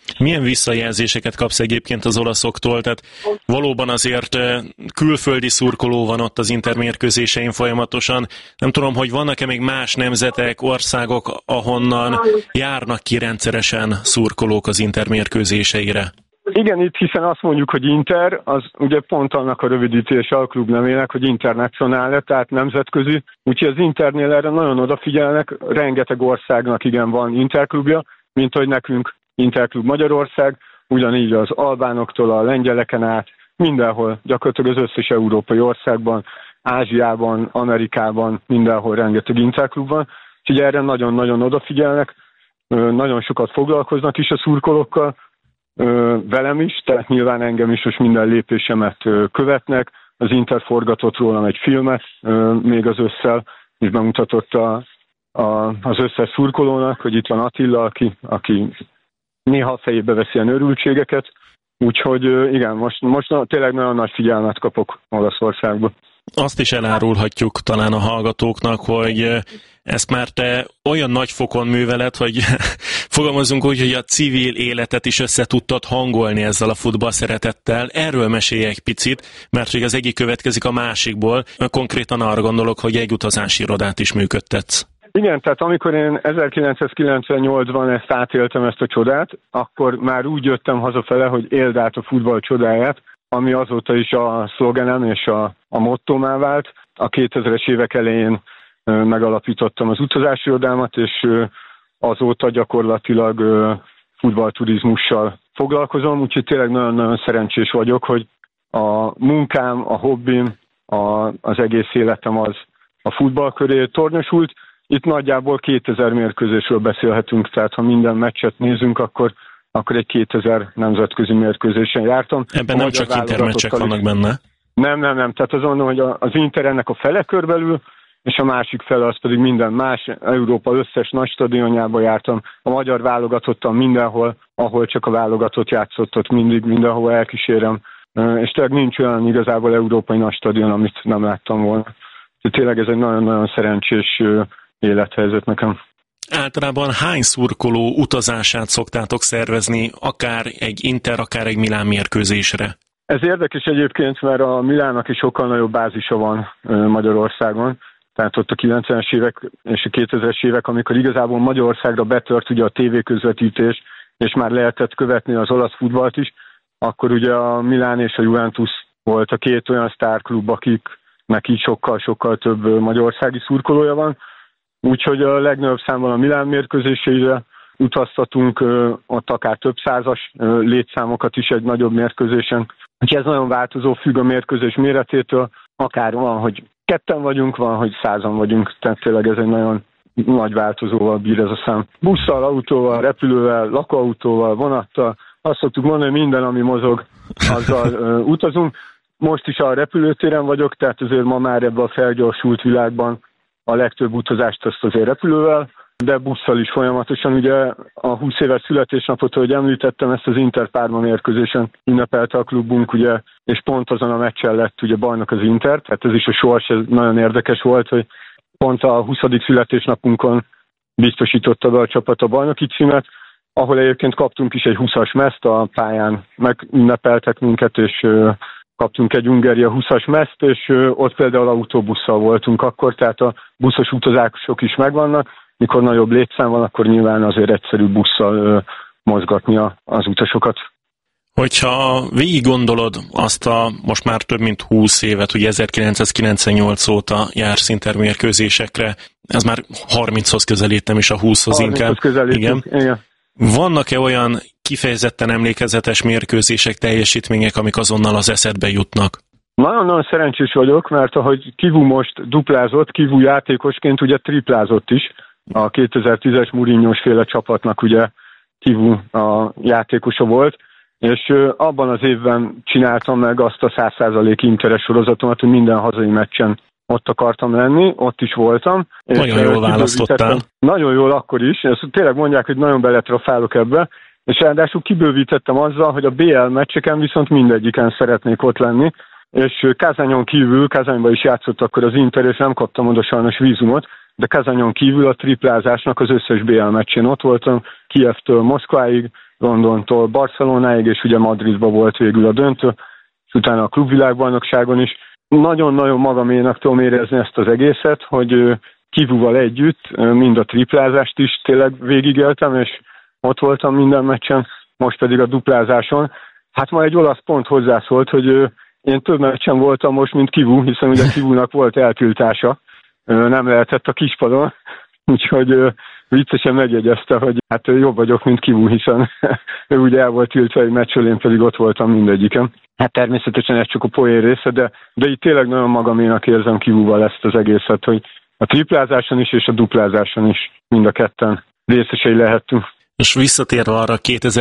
[SPEAKER 17] Milyen visszajelzéseket kapsz egyébként az olaszoktól? Tehát valóban azért külföldi szurkoló van ott az Inter mérkőzésein folyamatosan. Nem tudom, hogy vannak-e még más nemzetek, országok, ahonnan járnak ki rendszeresen szurkolók az Inter mérkőzéseire?
[SPEAKER 16] Igen, itt hiszen azt mondjuk, hogy Inter, az ugye pont annak a rövidítése a klubnevének, hogy internacionále, tehát nemzetközi. Úgyhogy az Internél erre nagyon odafigyelnek, rengeteg országnak igen van Interklubja, mint hogy nekünk Interklub Magyarország, ugyanígy az albánoktól a lengyeleken át, mindenhol, gyakorlatilag az összes európai országban, Ázsiában, Amerikában, mindenhol rengeteg Interklub van. Úgyhogy erre nagyon-nagyon odafigyelnek, nagyon sokat foglalkoznak is a szurkolókkal, velem is, tehát nyilván engem is most minden lépésemet követnek. Az Inter forgatott rólam egy filmet még az ősszel, és bemutatott az összes szurkolónak, hogy itt van Attila, aki néha a fejébe veszi ilyen örültségeket. Úgyhogy igen, most tényleg nagyon nagy figyelmet kapok Olaszországba.
[SPEAKER 17] Azt is elárulhatjuk talán a hallgatóknak, hogy ezt már te olyan nagy fokon műveled, hogy fogalmazunk úgy, hogy a civil életet is össze tudtad hangolni ezzel a futball szeretettel. Erről mesélj egy picit, mert hogy az egyik következik a másikból. Konkrétan arra gondolok, hogy egy utazási irodát is működtetsz. Igen, tehát amikor én 1998-ban ezt átéltem, ezt a csodát, akkor már úgy jöttem hazafele, hogy éld át a futball csodáját, ami azóta is a szlogenem és a mottómá vált. A 2000-es évek elején megalapítottam az utazási irodámat, és azóta gyakorlatilag futballturizmussal foglalkozom, úgyhogy tényleg nagyon-nagyon szerencsés vagyok, hogy a munkám, a hobbim, az egész életem az a futball köré tornyosult. Itt nagyjából 2000 mérkőzésről beszélhetünk, tehát ha minden meccset nézünk, akkor egy 2000 nemzetközi mérkőzésen jártam. Ebben nem csak intermeccsek vannak benne?
[SPEAKER 16] Nem. Tehát azt mondom, hogy az Inter ennek a fele körbelül, és a másik fele az pedig minden más. Európa összes nagy stadionjába jártam. A magyar válogatottam mindenhol, ahol csak a válogatott játszott, ott mindig mindenhol elkísérem. És tényleg nincs olyan igazából európai nagy stadion, amit nem láttam volna. Tényleg ez egy nagyon-nagyon szerencsés élethelyzet nekem.
[SPEAKER 17] Általában hány szurkoló utazását szoktátok szervezni, akár egy Inter, akár egy Milán mérkőzésre?
[SPEAKER 16] Ez érdekes egyébként, mert a Milánnak is sokkal nagyobb bázisa van Magyarországon. Tehát ott a 90-es évek és a 2000-es évek, amikor igazából Magyarországra betört ugye a tévéközvetítés, és már lehetett követni az olasz futballt is, akkor ugye a Milán és a Juventus volt a két olyan sztárklub, akiknek így sokkal-sokkal több magyarországi szurkolója van. Úgyhogy a legnagyobb számban a Milán mérkőzéseire utaztatunk, ott akár több százas létszámokat is egy nagyobb mérkőzésen. Úgyhogy ez nagyon változó, függ a mérkőzés méretétől. Akár van, hogy 2-en vagyunk, van, hogy 100-an vagyunk. Tehát tényleg ez egy nagyon nagy változóval bír ez a szám. Busszal, autóval, repülővel, lakóautóval, vonattal. Azt szoktuk mondani, hogy minden, ami mozog, azzal utazunk. Most is a repülőtéren vagyok, tehát azért ma már ebben a felgyorsult világban a legtöbb utazást azt azért repülővel, de busszal is folyamatosan. Ugye a 20 éves születésnapot, ahogy említettem, ezt az Inter Parma mérkőzésen ünnepelte a klubunk, ugye, és pont azon a meccsen lett ugye bajnok az Inter, tehát ez is a sors, ez nagyon érdekes volt, hogy pont a 20. születésnapunkon biztosította be a csapat a bajnoki címet, ahol egyébként kaptunk is egy 20-as meszt, a pályán megünnepeltek minket, és kaptunk egy Hungária 20-as meszt, és ott például autóbusszal voltunk akkor, tehát a buszos utazások is megvannak. Mikor nagyobb létszám van, akkor nyilván azért egyszerű busszal mozgatni az utasokat.
[SPEAKER 17] Hogyha végig gondolod azt a most már több mint 20 évet, ugye 1998 óta jársz Inter mérkőzésekre, ez már 30-hoz közelít, nem is a 20-hoz inkább.
[SPEAKER 16] Igen.
[SPEAKER 17] Vannak-e olyan kifejezetten emlékezetes mérkőzések, teljesítmények, amik azonnal az eszedbe jutnak?
[SPEAKER 16] Nagyon-nagyon szerencsés vagyok, mert ahogy Kivu most duplázott, Kivu játékosként ugye triplázott is. A 2010-es Mourinho-s féle csapatnak ugye Kivu a játékosa volt, és abban az évben csináltam meg azt a 100% Interes sorozatomat, hogy minden hazai meccsen ott akartam lenni, ott is voltam.
[SPEAKER 17] Nagyon jól választottál.
[SPEAKER 16] Nagyon jól akkor is, ezt tényleg mondják, hogy nagyon beletrafálok ebbe, és ráadásul kibővítettem azzal, hogy a BL meccseken viszont mindegyiken szeretnék ott lenni, és Kazányon kívül, Kazányban is játszott akkor az Inter, és nem kaptam oda sajnos vízumot, de Kazányon kívül a triplázásnak az összes BL meccsén ott voltam, Kijevtől Moszkváig, Londontól Barcelonáig, és ugye Madridba volt végül a döntő, és utána a klubvilágbajnokságon is. Nagyon-nagyon magaménak tudom érezni ezt az egészet, hogy Kivúval együtt mind a triplázást is tényleg végigéltem, és ott voltam minden meccsen, most pedig a duplázáson. Hát ma egy olasz pont hozzászólt, hogy én több meccsen voltam most, mint Kivú, hiszen ugye Kivúnak volt eltiltása, nem lehetett a kispadon, úgyhogy viccesen megjegyezte, hogy hát jobb vagyok, mint Kivú, hiszen ő ugye el volt tiltva egy meccsről, én pedig ott voltam mindegyiken. Hát természetesen ez csak a poén része, de itt tényleg nagyon magaménak érzem Kivúval ezt az egészet, hogy a triplázáson is és a duplázáson is mind a ketten részesei lehettünk.
[SPEAKER 17] És visszatérve arra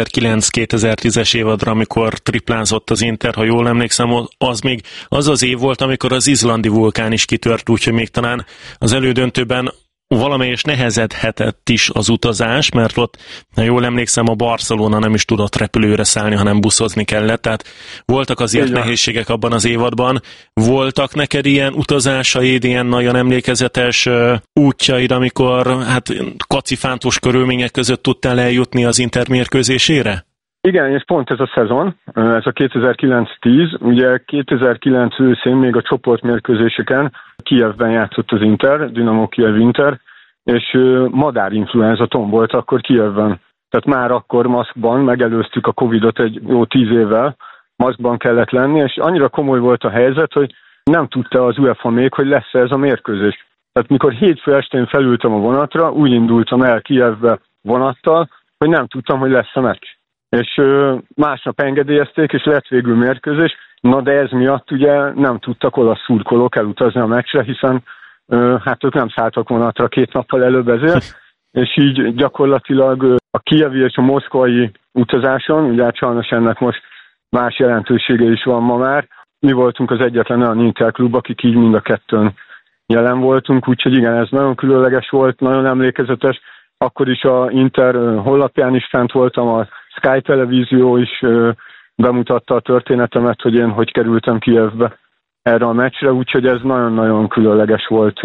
[SPEAKER 17] 2009-2010-es évadra, amikor triplázott az Inter, ha jól emlékszem, az még az év volt, amikor az izlandi vulkán is kitört, úgyhogy még talán az elődöntőben valamelyes nehezedhetett is az utazás, mert ott, ha jól emlékszem, a Barcelona nem is tudott repülőre szállni, hanem buszozni kellett, tehát voltak azért nehézségek abban az évadban. Voltak neked ilyen utazásaid, ilyen nagyon emlékezetes útjaid, amikor hát kacifántos körülmények között tudtál eljutni az Inter mérkőzésére?
[SPEAKER 16] Igen, és pont ez a szezon, ez a 2009-10, ugye 2009 őszén még a csoportmérkőzéseken Kijevben játszott az Inter, Dinamo Kijev Inter, és madárinfluenza tombolt akkor Kijevben. Tehát már akkor maszkban megelőztük a Covidot egy jó 10 évvel, maszkban kellett lenni, és annyira komoly volt a helyzet, hogy nem tudta az UEFA még, hogy lesz-e ez a mérkőzés. Tehát mikor hétfő estén felültem a vonatra, úgy indultam el Kijevbe vonattal, hogy nem tudtam, hogy lesz a meccs. És másnap engedélyezték, és lett végül mérkőzés, na de ez miatt ugye nem tudtak olasz szurkolók elutazni a meccsre, hiszen hát ők nem szálltak vonatra 2 nappal előbb ezért, és így gyakorlatilag a kijevi és a moszkvai utazáson, ugye sajnos ennek most más jelentősége is van ma már, mi voltunk az egyetlen olyan Interklub, akik így mind a kettőn jelen voltunk, úgyhogy igen, ez nagyon különleges volt, nagyon emlékezetes. Akkor is a Inter honlapján is fent voltam, a Sky televízió is bemutatta a történetemet, hogy én hogy kerültem Kijevbe erre a meccsre, úgyhogy ez nagyon-nagyon különleges volt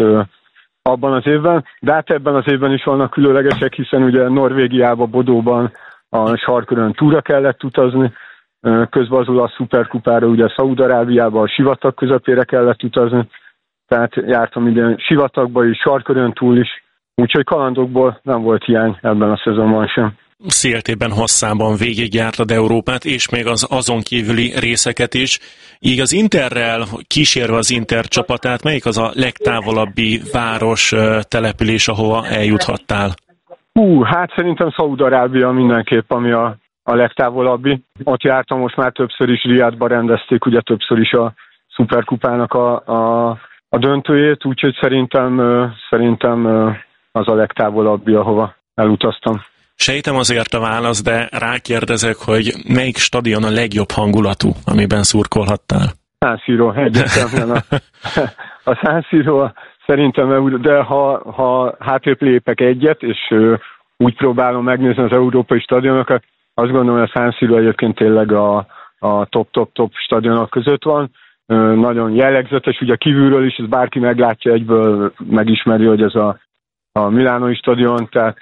[SPEAKER 16] abban az évben. De hát ebben az évben is vannak különlegesek, hiszen ugye Norvégiában, Bodóban a sarkörön túra kellett utazni, közben az olasz szuperkupára ugye Szaúd-Arábiában a sivatag közepére kellett utazni, tehát jártam ugye sivatagba is, sarkörön túl is, úgyhogy kalandokból nem volt hiány ebben a szezonban sem.
[SPEAKER 17] Széltében, hosszában végigjártad Európát, és még az azon kívüli részeket is. Így az Interrel, kísérve az Inter csapatát, melyik az a legtávolabbi város, település, ahova eljuthattál?
[SPEAKER 16] Hát szerintem Szaúd-Arábia mindenképp, ami a legtávolabbi. Ott jártam most már többször is, Riadba rendezték ugye többször is a szuperkupának a döntőjét, úgyhogy szerintem az a legtávolabbi, ahova elutaztam.
[SPEAKER 17] Sejtem azért a válasz, de rákérdezek, hogy melyik stadion a legjobb hangulatú, amiben szurkolhattál?
[SPEAKER 16] San Siro, egyértelműen a San Siro szerintem, de ha hátrébb lépek egyet, és úgy próbálom megnézni az európai stadionokat, azt gondolom, hogy a San Siro egyébként tényleg a top stadionok között van. Nagyon jellegzetes, ugye kívülről is, ez bárki meglátja, egyből megismeri, hogy ez a milánói stadion, tehát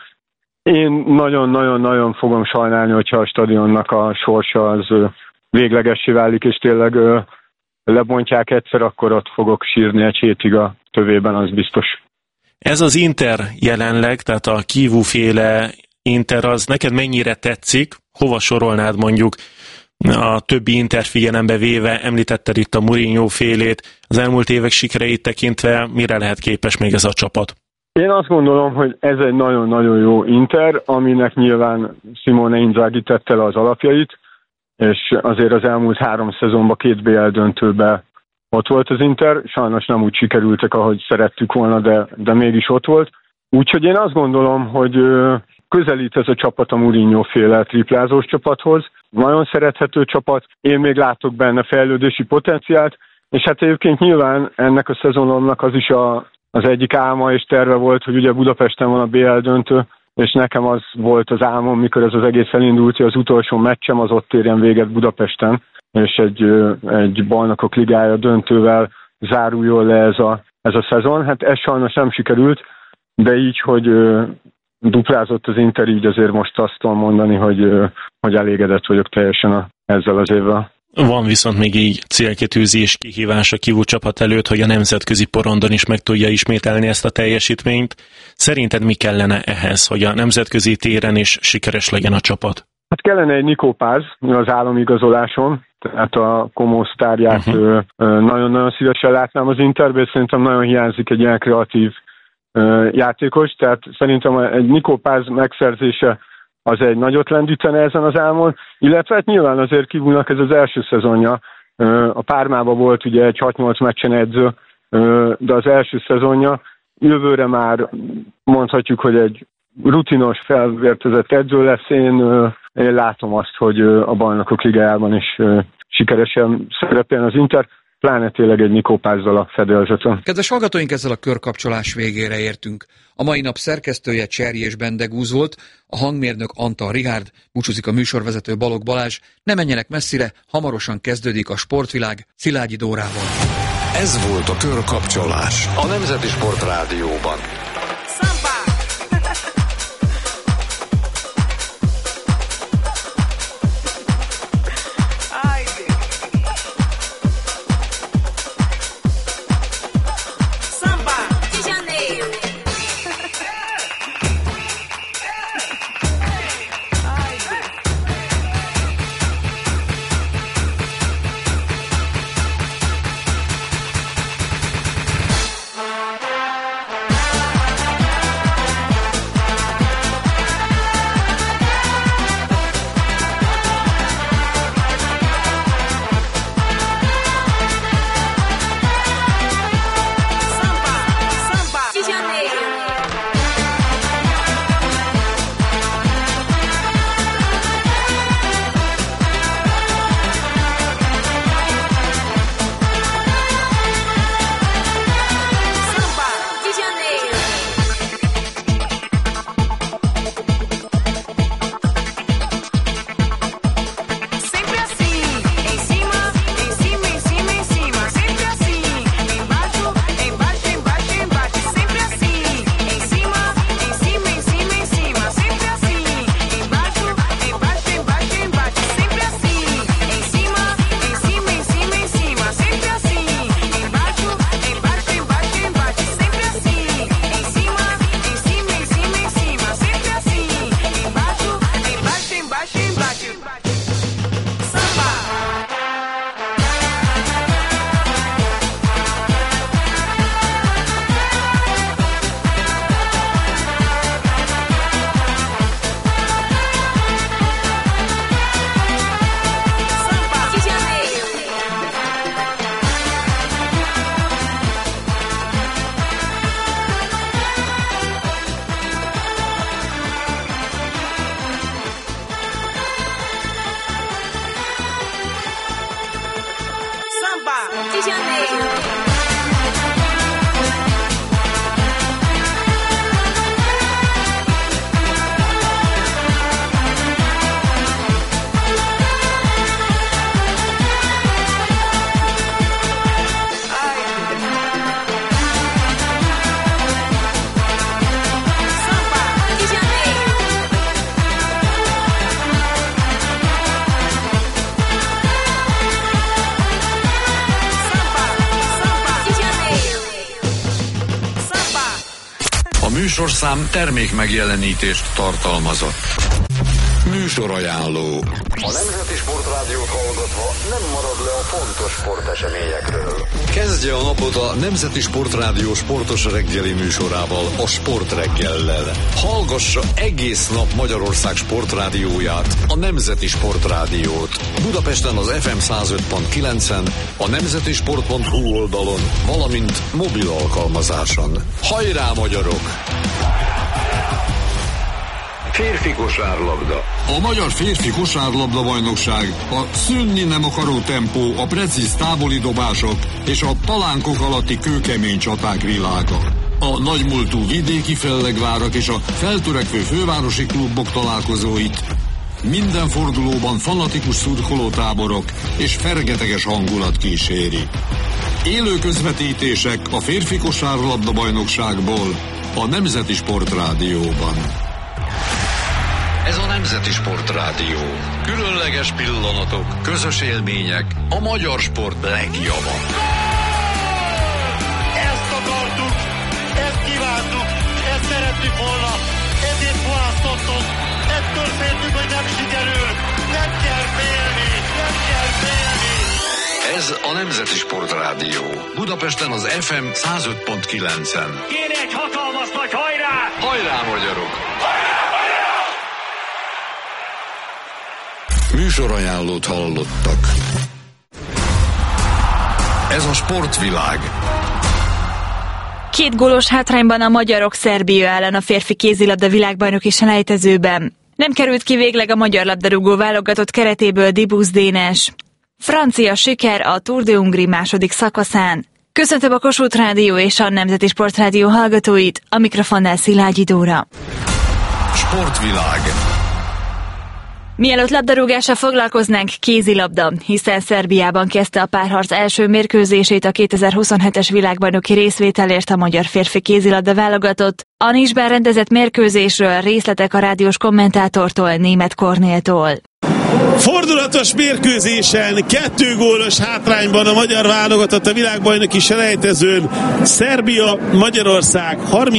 [SPEAKER 16] én nagyon-nagyon-nagyon fogom sajnálni, hogyha a stadionnak a sorsa az véglegessé válik, és tényleg lebontják egyszer, akkor ott fogok sírni egy hétig a tövében, az biztos.
[SPEAKER 17] Ez az Inter jelenleg, tehát a Kivú-féle Inter, az neked mennyire tetszik? Hova sorolnád mondjuk a többi Inter figyelembe véve? Említetted itt a Mourinho félét, az elmúlt évek sikereit tekintve mire lehet képes még ez a csapat?
[SPEAKER 16] Én azt gondolom, hogy ez egy nagyon-nagyon jó Inter, aminek nyilván Simone Inzaghi tette le az alapjait, és azért az elmúlt 3 szezonban 2 BL döntőben ott volt az Inter, sajnos nem úgy sikerültek, ahogy szerettük volna, de mégis ott volt. Úgyhogy én azt gondolom, hogy közelít ez a csapat a Mourinho-féle triplázós csapathoz. Nagyon szerethető csapat, én még látok benne fejlődési potenciált, és hát egyébként nyilván ennek a szezonomnak az is az egyik álma és terve volt, hogy ugye Budapesten van a BL döntő, és nekem az volt az álmom, mikor ez az egész elindult, hogy az utolsó meccsem az ott érjen véget Budapesten, és egy bajnokok ligája döntővel záruljon le ez a szezon. Hát ez sajnos nem sikerült, de így, hogy duplázott az Inter, így azért most azt tudom mondani, hogy elégedett vagyok teljesen ezzel az évvel.
[SPEAKER 17] Van viszont még így célkitűzés, kihívás a Kivu csapat előtt, hogy a nemzetközi porondon is meg tudja ismételni ezt a teljesítményt. Szerinted mi kellene ehhez, hogy a nemzetközi téren is sikeres legyen a csapat?
[SPEAKER 16] Hát kellene egy Nikó Páz az államigazoláson, tehát a Komó sztárját nagyon-nagyon szívesen látnám az Interben, szerintem nagyon hiányzik egy ilyen kreatív játékos, tehát szerintem egy Nikó Páz megszerzése az egy nagyot lendítene ezen az álmon, illetve hát nyilván azért Kivúnak ez az első szezonja. A Pármában volt ugye egy 6-8 meccsen edző, de az első szezonja. Jövőre már mondhatjuk, hogy egy rutinos, felvértezett edző lesz. Én látom azt, hogy a Bajnokok Ligájában is sikeresen szerepeljen az Inter, pláne tényleg egy Nikó Pázzal a fedélzeten.
[SPEAKER 4] Kedves hallgatóink, ezzel a körkapcsolás végére értünk. A mai nap szerkesztője Cserjés Bendegúz volt, a hangmérnök Antal Richárd, búcsúzik a műsorvezető Balogh Balázs. Ne menjenek messzire, hamarosan kezdődik a Sportvilág Szilágyi Dórával.
[SPEAKER 2] Ez volt a körkapcsolás a Nemzeti Sport Rádióban. Műsorszám termék megjelenítést tartalmazott. Műsorajánló. A Nemzeti Sportrádiót hallgatva nem marad le a fontos sporteseményekről. Kezdje a napot a Nemzeti Sportrádió sportos reggeli műsorával, a Sportreggellel. Hallgassa egész nap Magyarország sportrádióját, a Nemzeti Sportrádiót. Budapesten az FM 105.9-en, a nemzetisport.hu oldalon, valamint mobil alkalmazáson. Hajrá, magyarok! Férfi kosárlabda. A Magyar Férfi Kosárlabda Bajnokság a szűnni nem akaró tempó, a precíz távoli dobások és a palánkok alatti kőkemény csaták világa. A nagymúltú vidéki fellegvárak és a feltörekvő fővárosi klubok találkozóit minden fordulóban fanatikus szurkolótáborok és fergeteges hangulat kíséri. Élő közvetítések a Férfi Kosárlabda Bajnokságból a Nemzeti Sportrádióban. Ez a Nemzeti Sportrádió. Különleges pillanatok, közös élmények, a magyar sport legjava.
[SPEAKER 14] Ezt akartuk, ezt kívántuk, ezt szerettük volna, ezért választottunk, ettől féltünk, hogy nem sikerül. Nem kell félni, nem kell félni.
[SPEAKER 2] Ez a Nemzeti Sportrádió. Budapesten az FM 105.9-en.
[SPEAKER 14] Kéne egy hatalmas nagy hajrá!
[SPEAKER 2] Hajrá, magyarok! Műsorajánlót hallottak. Ez a Sportvilág.
[SPEAKER 18] 2 gólos hátrányban a magyarok Szerbia ellen a férfi kézilabda világbajnoki selejtezőben. Nem került ki végleg a magyar labdarúgó válogatott keretéből Dibusz Dénes. Francia siker a Tour de Hongrie második szakaszán. Köszöntöm a Kossuth Rádió és a Nemzeti Sportrádió hallgatóit, a mikrofonnál Szilágyi Dóra.
[SPEAKER 2] Sportvilág.
[SPEAKER 18] Mielőtt labdarúgással foglalkoznánk, kézilabda, hiszen Szerbiában kezdte a párharc első mérkőzését a 2027-es világbajnoki részvételért a magyar férfi kézilabda válogatott. A Nisben rendezett mérkőzésről részletek a rádiós kommentátortól, Németh Kornéltól.
[SPEAKER 19] Fordulatos mérkőzésen 2 gólos hátrányban a magyar válogatott a világbajnoki selejtezőn. Szerbia, Magyarország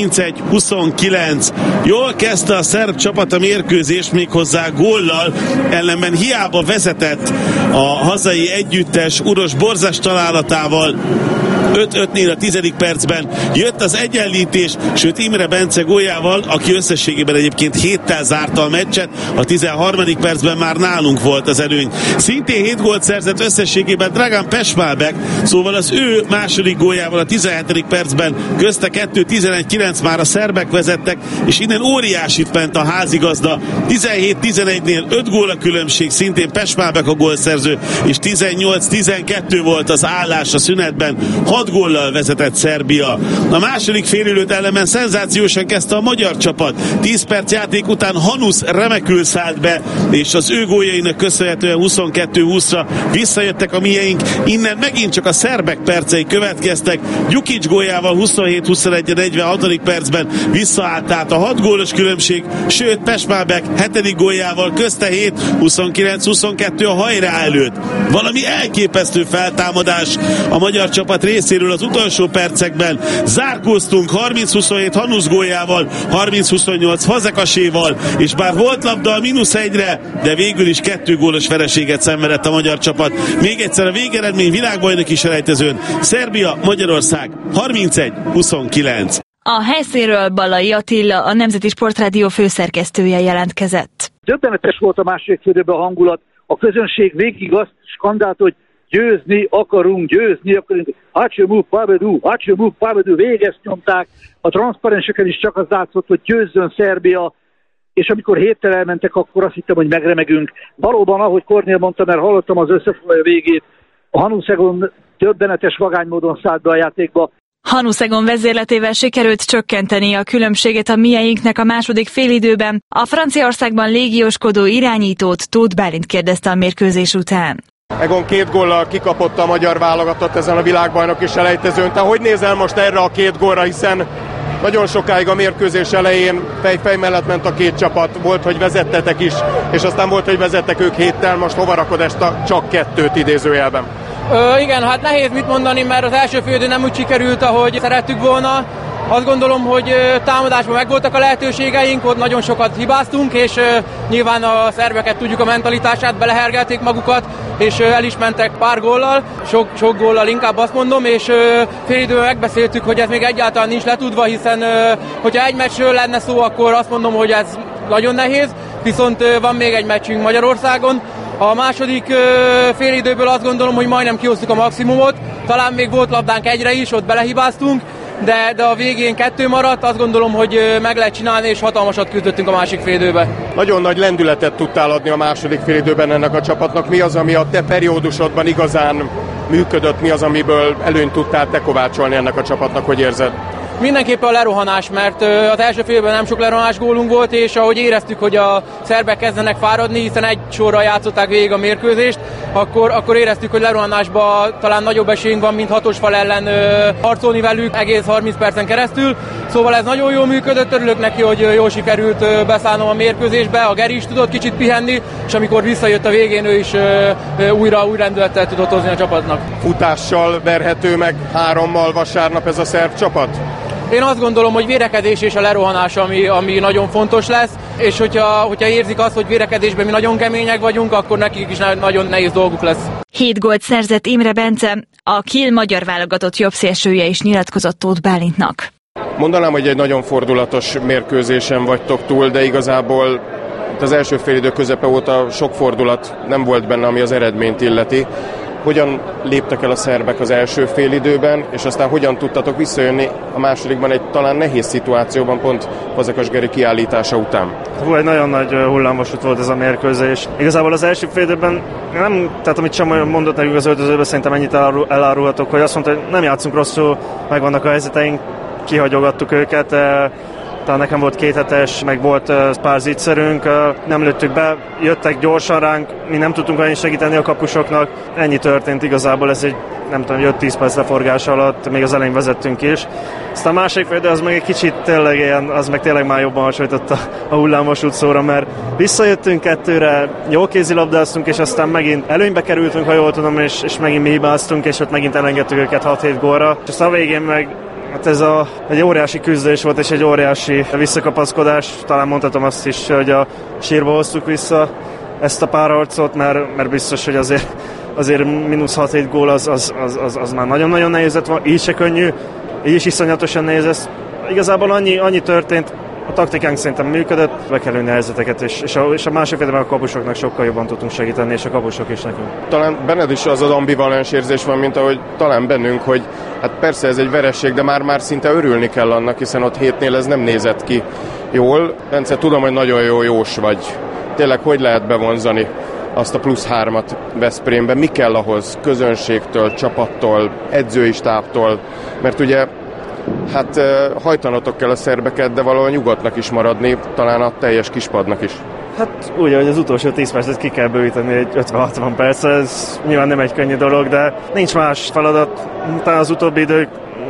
[SPEAKER 19] 31-29. Jól kezdte a szerb csapat a mérkőzést, méghozzá góllal, ellenben hiába vezetett a hazai együttes Uroš Borzas találatával. 5-5-nél a 10. percben jött az egyenlítés, sőt Imre Bence góljával, aki összességében egyébként 7-tel zárta a meccset, a 13. percben már nálunk volt az előny. Szintén 7 gólt szerzett összességében Dragan Pešmálbek, szóval az ő második góljával a 17. percben, közte 2-11-9 már a szerbek vezettek, és innen óriásit ment a házigazda. 17-11-nél 5 gól a különbség, szintén Pešmálbek a gólszerző, és 18-12 volt az állás a szünetben. 6 góllal vezetett Szerbia. A második félidőt ellenben szenzációsan kezdte a magyar csapat. 10 perc játék után Hanusz remekül szállt be, és az ő góljainak köszönhetően 22-20-ra visszajöttek a mieink. Innen megint csak a szerbek percei következtek. Gyukic góljával 27-21-46. percben visszaállt át a 6 gólos különbség, sőt Pešmálbek 7. góljával közte 7-29-22 a hajrá előtt. Valami elképesztő feltámadás a magyar csapat részéről az utolsó percekben. Zárkóztunk 30-27 Hanusz góljával, 30-28 Fazekaséval, és bár volt labda a -1-re, de végül is 2 gólos vereséget szenvedett a magyar csapat. Még egyszer a végeredmény világbajnoki selejtezőn. Szerbia, Magyarország 31-29.
[SPEAKER 18] A helyszínről Balai Attila, a Nemzeti Sportrádió főszerkesztője jelentkezett.
[SPEAKER 20] Döbbenetes volt a második félidőben a hangulat. A közönség végig azt skandált, hogy győzni akarunk. Hacsomuk, Pabedu, végezt nyomták. A transzparenseken is csak az látszott, hogy győzzön Szerbia, és amikor 7-tel elmentek, akkor azt hittem, hogy megremegünk. Valóban, ahogy Kornél mondta, mert hallottam az összefoglaló végét, a Hanuszgon döbbenetes vagány módon szállt be a játékba.
[SPEAKER 18] Hanuszgon vezérletével sikerült csökkenteni a különbséget a mieinknek a második félidőben. A Franciaországban légióskodó irányítót Tóth Bálint kérdezte a mérkőzés után.
[SPEAKER 21] Egon 2 góllal kikapott a magyar válogatott ezen a világbajnoki selejtezőn. Te hogy nézel most erre a 2 gólra, hiszen nagyon sokáig a mérkőzés elején fej mellett ment a 2 csapat, volt, hogy vezettetek is, és aztán volt, hogy vezettek ők 7-tel, most hova rakod ezt a csak 2-t idézőjelben?
[SPEAKER 22] Igen, hát nehéz mit mondani, mert az első félidő nem úgy sikerült, ahogy szerettük volna. Azt gondolom, hogy támadásban megvoltak a lehetőségeink, ott nagyon sokat hibáztunk, és nyilván a szerbeket tudjuk a mentalitását, belehergelték magukat, és el is mentek pár góllal, sok góllal inkább azt mondom, és félidőben megbeszéltük, hogy ez még egyáltalán nincs letudva, hiszen hogyha egy meccsről lenne szó, akkor azt mondom, hogy ez nagyon nehéz, viszont van még egy meccsünk Magyarországon. A második félidőből azt gondolom, hogy majdnem kihoztuk a maximumot, talán még volt labdánk egyre is, ott belehibáztunk, de a végén 2 maradt, azt gondolom, hogy meg lehet csinálni, és hatalmasat küzdöttünk a másik félidőben.
[SPEAKER 21] Nagyon nagy lendületet tudtál adni a második félidőben ennek a csapatnak. Mi az, ami a te periódusodban igazán működött, mi az, amiből előnyt tudtál te kovácsolni ennek a csapatnak, hogy érzed?
[SPEAKER 22] Mindenképpen a lerohanás, mert az első félben nem sok lerohanás gólunk volt, és ahogy éreztük, hogy a szerbek kezdenek fáradni, hiszen egy sorra játszották végig a mérkőzést, akkor éreztük, hogy lerohanásban talán nagyobb esélyünk van, mint hatos fal ellen harcolni velük egész 30 percen keresztül. Szóval ez nagyon jól működött, örülök neki, hogy jól sikerült beszállnom a mérkőzésbe, a Geri is tudott kicsit pihenni, és amikor visszajött a végén, ő is újra új rendülettel tudott hozni a csapatnak.
[SPEAKER 21] Futással verhető meg 3-mal vasárnap ez a szerb csapat?
[SPEAKER 22] Én azt gondolom, hogy védekezés és a lerohanás, ami nagyon fontos lesz, és hogyha érzik azt, hogy védekezésben mi nagyon kemények vagyunk, akkor nekik is nagyon nehéz dolguk lesz.
[SPEAKER 18] 7 gólt szerzett Imre Bence, a Kiel magyar válogatott jobbszélsője is nyilatkozott Tóth Bálintnak.
[SPEAKER 21] Mondanám, hogy egy nagyon fordulatos mérkőzésen vagytok túl, de igazából az első félidő közepe óta sok fordulat nem volt benne, ami az eredményt illeti. Hogyan léptek el a szerbek az első félidőben, és aztán hogyan tudtatok visszajönni a másodikban egy talán nehéz szituációban, pont Fazekas Geri kiállítása után?
[SPEAKER 1] Egy nagyon nagy hullámvasút volt ez a mérkőzés. Igazából az első félidőben tehát amit sem mondott nekünk az öltözőben, szerintem ennyit elárulhatok, hogy azt mondta, hogy nem játszunk rosszul, megvannak a helyzeteink, kihagyogattuk őket. Talán nekem volt 2 hetes, meg volt pár zicserünk, nem lőttük be, jöttek gyorsan ránk, mi nem tudtunk annyit segíteni a kapusoknak. Ennyi történt igazából, ez egy nem tudom, 5-10 perc leforgás alatt, még az elején vezettünk is. Aztán a másik fél, de az meg egy kicsit tényleg ilyen, az meg tényleg már jobban hasonlított a hullámvasút szóra, mert visszajöttünk 2-re, jó kézilabdáztunk, és aztán megint előnybe kerültünk, ha jól tudom, és megint mi hibáztunk, és ott megint elengedtük őket 6-7 gólra. És aztán a végén meg hát ez egy óriási küzdés volt, és egy óriási visszakapaszkodás. Talán mondhatom azt is, hogy a sírba hoztuk vissza ezt a párharcot, mert biztos, hogy azért mínusz 6-7 gól az már nagyon-nagyon nehéz lett, így se könnyű, így is iszonyatosan nehéz ez. Igazából annyi történt, a taktikánk szerintem működött, be kell lőni a helyzeteket, és a másik félben a kapusoknak sokkal jobban tudtunk segíteni, és a kapusok is nekünk.
[SPEAKER 21] Talán benned is az ambivalens érzés van, mint ahogy talán bennünk, hogy hát persze ez egy vereség, de már szinte örülni kell annak, hiszen ott 7-nél ez nem nézett ki jól. Bence, tudom, hogy nagyon jó jós vagy. Tényleg hogy lehet bevonzani azt a plusz 3-at Veszprémben? Mi kell ahhoz közönségtől, csapattól, edzői stábtól? Mert ugye hát hajtanatok kell a szerbeket, de valahol nyugodtnak is maradni, talán a teljes kispadnak is.
[SPEAKER 1] Hát úgy, hogy az utolsó 10 percet ki kell bővíteni egy 50-60 perc, ez nyilván nem egy könnyű dolog, de nincs más feladat. Talán az utóbbi idők,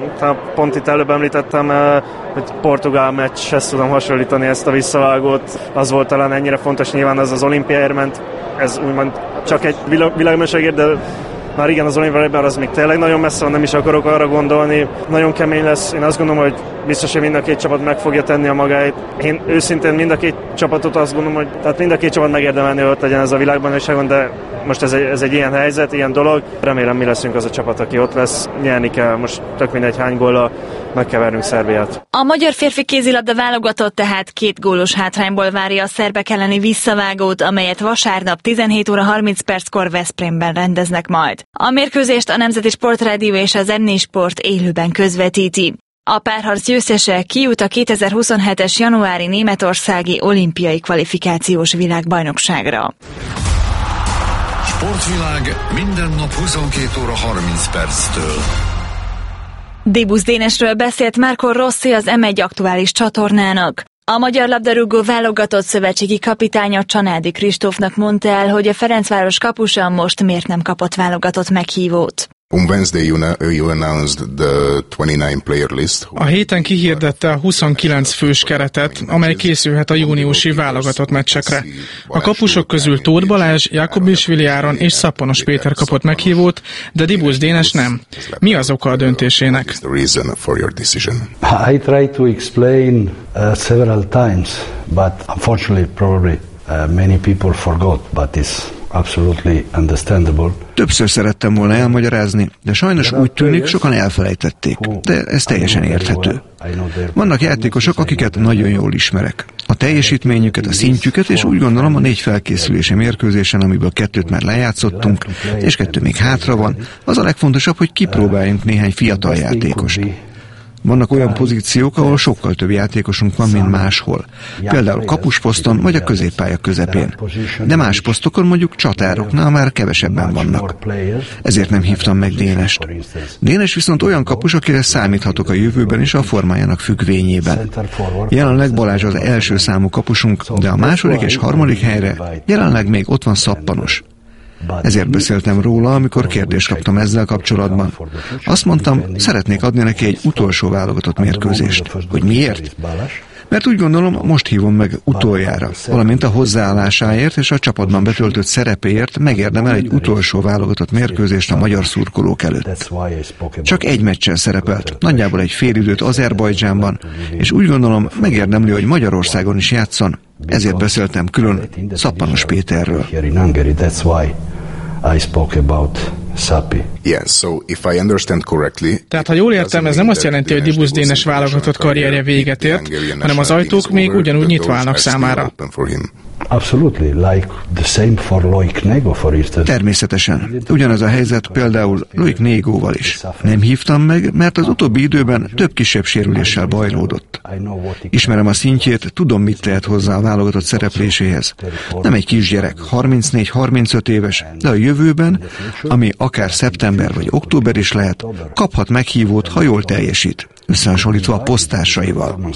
[SPEAKER 1] pont itt előbb említettem, hogy portugál meccshez tudom hasonlítani ezt a visszavágót. Az volt talán ennyire fontos, nyilván az olimpiáért ment, ez úgymond csak egy világbajnokságért, de már igen, az olimpiában az még tényleg nagyon messze van, nem is akarok arra gondolni. Nagyon kemény lesz, én azt gondolom, hogy biztos, hogy mind a két csapat meg fogja tenni a magáit. Én őszintén mind a két csapatot azt gondolom, hogy tehát mind a két csapat megérdemelni, hogy ott legyen ez a világbajnokságon, de most ez egy ilyen helyzet, ilyen dolog. Remélem mi leszünk az a csapat, aki ott lesz. Nyerni kell, most tök mindegy hány góllal, meg kell vernünk Szerbiát.
[SPEAKER 18] A magyar férfi kézilabda válogatott tehát 2 gólos hátrányból várja a szerbek elleni visszavágót, amelyet vasárnap 17 óra 30 perckor Veszprémben rendeznek majd. A mérkőzést a Nemzeti Sportrádió és az NN Sport élőben közvetíti. A párharc győztese kijut a 2027-es januári németországi olimpiai kvalifikációs világbajnokságra.
[SPEAKER 2] Sportvilág minden nap 22 óra 30 perctől.
[SPEAKER 18] Dibusz Dénesről beszélt Marco Rossi az M1 aktuális csatornának. A magyar labdarúgó válogatott szövetségi kapitánya Csanádi Kristófnak mondta el, hogy a Ferencváros kapusa most miért nem kapott válogatott meghívót.
[SPEAKER 6] On Wednesday you announced the 29 player list.
[SPEAKER 23] A héten kihirdette a 29 fős keretet, amely készülhet a júniusi válogatott meccsekre. A kapusok közül Tóth Balázs, Jakubishvili Áron és Szappanos Péter kapott meghívót, de Dibusz Dénes nem. Mi az oka a döntésének?
[SPEAKER 24] I tried to explain several times, but unfortunately probably many people forgot, but it's absolutely understandable.
[SPEAKER 25] Többször szerettem volna elmagyarázni, de sajnos úgy tűnik, sokan elfelejtették. De ez teljesen érthető. Vannak játékosok, akiket nagyon jól ismerek. A teljesítményüket, a szintjüket, és úgy gondolom a 4 felkészülési mérkőzésen, amiből 2 már lejátszottunk, és 2 még hátra van, az a legfontosabb, hogy kipróbáljunk néhány fiatal játékost. Vannak olyan pozíciók, ahol sokkal több játékosunk van, mint máshol. Például kapusposzton vagy a középpálya közepén. De más posztokon, mondjuk csatároknál már kevesebben vannak. Ezért nem hívtam meg Dénest. Dénes viszont olyan kapus, akire számíthatok a jövőben is a formájának függvényében. Jelenleg Balázs az első számú kapusunk, de a második és harmadik helyre jelenleg még ott van Szappanos. Ezért beszéltem róla, amikor kérdést kaptam ezzel kapcsolatban. Azt mondtam, szeretnék adni neki egy utolsó válogatott mérkőzést. Hogy miért? Mert úgy gondolom, most hívom meg utoljára, valamint a hozzáállásáért és a csapatban betöltött szerepéért megérdemel egy utolsó válogatott mérkőzést a magyar szurkolók előtt. Csak egy meccsen szerepelt, nagyjából egy félidőt Azerbajdzsánban, és úgy gondolom, megérdemli, hogy Magyarországon is játszon. Ezért beszéltem külön Szappanos Péterről.
[SPEAKER 24] I spoke about Sapi.
[SPEAKER 6] Yes, so if I understand correctly,
[SPEAKER 23] tehát, ha jól értem, ez nem azt jelenti, hogy Dibusz Dénes válogatott karrierje véget ért, hanem az ajtók még ugyanúgy nyitva állnak számára.
[SPEAKER 24] Absolutely, like the same for Loic Nego, for instance.
[SPEAKER 25] Természetesen. Ugyanez a helyzet például Loic Négóval is. Nem hívtam meg, mert az utóbbi időben több kisebb sérüléssel bajlódott. Ismerem a szintjét, tudom, mit tehet hozzá a válogatott szerepléséhez. Nem egy kisgyerek, 34-35 éves, de a jövőben, ami akár szeptember vagy október is lehet, kaphat meghívót, ha jól teljesít, összehasonlítva a poszttársaival.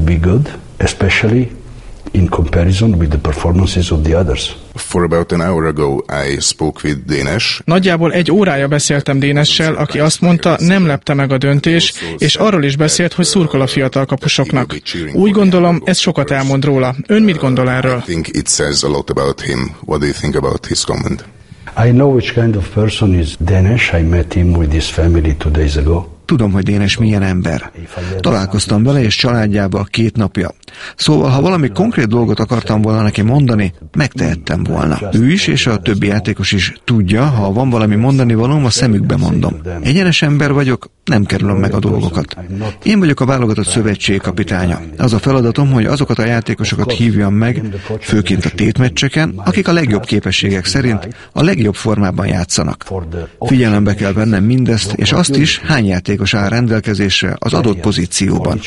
[SPEAKER 24] In comparison with the performances of the others.
[SPEAKER 6] For about an hour ago, I spoke with Dénes.
[SPEAKER 23] Nagyjából egy órája beszéltem Dénessel, aki azt mondta, nem lepte meg a döntés, és arról is beszélt, hogy szurkol a fiatal kapusoknak. Úgy gondolom, ez sokat elmond róla. Ön mit gondol erről?
[SPEAKER 6] I think it says a lot about him. What do you think about his comment?
[SPEAKER 24] I know which kind of person is Dénes. I met him with his family 2 days ago.
[SPEAKER 25] Tudom, hogy Dénes milyen ember. Találkoztam vele és családjával 2 napja. Szóval, ha valami konkrét dolgot akartam volna neki mondani, megtehettem volna. Ő is és a többi játékos is tudja, ha van valami mondani valóm, a szemükbe mondom. Egyenes ember vagyok, nem kerülöm meg a dolgokat. Én vagyok a válogatott szövetség kapitánya. Az a feladatom, hogy azokat a játékosokat hívjam meg, főként a tétmeccseken, akik a legjobb képességek szerint a legjobb formában játszanak. Figyelembe kell vennem mindezt, és azt is, hány játékos áll rendelkezésre az adott pozícióban.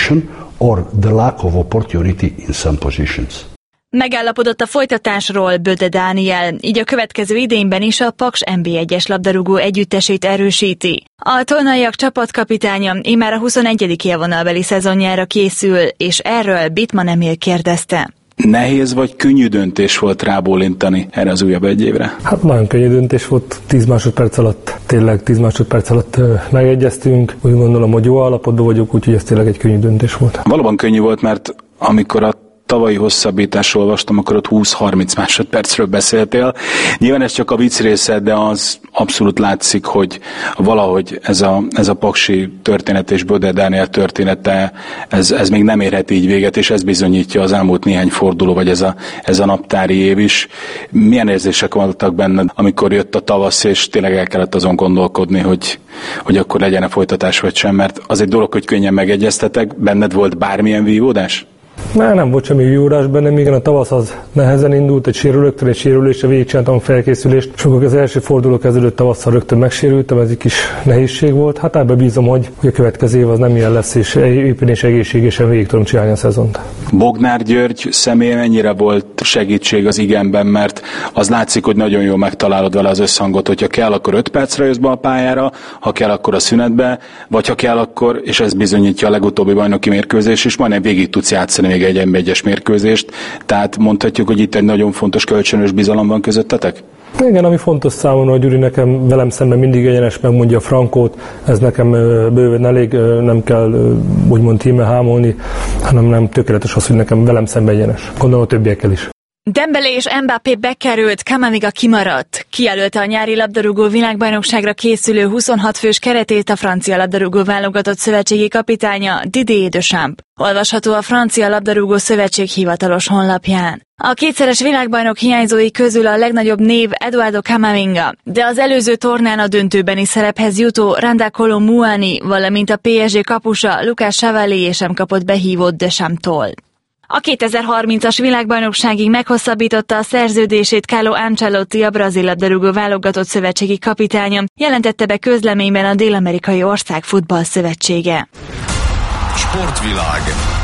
[SPEAKER 18] Megállapodott a folytatásról Böde Dániel, így a következő idényben is a Paks NB1-es labdarúgó együttesét erősíti. A tolnaiak csapatkapitánya immár a 21. élvonalbeli szezonjára készül, és erről Bittmann Emil kérdezte.
[SPEAKER 3] Nehéz vagy könnyű döntés volt rábólintani erre az újabb egy évre?
[SPEAKER 10] Hát nagyon könnyű döntés volt, 10 másodperc alatt, tényleg 10 másodperc alatt megegyeztünk. Úgy gondolom, hogy jó állapotban vagyok, úgyhogy ez tényleg egy könnyű döntés volt.
[SPEAKER 3] Valóban könnyű volt, mert amikor a tavalyi hosszabbításról olvastam, akkor ott 20-30 másodpercről beszéltél. Nyilván ez csak a vicc része, de az abszolút látszik, hogy valahogy ez a paksi történet és Böde Dániel története, ez még nem érhet így véget, és ez bizonyítja az elmúlt néhány forduló, vagy ez a naptári év is. Milyen érzések voltak benned, amikor jött a tavasz, és tényleg el kellett azon gondolkodni, hogy akkor legyen-e folytatás vagy sem, mert az egy dolog, hogy könnyen megegyeztetek, benned volt bármilyen vívódás?
[SPEAKER 10] Nem volt semmi vívódás bennem, igen, a tavasz az nehezen indult, egy sérülésre végigcsináltam a felkészülést, és amikor az első forduló kezdődött tavasszal, rögtön megsérültem, ez egy kis nehézség volt. Hát ebben bízom, hogy a következő év az nem ilyen lesz, és éppen és egészségesen végig tudom csinálni a szezont.
[SPEAKER 3] Bognár György személye mennyire volt segítség az igenben, mert az látszik, hogy nagyon jól megtalálod vele az összhangot, hogyha kell, akkor 5 percre jössz be a pályára, ha kell, akkor a szünetbe, vagy ha kell, akkor, és ez bizonyítja a legutóbbi bajnoki mérkőzés is, majdnem végig tudsz játszani még egy NB1-es mérkőzést, tehát mondhatjuk, hogy itt egy nagyon fontos kölcsönös bizalom van közöttetek?
[SPEAKER 10] Igen, ami fontos számomra, hogy Gyuri nekem velem szemben mindig egyenes megmondja a frankót, ez nekem bőven elég, nem kell úgymond híme hámolni, hanem nem tökéletes az, hogy nekem velem szemben egyenes. Gondolom a többiekkel is.
[SPEAKER 18] Dembélé és Mbappé bekerült, Camavinga kimaradt. Kijelölte a nyári labdarúgó világbajnokságra készülő 26 fős keretét a francia labdarúgó válogatott szövetségi kapitánya Didier Deschamps. Olvasható a francia labdarúgó szövetség hivatalos honlapján. A kétszeres világbajnok hiányzói közül a legnagyobb név Eduardo Camavinga, de az előző tornán a döntőbeni szerephez jutó Randa Kolo Muani, valamint a PSG kapusa Lucas Chevalier sem kapott behívót Deschamps-tól. A 2030-as világbajnokságig meghosszabbította a szerződését Carlo Ancelotti, a brazil labdarúgó válogatott szövetségi kapitánya, jelentette be közleményben a Dél-amerikai ország futball szövetsége.
[SPEAKER 2] Sportvilág.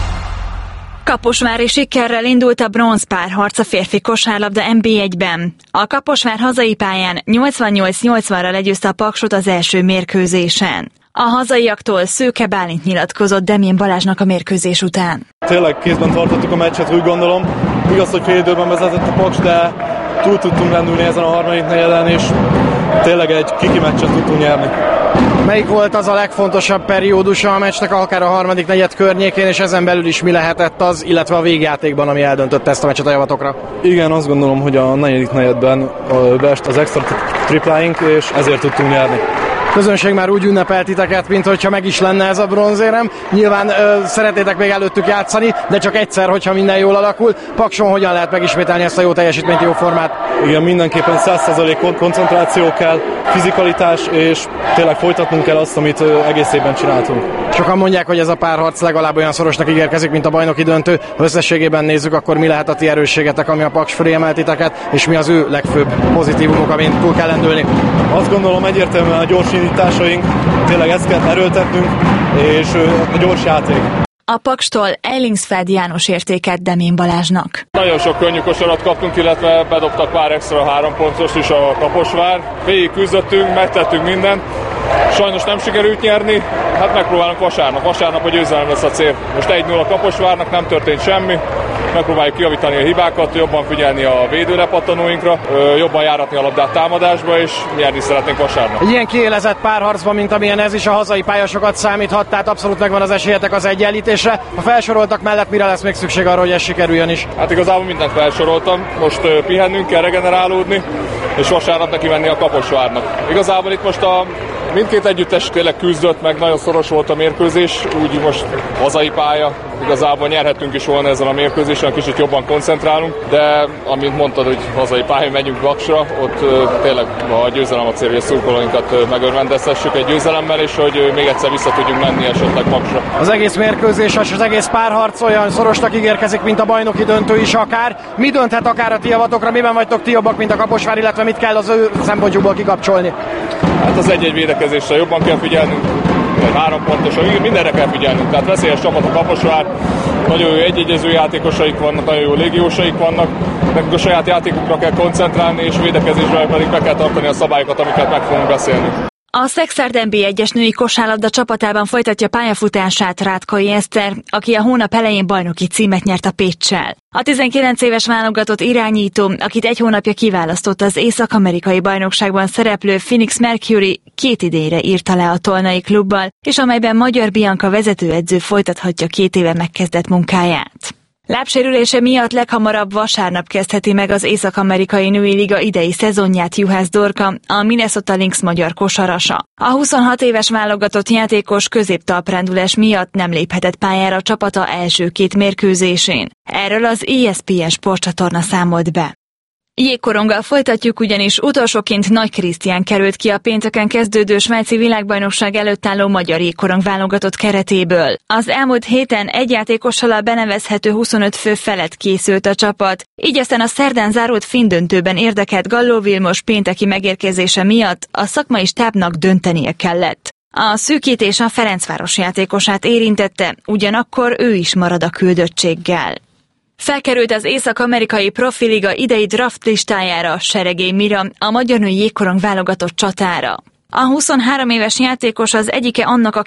[SPEAKER 18] Kaposvári sikerrel indult a bronzpárharc a férfi kosárlabda NB1-ben. A Kaposvár hazai pályán 88-80-ra legyőzte a Paksot az első mérkőzésen. A hazaiaktól Szőke Bálint nyilatkozott Demjén Balázsnak a mérkőzés után.
[SPEAKER 5] Tényleg kézben tartottuk a meccset, úgy gondolom. Igaz, hogy fél időben vezetett a Paks, de túl tudtunk lendülni ezen a harmadik negyeden, és tényleg egy kiki meccset tudtunk nyerni.
[SPEAKER 7] Melyik volt az a legfontosabb periódusa a meccsnek, akár a harmadik negyed környékén, és ezen belül is mi lehetett az, illetve a végjátékban, ami eldöntötte ezt a meccset a javatokra?
[SPEAKER 5] Igen, azt gondolom, hogy a negyedik negyedben beest az extra tripláink, és ezért tudtunk nyerni.
[SPEAKER 7] Közönség már úgy ünnepelt titeket, mint hogyha meg is lenne ez a bronzérem. Nyilván szeretnétek még előttük játszani, de csak egyszer, hogyha minden jól alakul. Pakson hogyan lehet megismételni ezt a jó teljesítményt, jó formát?
[SPEAKER 5] Igen, mindenképpen 100% koncentráció kell, fizikalitás, és tényleg folytatnunk kell azt, amit egész évben csináltunk.
[SPEAKER 7] Sokan mondják, hogy ez a párharc legalább olyan szorosnak ígérkezik, mint a bajnoki döntő. Ha összességében nézzük, akkor mi lehet a ti erősségetek, ami a Paks fölé emelt titeket, és mi az ő legfőbb pozitívumok, amin túl kell lendülni?
[SPEAKER 5] Azt gondolom, egyértelműen a gyors indításaink, tényleg ezt kell erőltetnünk, és a gyors játék.
[SPEAKER 18] A Pakstól Eilingsfeld János értéket Demjén Balázsnak.
[SPEAKER 8] Nagyon sok könnyű kosarat kaptunk, illetve bedobtak pár extra 3 pontos is a Kaposvár. Végig küzdöttünk, megtettünk mindent. Sajnos nem sikerült nyerni, hát megpróbálunk vasárnap. Vasárnap a győzelem lesz a cél. Most 1-0 a Kaposvárnak, nem történt semmi. Megpróbáljuk kijavítani a hibákat, jobban figyelni a védőlepattanóinkra, jobban járatni a labdát támadásba, és nyerni szeretnénk vasárnap.
[SPEAKER 7] Egy ilyen kiélezett párharcban, mint amilyen ez is, a hazai pályasokat számíthat, tehát abszolút megvan az esélyetek az egyenlítésre. A felsoroltak mellett mire lesz még szükség arra, hogy ez sikerüljön is?
[SPEAKER 8] Hát igazából mindent felsoroltam. Most pihennünk kell, regenerálódni, és vasárnap neki menni a Kaposvárnak. Igazából itt most mindkét együttes tényleg küzdött, meg nagyon szoros volt a mérkőzés, úgy most hazai pálya. Igazából nyerhetünk is volna ezen a mérkőzésen, kicsit jobban koncentrálunk, de amint mondtad, hogy hazai pályán megyünk Baksra, ott tényleg a győzelem a cél, hogy a szurkolóinkat megörvendeztessük egy győzelemmel, és hogy még egyszer vissza tudjunk menni esetleg Baksra.
[SPEAKER 7] Az egész mérkőzés és az egész párharc olyan szorosnak ígérkezik, mint a bajnoki döntő is akár. Mi dönthet akár a ti javatokra, miben vagytok ti jobbak, mint a Kaposvár, illetve mit kell az ő szempontjukból kikapcsolni?
[SPEAKER 8] Hát az egy-egy védekezésre jobban kell figyelnünk, egy 3 pontos, mindenre kell figyelnünk, tehát veszélyes csapat a Kaposvár, nagyon jó egyegyező játékosaik vannak, nagyon jó légiósaik vannak, nekünk a saját játékukra kell koncentrálni, és védekezésre pedig be kell tartani a szabályokat, amiket meg fogunk beszélni.
[SPEAKER 18] A Szexárd NB1-es női kosárlabda csapatában folytatja pályafutását Rátkai Eszter, aki a hónap elején bajnoki címet nyert a Péccsel. A 19 éves válogatott irányító, akit egy hónapja kiválasztott az észak-amerikai bajnokságban szereplő Phoenix Mercury, 2 idényre írta le a Tolnai klubbal, és amelyben Magyar Bianca vezetőedző folytathatja 2 éve megkezdett munkáját. Lábsérülése miatt leghamarabb vasárnap kezdheti meg az Észak-amerikai női liga idei szezonját Juhász Dorka, a Minnesota Lynx magyar kosarasa. A 26 éves válogatott játékos középtalprendulás miatt nem léphetett pályára a csapata első 2 mérkőzésén. Erről az ESPN sportcsatorna számolt be. Jégkoronggal folytatjuk, ugyanis utolsóként Nagy Krisztián került ki a pénteken kezdődő svájci világbajnokság előtt álló magyar jégkorong válogatott keretéből. Az elmúlt héten egy játékossal a benevezhető 25 fő felett készült a csapat, így aztán a szerdán zárult finn döntőben érdekelt Galló Vilmos pénteki megérkezése miatt a szakmai stábnak döntenie kellett. A szűkítés a Ferencváros játékosát érintette, ugyanakkor ő is marad a küldöttséggel. Felkerült az Észak-amerikai profiliga idei draft listájára Seregély Mira, a magyar női jégkorong válogatott csatára. A 23 éves játékos az egyike annak a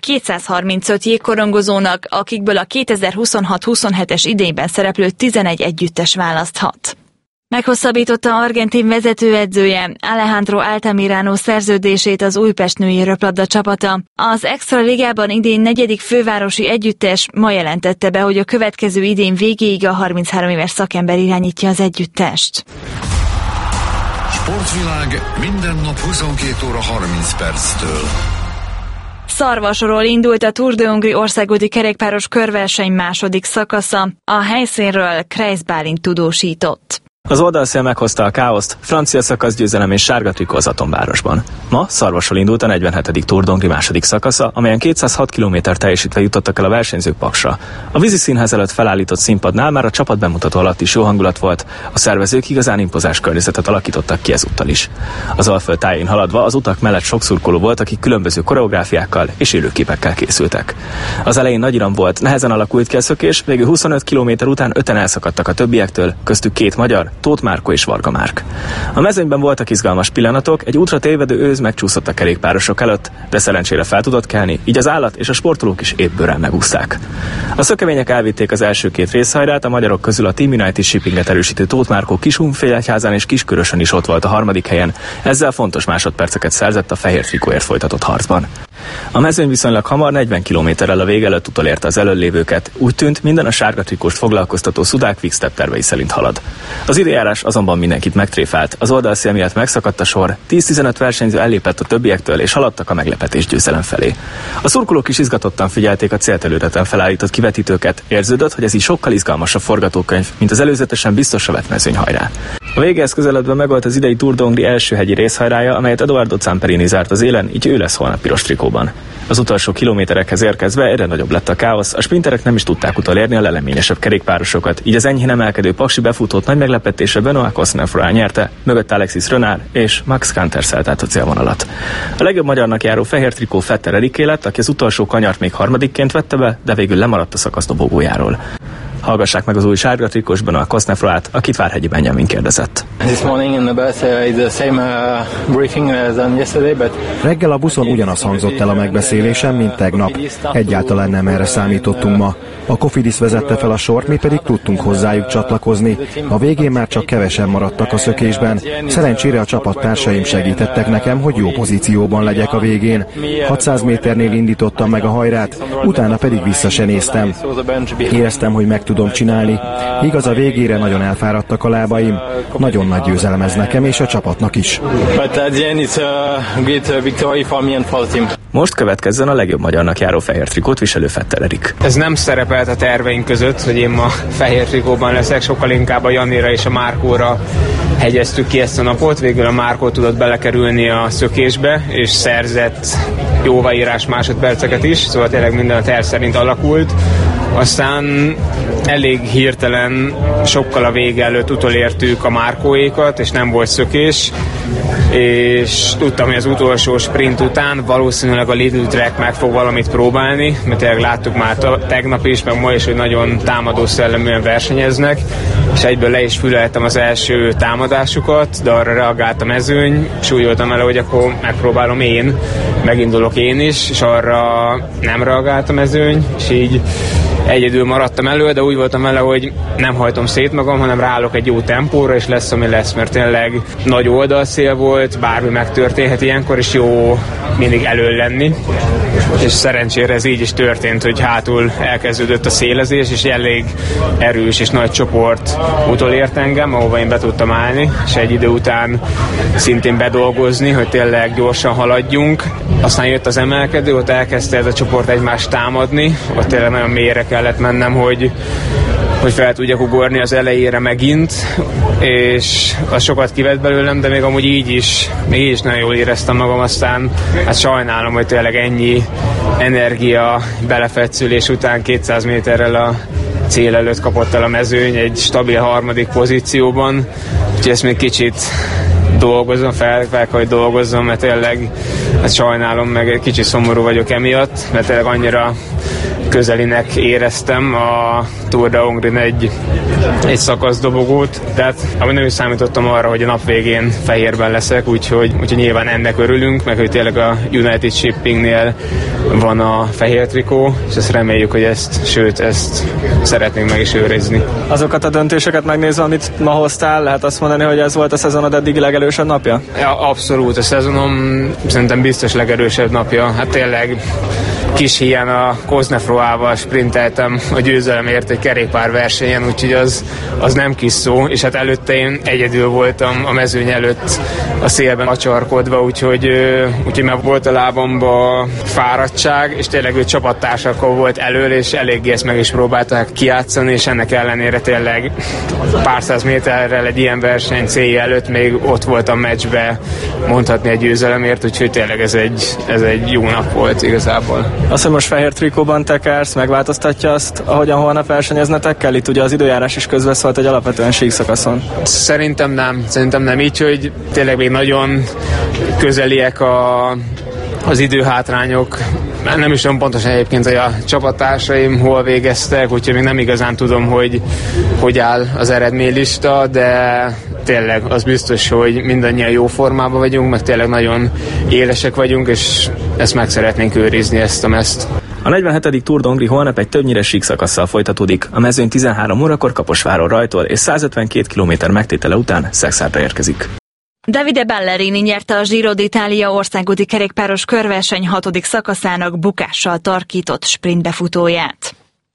[SPEAKER 18] 235 jégkorongozónak, akikből a 2026-27-es idényben szereplő 11 együttes választhat. Meghosszabbította argentin vezetőedzője Alejandro Altamirano szerződését az Újpest női röplabda csapata. Az Extra Ligában idén 4. fővárosi együttes ma jelentette be, hogy a következő idén végéig a 33 éves szakember irányítja az együttest.
[SPEAKER 2] Sportvilág minden nap 22 óra 30 perctől.
[SPEAKER 18] Szarvasról indult a Tour de Hongrie országúti kerékpáros körverseny második szakasza. A helyszínről Kreis Bálint tudósított.
[SPEAKER 9] Az oldalszél meghozta a káoszt, francia szakaszgyőzelem és sárga trikó az Atomvárosban. Ma Szarvasról indult a 47. Tour d'Hongrie második szakasza, amelyen 206 km teljesítve jutottak el a versenyzők Paksra. A vízi színház előtt felállított színpadnál már a csapat bemutató alatt is jó hangulat volt, a szervezők igazán impozáns környezetet alakítottak ki ezúttal is. Az Alföld tájén haladva az utak mellett sok szurkoló volt, akik különböző koreográfiákkal és élőképekkel készültek. Az elején nagy iram volt, nehezen alakult ki a szökés, végül 25 km után 5-en elszakadtak a többiektől, köztük 2 magyar, Tóth Márko és Varga Márk. A mezőnyben voltak izgalmas pillanatok, egy útra tévedő őz megcsúszott a kerékpárosok előtt, de szerencsére fel tudott kelni, így az állat és a sportolók is épp bőrrel megúszták. A szökevények elvitték az első 2 részhajrát, a magyarok közül a Team United Shippinget erősítő Tóth Márko Kiskunfélegyházán és Kiskörösön is ott volt a 3. helyen, ezzel fontos másodperceket szerzett a fehér trikóért folytatott harcban. A mezőny viszonylag hamar 40 kilométerrel a vége előtt utolérte az elöllévőket, úgy tűnt, minden a sárga trikóst foglalkoztató Szudák Quick-Step tervei szerint halad. Az időjárás azonban mindenkit megtréfált, az oldalszél miatt megszakadt a sor, 10-15 versenyző ellépett a többiektől és haladtak a meglepetés győzelem felé. A szurkolók is izgatottan figyelték a célterületen felállított kivetítőket, érződött, hogy ez így sokkal izgalmasabb forgatókönyv, mint az előzetesen biztosra vett mezőnyhajrá. A végéhez közeledve megvolt az idei Tour d'Hongrie első hegyi részhajrája, amelyet Edoardo Zamperini zárt az élen, így ő lesz holnap piros trikóban. Az utolsó kilométerekhez érkezve egyre nagyobb lett a káosz, a sprinterek nem is tudták utolérni a leleményesebb kerékpárosokat, így az enyhén emelkedő paksi befutót nagy meglepetésre Benoît Cosnefroy nyerte, mögött Alexis Renard és Max Kanter szállt át a célvonalat. A legjobb magyarnak járó fehér trikó Fetter Eriké lett, aki az utolsó kanyart még harmadikként vette be, de végül lemaradt a szakasz dobogójáról. Hallgassák meg az új sárga trikós Benoît Cosnefroyt, akit Várhegyi Benjamin kérdezett.
[SPEAKER 11] Reggel a buszon ugyanaz hangzott el a megbeszélésem, mint tegnap. Egyáltalán nem erre számítottunk ma. A Cofidis vezette fel a sort, mi pedig tudtunk hozzájuk csatlakozni. A végén már csak kevesen maradtak a szökésben. Szerencsére a csapattársaim segítettek nekem, hogy jó pozícióban legyek a végén. 600 méternél indítottam meg a hajrát, utána pedig vissza se néztem. Éreztem, hogy meg tudom csinálni. Igaz, a végére nagyon elfáradtak a lábaim. Nagyon nagy győzelem ez nekem és a csapatnak is.
[SPEAKER 9] Most következzen a legjobb magyarnak járó fehér trikót viselő Fetter Erik.
[SPEAKER 12] Ez nem szerepelt a terveink között, hogy én ma fehér trikóban leszek, sokkal inkább a Janira és a Márkóra hegyeztük ki ezt a napot. Végül a Márkó tudott belekerülni a szökésbe, és szerzett jóváírás másodperceket is, szóval tényleg minden a terv szerint alakult. Aztán elég hirtelen, sokkal a vége előtt utolértük a Márkóékat, és nem volt szökés, és tudtam, hogy az utolsó sprint után valószínűleg a Lidl Trek meg fog valamit próbálni, mert tényleg láttuk már tegnap is, meg ma is, hogy nagyon támadó szelleműen versenyeznek, és egyből le is füleltem az első támadásukat, de arra reagált a mezőny, és úgy voltam vele, hogy akkor megpróbálom én, megindulok én is, és arra nem reagált a mezőny, és így egyedül maradtam elő, de úgy voltam vele, hogy nem hajtom szét magam, hanem ráállok egy jó tempóra, és lesz, ami lesz, mert tényleg nagy oldalszél volt, bármi megtörténhet ilyenkor, és jó mindig elő lenni. És szerencsére ez így is történt, hogy hátul elkezdődött a szélezés, és elég erős és nagy csoport utolért engem, ahova én be tudtam állni, és egy idő után szintén bedolgozni, hogy tényleg gyorsan haladjunk. Aztán jött az emelkedő, ott elkezdte ez a csoport egymást támadni, ott tényleg nagyon mélyre kellett mennem, hogy fel tudjak ugorni az elejére megint, és az sokat kivett belőlem, de még amúgy így is nagyon jól éreztem magam, aztán hát sajnálom, hogy tényleg ennyi energia belefetszülés után 200 méterrel a cél előtt kapott el a mezőny egy stabil harmadik pozícióban, úgyhogy ezt még kicsit dolgozom, fel kell, hogy dolgozzam, mert tényleg hát sajnálom, meg egy kicsit szomorú vagyok emiatt, mert tényleg annyira közelinek éreztem a Tour d'Hongrie egy szakaszdobogót, tehát ami nem is számítottam arra, hogy a nap végén fehérben leszek, úgyhogy nyilván ennek örülünk, meg hogy tényleg a United Shippingnél van a fehér trikó, és ezt reméljük, hogy ezt szeretnénk meg is őrizni.
[SPEAKER 9] Azokat a döntéseket megnézve, amit ma hoztál, lehet azt mondani, hogy ez volt a szezonod eddigi legerősebb napja?
[SPEAKER 12] Ja, abszolút, a szezonom szerintem biztos legerősebb napja. Hát tényleg kis híján a Koznefroával sprinteltem a győzelemért egy kerékpár versenyen, úgyhogy az nem kis szó, és hát előtte én egyedül voltam a mezőny előtt a szélben acsarkodva, úgyhogy már volt a lábamba fáradtság, és tényleg ő csapattársakkal volt elől, és eléggé ezt meg is próbálták kijátszani, és ennek ellenére tényleg pár száz méterrel egy ilyen verseny célja előtt még ott volt a meccsbe mondhatni egy győzelemért, úgyhogy tényleg ez egy jó nap volt igazából.
[SPEAKER 9] Az, hogy most fehér trikóban tekersz, megváltoztatja azt, ahogyan holnap versenyeznetek kell? Itt ugye az időjárás is közbeszólt egy alapvetően síkszakaszon.
[SPEAKER 12] Szerintem nem így, hogy tényleg még nagyon közeliek az időhátrányok. Nem is tudom pontosan egyébként, hogy a csapattársaim hol végeztek, úgyhogy még nem igazán tudom, hogy áll az eredménylista, de tényleg az biztos, hogy mindannyian jó formában vagyunk, meg tényleg nagyon élesek vagyunk, és ezt meg szeretnénk őrizni, ezt a mezt.
[SPEAKER 9] A 47. Tour d'Hongrie holnap egy többnyire síkszakasszal folytatódik. A mezőny 13 órakor Kaposváron rajtol, és 152 km megtétele után Szexárdra érkezik.
[SPEAKER 18] Davide Ballerini nyerte a Giro d'Italia országúti kerékpáros körverseny 6. szakaszának bukással tarkított sprintbefutóját.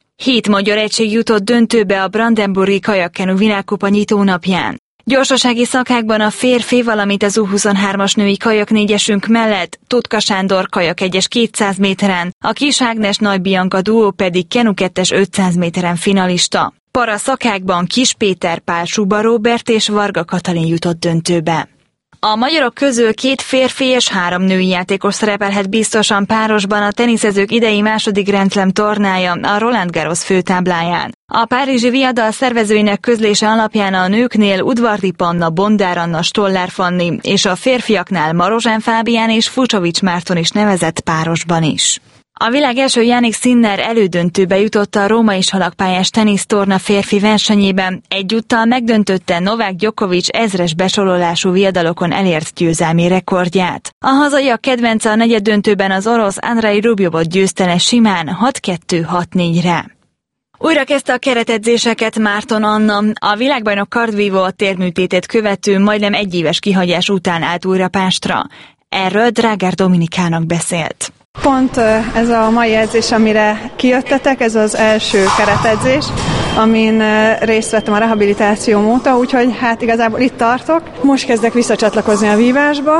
[SPEAKER 18] 7 magyar egység jutott döntőbe a Brandenburgi kajakkenu világkupa nyitónapján. Gyorsasági szakákban a férfi, valamint az U23-as női kajak négyesünk mellett Tutka Sándor kajak 1-es 200 méteren, a Kis Ágnes Nagy Bianca duó pedig kenu 2-es 500 méteren finalista. Para szakákban Kis Péter, Pál Suba Róbert és Varga Katalin jutott döntőbe. A magyarok közül 2 férfi és 3 női játékos szerepelhet biztosan párosban a teniszezők idei második Grand Slam tornája a Roland Garros főtábláján. A párizsi viadal szervezőinek közlése alapján a nőknél Udvardi Panna, Bondár Anna, Stollár Fanni és a férfiaknál Marozsán Fábián és Fucsovics Márton is nevezett párosban is. A világ első Jannik Sinner elődöntőbe jutott a római salakpályás tenisztorna férfi versenyében, egyúttal megdöntötte Novák Djokovic ezres besorolású viadalokon elért győzelmi rekordját. A hazaiak kedvence a negyeddöntőben az orosz Andrei Rubyovot győzte le simán 6-2-6-4-re. Újra kezdte a keretedzéseket Márton Anna. A világbajnok kardvívó a térműtétét követő majdnem egyéves kihagyás után állt újra pástra. Erről Drágár Dominikának beszélt.
[SPEAKER 4] Pont ez a mai edzés, amire kijöttetek, ez az első keretedzés, amin részt vettem a rehabilitációm óta, úgyhogy hát igazából itt tartok. Most kezdek visszacsatlakozni a vívásba,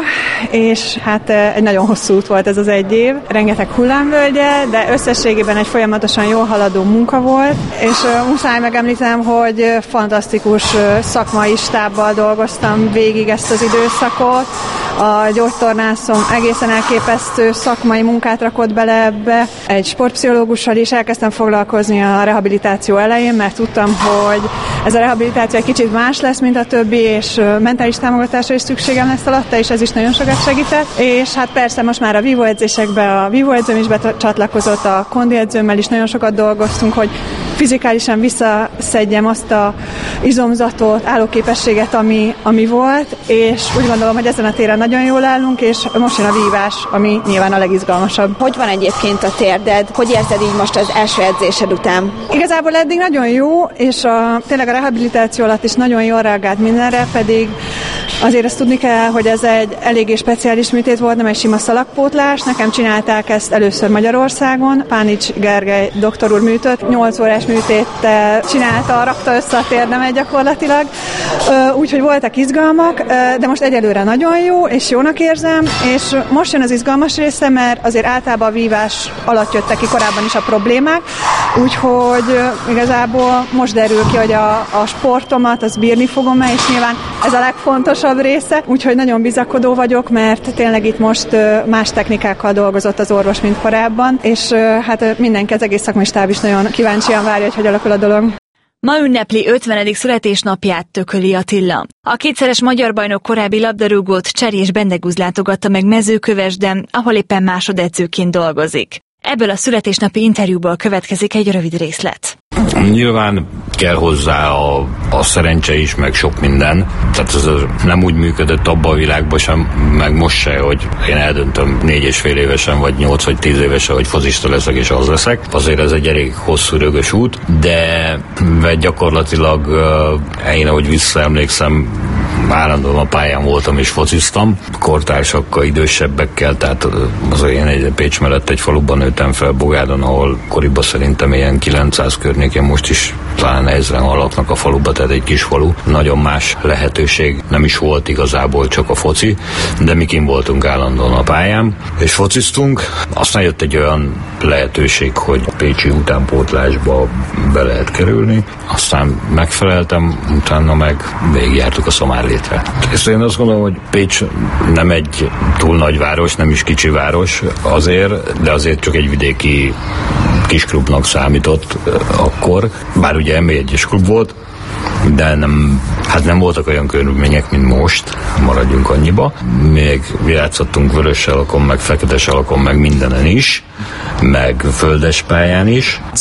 [SPEAKER 4] és hát egy nagyon hosszú út volt ez az egy év. Rengeteg hullámvölgye, de összességében egy folyamatosan jól haladó munka volt, és muszáj megemlítenem, hogy fantasztikus szakmai stábbal dolgoztam végig ezt az időszakot. A gyógytornászom egészen elképesztő szakmai munkát rakott bele ebbe. Egy sportpszichológussal is elkezdtem foglalkozni a rehabilitáció elején, mert tudtam, hogy ez a rehabilitáció egy kicsit más lesz, mint a többi, és mentális támogatásra is szükségem lesz alatta, és ez is nagyon sokat segített. És hát persze most már a vívóedzésekbe a vívóedzőm is becsatlakozott, a kondiedzőmmel is nagyon sokat dolgoztunk, hogy fizikálisan visszaszedjem azt a izomzatot, állóképességet, ami volt, és úgy gondolom, hogy ezen a téren nagyon jól állunk, és most jön a vívás, ami nyilván a legizgalmasabb.
[SPEAKER 13] Hogy van egyébként a térded? Hogy érzed így most az első edzésed után?
[SPEAKER 4] Igazából eddig nagyon jó, és tényleg a rehabilitáció alatt is nagyon jól reagált mindenre, pedig azért ezt tudni kell, hogy ez egy eléggé speciális műtét volt, nem egy sima szalagpótlás. Nekem csinálták ezt először Magyarországon. Pánics Gergely doktor úr műtött, 8 órás műtéttel csinálta, rakta össze a térdemet gyakorlatilag. Úgyhogy voltak izgalmak, de most egyelőre nagyon jó, és jónak érzem, és most jön az izgalmas része, mert azért általában a vívás alatt jöttek ki korábban is a problémák, úgyhogy igazából most derül ki, hogy a sportomat, az bírni fogom-e, és nyilván ez a legfontosabb része, úgyhogy nagyon bizakodó vagyok, mert tényleg itt most más technikákkal dolgozott az orvos, mint korábban, és hát mindenki, az egész szakmai stáb is nagyon kíváncsian várja, hogy alakul a dolog.
[SPEAKER 18] Ma ünnepli 50. születésnapját Tököli Attila. A kétszeres magyar bajnok korábbi labdarúgót Cserés Bendegúz látogatta meg Mezőkövesden, ahol éppen másodedzőként dolgozik. Ebből a születésnapi interjúból következik egy rövid részlet.
[SPEAKER 15] Nyilván kell hozzá a szerencse is, meg sok minden. Tehát ez nem úgy működött abban a világban sem, meg most se, hogy én eldöntöm 4,5 évesen, vagy 8 vagy 10 évesen, hogy focista leszek és az leszek. Azért ez egy elég hosszú, rögös út, de gyakorlatilag én, ahogy visszaemlékszem, állandóan a pályán voltam és fociztam, kortársakkal, idősebbekkel, tehát én egy Pécs mellett egy faluban nőttem fel, Bogádon, ahol koriban szerintem ilyen 900 környékén, most is talán 1000-en laknak a faluba, tehát egy kis falu. Nagyon más lehetőség nem is volt igazából, csak a foci, de mi kint voltunk állandóan a pályán, és fociztunk. Aztán jött egy olyan lehetőség, hogy a pécsi utánpótlásba be lehet kerülni, aztán megfeleltem, utána meg végigjártuk a Szamárlétre. Ezt én azt gondolom, hogy Pécs nem egy túl nagy város, nem is kicsi város azért, de azért csak egy vidéki kisklubnak számított akkor, bár ugye NB1-es klub volt, de nem voltak olyan körülmények, mint most, maradjunk annyiba. Még játszottunk vörös salakon, meg fekete salakon, meg mindenen is, meg földes pályán is.